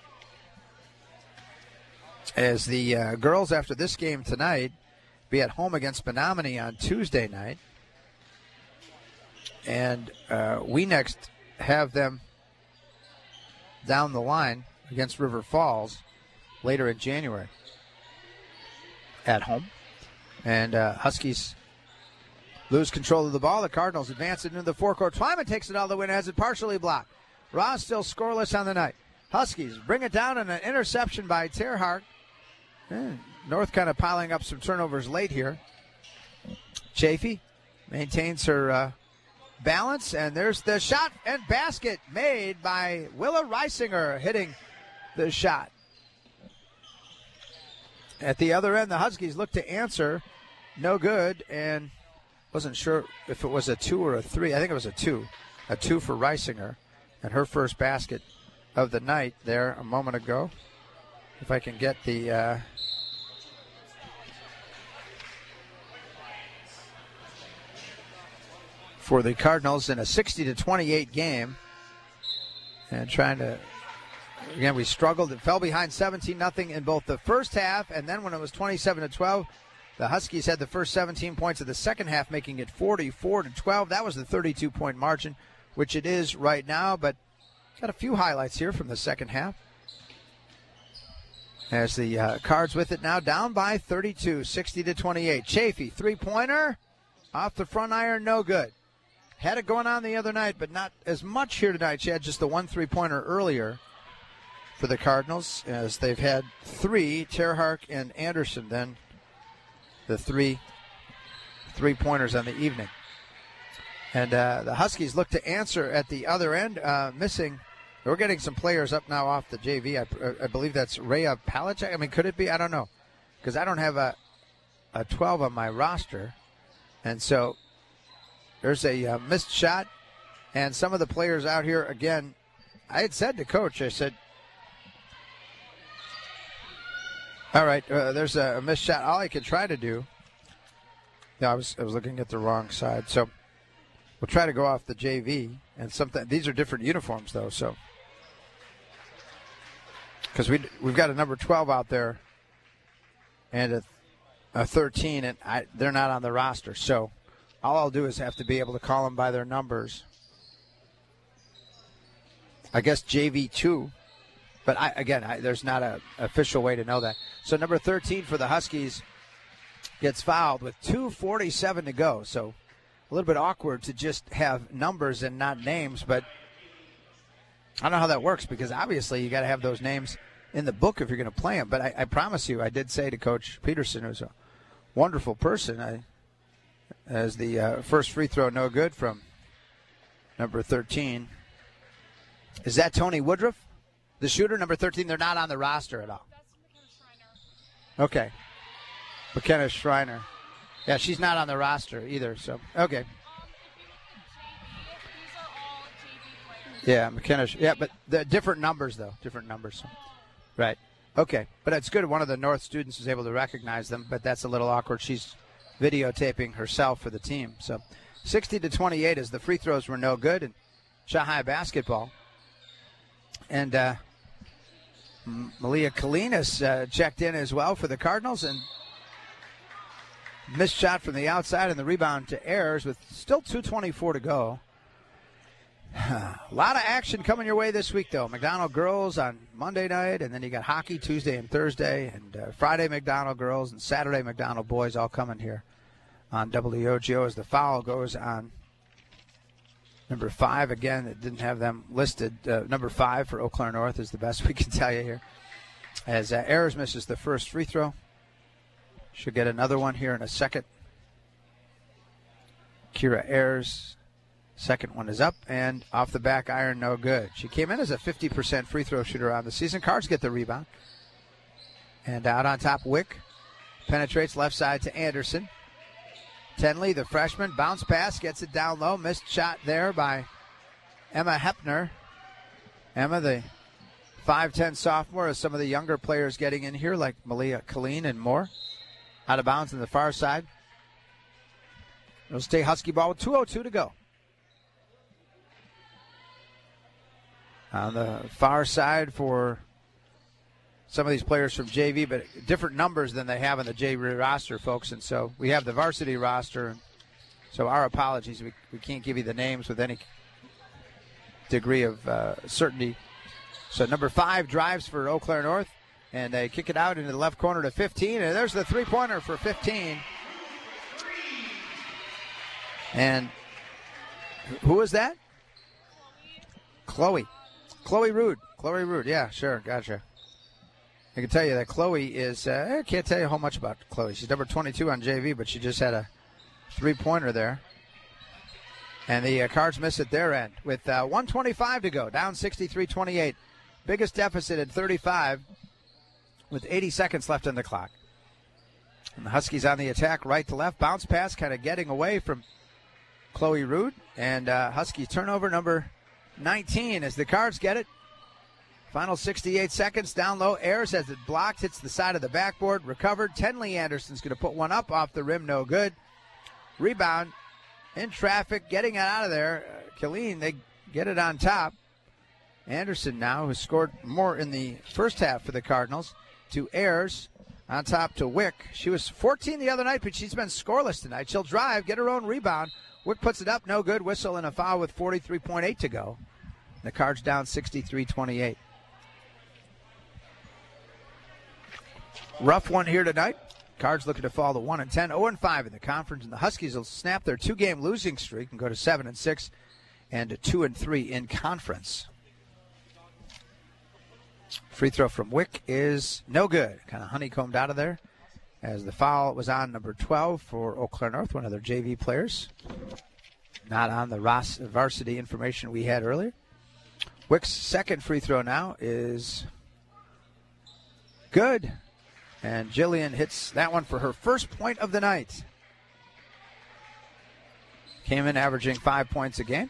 As the girls, after this game tonight, be at home against Menominee on Tuesday night. And we next have them down the line against River Falls later in January at home. And Huskies lose control of the ball. The Cardinals advance it into the forecourt. Twyman takes it all the way and has it partially blocked. Ross still scoreless on the night. Huskies bring it down and an interception by Terhark. North kind of piling up some turnovers late here. Chafee maintains her balance, and there's the shot and basket made by Willa Reisinger, hitting the shot. At the other end, the Huskies look to answer. No good, and wasn't sure if it was a 2 or a 3. I think it was a 2. A 2 for Reisinger, and her first basket of the night there a moment ago. If I can get the... for the Cardinals in a 60-28 game. And trying to, again, we struggled. It fell behind 17-0 in both the first half, and then when it was 27-12, the Huskies had the first 17 points of the second half, making it 44-12. That was the 32-point margin, which it is right now, but got a few highlights here from the second half. As the Cards with it now, down by 32, 60-28. Chafee, three-pointer, off the front iron, no good. Had it going on the other night, but not as much here tonight. She had just the 1 3-pointer earlier for the Cardinals, as they've had 3, Terhark and Anderson, then the 3 3-pointers on the evening. And the Huskies look to answer at the other end, missing. We're getting some players up now off the JV. I believe that's Rhea Palachek. I mean, could it be? I don't know, because I don't have a 12 on my roster. And so there's a missed shot, and some of the players out here, again, I had said to Coach, I said, all right, there's a missed shot. All I could try to do, I was looking at the wrong side, so we'll try to go off the JV. And these are different uniforms, though, so. Because we've got a number 12 out there and a 13, and they're not on the roster, so. All I'll do is have to be able to call them by their numbers. I guess JV2, but there's not an official way to know that. So number 13 for the Huskies gets fouled with 2:47 to go. So a little bit awkward to just have numbers and not names, but I don't know how that works, because obviously you got to have those names in the book if you're going to play them. But I promise you, I did say to Coach Peterson, who's a wonderful person, as the first free throw no good from number 13. Is that Tony Woodruff, the shooter, number 13? They're not on the roster at all. Okay. McKenna Schreiner. Yeah, she's not on the roster either, so, okay. Yeah, McKenna. Yeah, but the different numbers, though. Different numbers. Right. Okay. But it's good. One of the North students was able to recognize them, but that's a little awkward. She's videotaping herself for the team. So 60-28 as the free throws were no good, and Shanghai basketball. And Malia Kalinas checked in as well for the Cardinals, and missed shot from the outside, and the rebound to Ayers with still 2:24 to go. A lot of action coming your way this week, though. McDonald girls on Monday night, and then you got hockey Tuesday and Thursday, and Friday McDonald girls and Saturday McDonald boys all coming here on WOGO as the foul goes on number 5. Again, it didn't have them listed. Number 5 for Eau Claire North is the best we can tell you here. As Ayers misses the first free throw. She'll get another one here in a second. Kira Ayers. Second one is up, and off the back iron, no good. She came in as a 50% free throw shooter on the season. Cards get the rebound. And out on top, Wick penetrates left side to Anderson. Tenley, the freshman, bounce pass, gets it down low. Missed shot there by Emma Hepner. Emma, the 5'10 sophomore, as some of the younger players getting in here, like Malia Colleen and more. Out of bounds on the far side. It'll stay Husky ball with 2:02 to go. On the far side for some of these players from JV, but different numbers than they have on the JV roster, folks. And so we have the varsity roster. So our apologies. We can't give you the names with any degree of certainty. So number 5 drives for Eau Claire North, and they kick it out into the left corner to 15. And there's the three-pointer for 15. And who is that? Chloe Rude. Chloe Rude. Yeah, sure. Gotcha. I can tell you that Chloe is, I can't tell you how much about Chloe. She's number 22 on JV, but she just had a three-pointer there. And the Cards miss at their end with 1:25 to go, down 63-28. Biggest deficit at 35 with 80 seconds left on the clock. And the Huskies on the attack, right to left. Bounce pass kind of getting away from Chloe Rude. And Husky turnover number 19 as the Cards get it. Final 68 seconds, down low. Ayers has it blocked, hits the side of the backboard, recovered. Tenley Anderson's going to put one up off the rim, no good. Rebound in traffic, getting it out of there. Killeen, they get it on top. Anderson now, who scored more in the first half for the Cardinals, to Ayers. On top to Wick. She was 14 the other night, but she's been scoreless tonight. She'll drive, get her own rebound. Wick puts it up, no good. Whistle and a foul with 43.8 to go. The Cards down 63-28. Rough one here tonight. Cards looking to fall to 1-10, 0-5 in the conference, and the Huskies will snap their 2-game losing streak and go to 7-6 and to 2-3 in conference. Free throw from Wick is no good. Kind of honeycombed out of there as the foul was on number 12 for Eau Claire North, one of their JV players. Not on the varsity information we had earlier. Wick's second free throw now is good. And Jillian hits that one for her first point of the night. Came in averaging 5 points a game.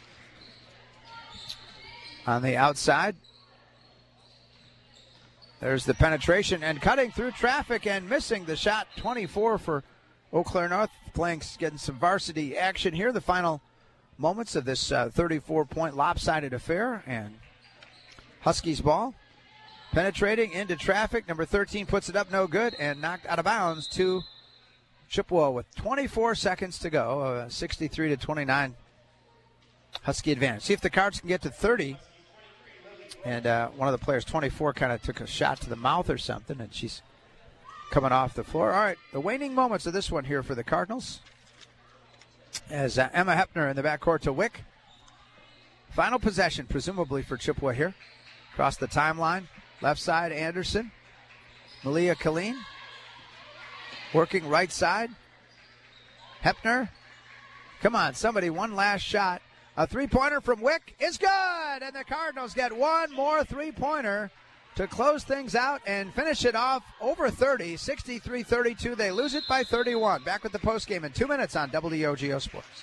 On the outside, there's the penetration and cutting through traffic and missing the shot. 24 for Eau Claire North, getting some varsity action here. The final moments of this 34-point lopsided affair. And Huskies ball. Penetrating into traffic. Number 13 puts it up, no good, and knocked out of bounds to Chippewa with 24 seconds to go. 63-29 Husky advantage. See if the Cards can get to 30. And one of the players, 24, kind of took a shot to the mouth or something, and she's coming off the floor. All right, the waning moments of this one here for the Cardinals. As Emma Hepner in the backcourt to Wick. Final possession, presumably for Chippewa here. Across the timeline. Left side, Anderson. Malia Colleen. Working right side. Hepner. Come on, somebody, one last shot. A three-pointer from Wick is good, and the Cardinals get one more three-pointer to close things out and finish it off over 30, 63-32. They lose it by 31. Back with the postgame in 2 minutes on WOGO Sports.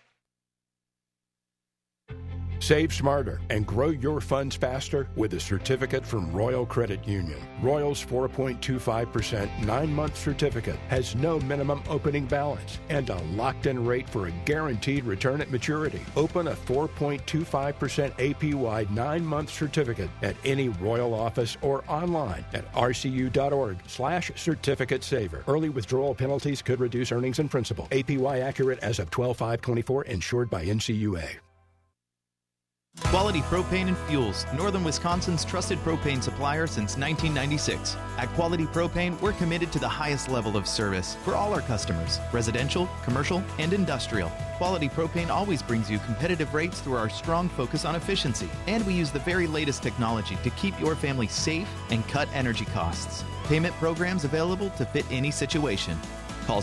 Save smarter and grow your funds faster with a certificate from Royal Credit Union. Royal's 4.25% 9-month certificate has no minimum opening balance and a locked-in rate for a guaranteed return at maturity. Open a 4.25% APY 9-month certificate at any Royal office or online at rcu.org/certificate saver. Early withdrawal penalties could reduce earnings and principal. APY accurate as of 12/5/24, insured by NCUA. Quality Propane and Fuels, Northern Wisconsin's trusted propane supplier since 1996. At Quality Propane, we're committed to the highest level of service for all our customers, residential, commercial, and industrial. Quality Propane always brings you competitive rates through our strong focus on efficiency. And we use the very latest technology to keep your family safe and cut energy costs. Payment programs available to fit any situation. Call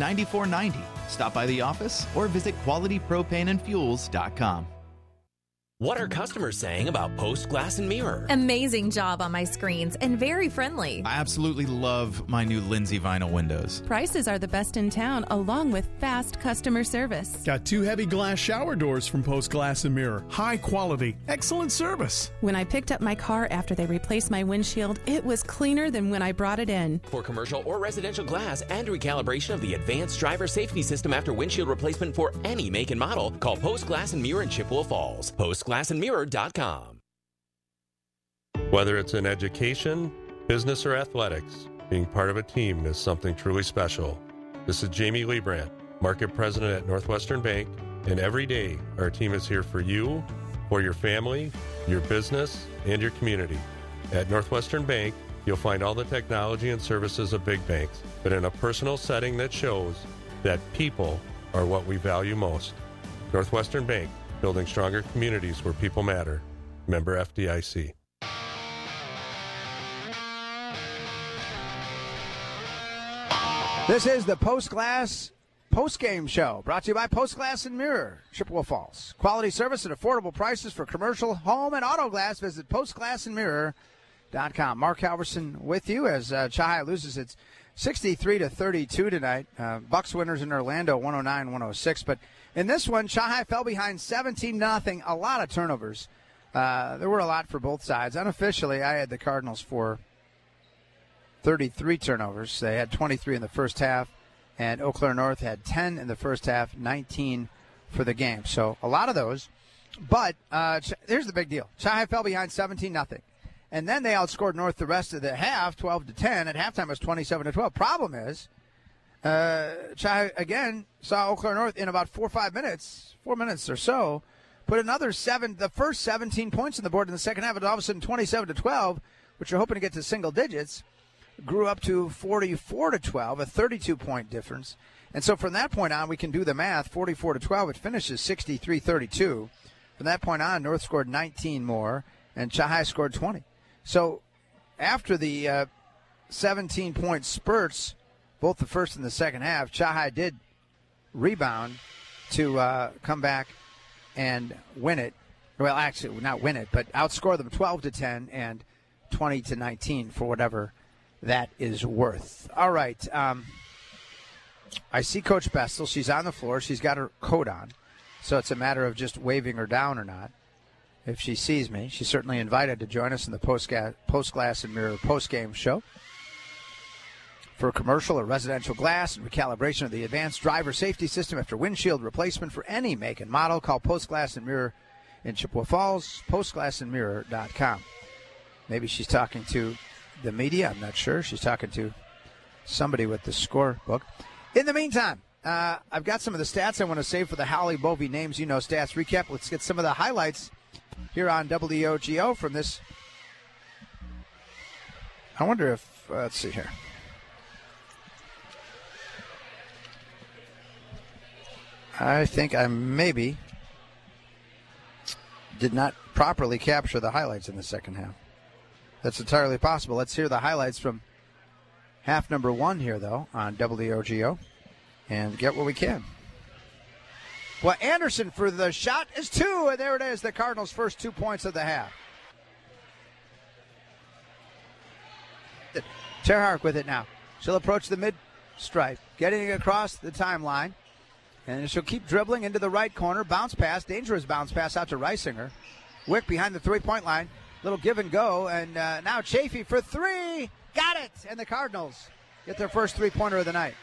723-9490. Stop by the office or visit qualitypropaneandfuels.com. What are customers saying about Post Glass and Mirror? Amazing job on my screens and very friendly. I absolutely love my new Lindsay vinyl windows. Prices are the best in town, along with fast customer service. Got 2 heavy glass shower doors from Post Glass and Mirror. High quality, excellent service. When I picked up my car after they replaced my windshield, it was cleaner than when I brought it in. For commercial or residential glass and recalibration of the advanced driver safety system after windshield replacement for any make and model, call Post Glass and Mirror in Chippewa Falls. PostGlassandMirror.com. Whether it's in education, business, or athletics, being part of a team is something truly special. This is Jamie Leibrandt, Market President at Northwestern Bank, and every day our team is here for you, for your family, your business, and your community. At Northwestern Bank, you'll find all the technology and services of big banks, but in a personal setting that shows that people are what we value most. Northwestern Bank, building stronger communities where people matter. Member FDIC. This is the Post Glass Postgame Show, brought to you by Post Glass and Mirror, Chippewa Falls. Quality service at affordable prices for commercial, home, and auto glass. Visit postglassandmirror.com. Mark Halverson with you as Chi loses its 63-32 tonight. Bucks winners in Orlando, 109-106. But in this one, Chi fell behind 17-0. A lot of turnovers. There were a lot for both sides. Unofficially, I had the Cardinals for 33 turnovers. They had 23 in the first half, and Eau Claire North had 10 in the first half, 19 for the game. So a lot of those. But here's the big deal. Chi fell behind 17-0. And then they outscored North the rest of the half, 12-10. At halftime, it was 27-12. Problem is, Chi again saw Eau Claire North in about 4 minutes or so, put another the first 17 points on the board in the second half, and all of a sudden 27-12, which you're hoping to get to single digits, grew up to 44-12, a 32-point difference. And so from that point on, we can do the math. 44-12, it finishes 63-32. From that point on, North scored 19 more, and Chi scored 20. So after the 17-point spurts, both the first and the second half, Chi did rebound to come back and win it. Well, actually, not win it, but outscore them 12-10 and 20-19 for whatever that is worth. All right. I see Coach Bestel. She's on the floor. She's got her coat on. So it's a matter of just waving her down or not. If she sees me, she's certainly invited to join us in the Post Glass and Mirror postgame show. For commercial or residential glass and recalibration of the advanced driver safety system after windshield replacement for any make and model, call Post Glass and Mirror in Chippewa Falls, postglassandmirror.com. Maybe she's talking to the media. I'm not sure. She's talking to somebody with the scorebook. In the meantime, I've got some of the stats I want to save for the Holly Bovey Names You Know Stats recap. Let's get some of the highlights here on WOGO from this. I wonder if, let's see here. I think I maybe did not properly capture the highlights in the second half. That's entirely possible. Let's hear the highlights from half number one here, though, on WOGO, and get what we can. Well, Anderson for the shot is 2, and there it is, the Cardinals' first 2 points of the half. Terhark with it now. She'll approach the mid-stripe, getting across the timeline, and she'll keep dribbling into the right corner. Bounce pass, dangerous bounce pass out to Reisinger. Wick behind the three-point line. Little give and go, and now Chafee for 3. Got it! And the Cardinals get their first three-pointer of the night.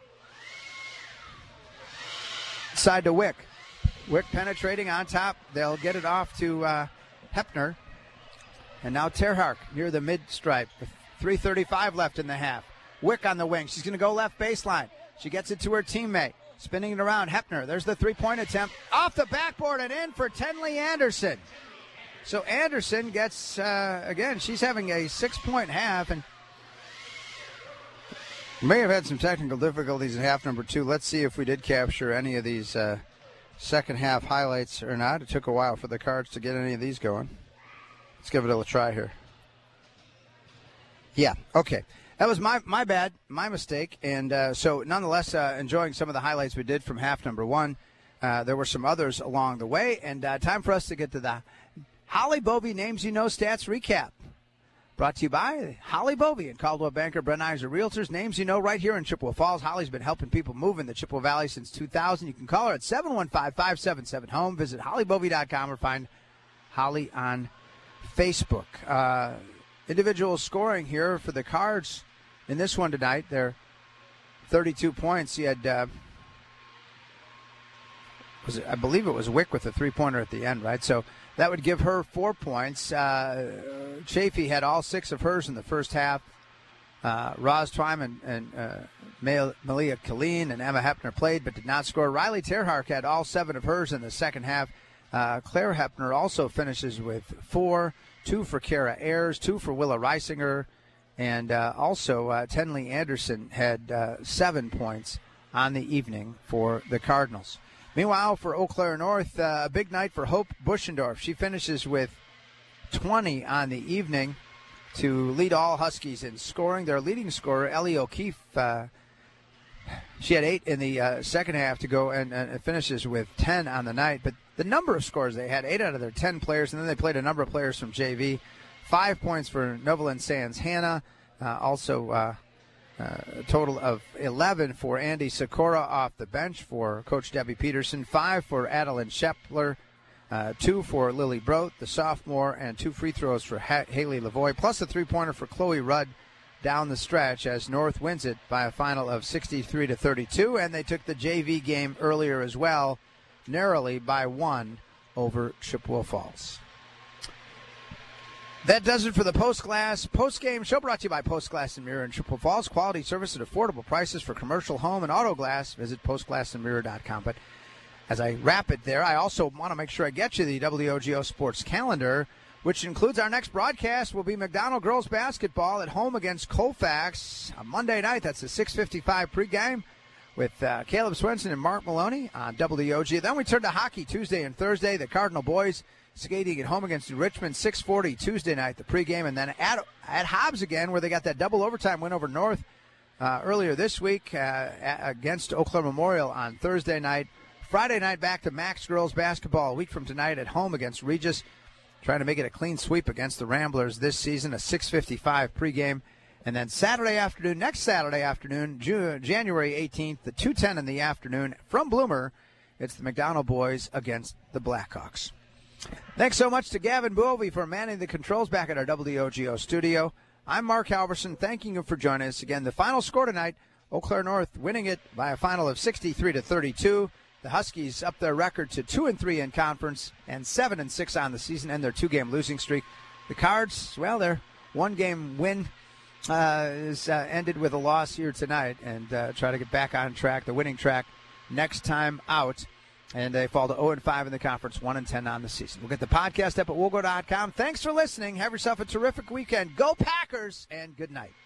Side to Wick. Wick penetrating on top. They'll get it off to Hepner. And now Terhark near the mid-stripe. 3:35 left in the half. Wick on the wing. She's going to go left baseline. She gets it to her teammate. Spinning it around. Hepner. There's the three-point attempt. Off the backboard and in for Tenley Anderson. So Anderson gets, again, she's having a 6-point half and may have had some technical difficulties in half number 2. Let's see if we did capture any of these second half highlights or not. It took a while for the Cards to get any of these going. Let's give it a try here. Yeah, okay. That was my bad, my mistake. And so nonetheless, enjoying some of the highlights we did from half number 1. there were some others along the way. And time for us to get to the Holly Bovey Names You Know Stats Recap. Brought to you by Holly Bovey and Caldwell Banker Brenizer Realtors. Names you know right here in Chippewa Falls. Holly's been helping people move in the Chippewa Valley since 2000. You can call her at 715-577-HOME. Visit hollybovey.com or find Holly on Facebook. Individual scoring here for the Cards in this one tonight. They're 32 points. He had, I believe it was Wick with a three-pointer at the end, right? So that would give her 4 points. Chafee had all 6 of hers in the first half. Roz Twyman and Malia Killeen and Emma Hepner played but did not score. Riley Terhark had all 7 of hers in the second half. Claire Hepner also finishes with 4, 2 for Kara Ayers, 2 for Willa Reisinger, and also Tenley Anderson had 7 points on the evening for the Cardinals. Meanwhile, for Eau Claire North, a big night for Hope Buschendorf. She finishes with 20 on the evening to lead all Huskies in scoring. Their leading scorer, Ellie O'Keefe, she had 8 in the second half to go and finishes with 10 on the night. But the number of scores they had, 8 out of their 10 players, and then they played a number of players from JV. 5 points for Novelyn Sands Hannah, also a total of 11 for Andy Sikora off the bench for Coach Debbie Peterson, 5 for Adeline Shepler, 2 for Lily Brote, the sophomore, and 2 free throws for Haley Lavoie, plus a three-pointer for Chloe Rudd down the stretch as North wins it by a final of 63-32, and they took the JV game earlier as well, narrowly by 1 over Chippewa Falls. That does it for the post-game show brought to you by Post Glass and Mirror in Chippewa Falls. Quality service at affordable prices for commercial, home, and auto glass. Visit postglassandmirror.com. But as I wrap it there, I also want to make sure I get you the WOGO Sports calendar, which includes our next broadcast will be McDonald girls basketball at home against Colfax on Monday night. That's the 6:55 pregame with Caleb Swenson and Mark Maloney on WOG. Then we turn to hockey Tuesday and Thursday. The Cardinal boys skating at home against New Richmond, 6:40 Tuesday night, the pregame, and then at Hobbs again, where they got that double overtime win over North earlier this week against Eau Claire Memorial on Thursday night. Friday night back to Max girls basketball a week from tonight at home against Regis, trying to make it a clean sweep against the Ramblers this season, a 6:55 pregame. And then next Saturday afternoon, January 18th, the 2:10 in the afternoon from Bloomer, it's the McDonald boys against the Blackhawks. Thanks so much to Gavin Bovey for manning the controls back at our WOGO studio. I'm Mark Halverson, thanking you for joining us. Again, the final score tonight, Eau Claire North winning it by a final of 63-32. The Huskies up their record to 2-3 in conference and 7-6 on the season and their 2-game losing streak. The Cards, well, their 1-game win is ended with a loss here tonight and try to get back on track, the winning track, next time out. And they fall to 0-5 in the conference, 1-10 on the season. We'll get the podcast up at woolgo.com. Thanks for listening. Have yourself a terrific weekend. Go Packers, and good night.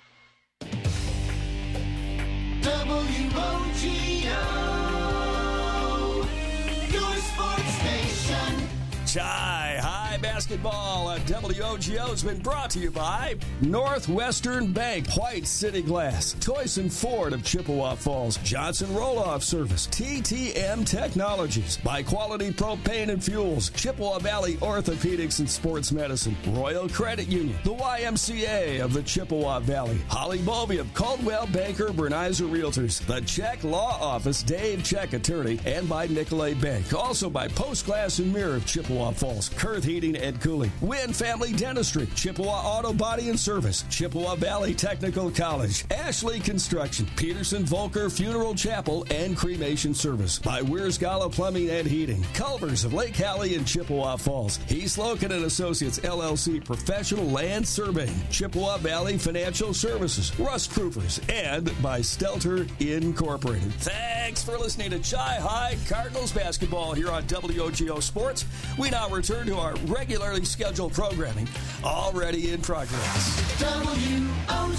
WOGO, your sports station. Chi High Basketball at WOGO has been brought to you by Northwestern Bank, White City Glass, Toyson Ford of Chippewa Falls, Johnson Roll-Off Service, TTM Technologies, by Quality Propane and Fuels, Chippewa Valley Orthopedics and Sports Medicine, Royal Credit Union, the YMCA of the Chippewa Valley, Holly Bovey of Caldwell Banker Bernizer Realtors, the Check Law Office, Dave Check Attorney, and by Nicolay Bank. Also by Post Glass and Mirror of Chippewa Falls, Kurth Heating and Cooling, Wynn Family Dentistry, Chippewa Auto Body and Service, Chippewa Valley Technical College, Ashley Construction, Peterson Volker Funeral Chapel and Cremation Service, by Wiersgala Plumbing and Heating, Culvers of Lake Hallie and Chippewa Falls, Heath Loken and Associates LLC Professional Land Surveying, Chippewa Valley Financial Services, Rust Proofers, and by Stelter Incorporated. Thanks for listening to Chi High Cardinals basketball here on WOGO Sports. We now return to our regularly scheduled programming, already in progress. WOGO.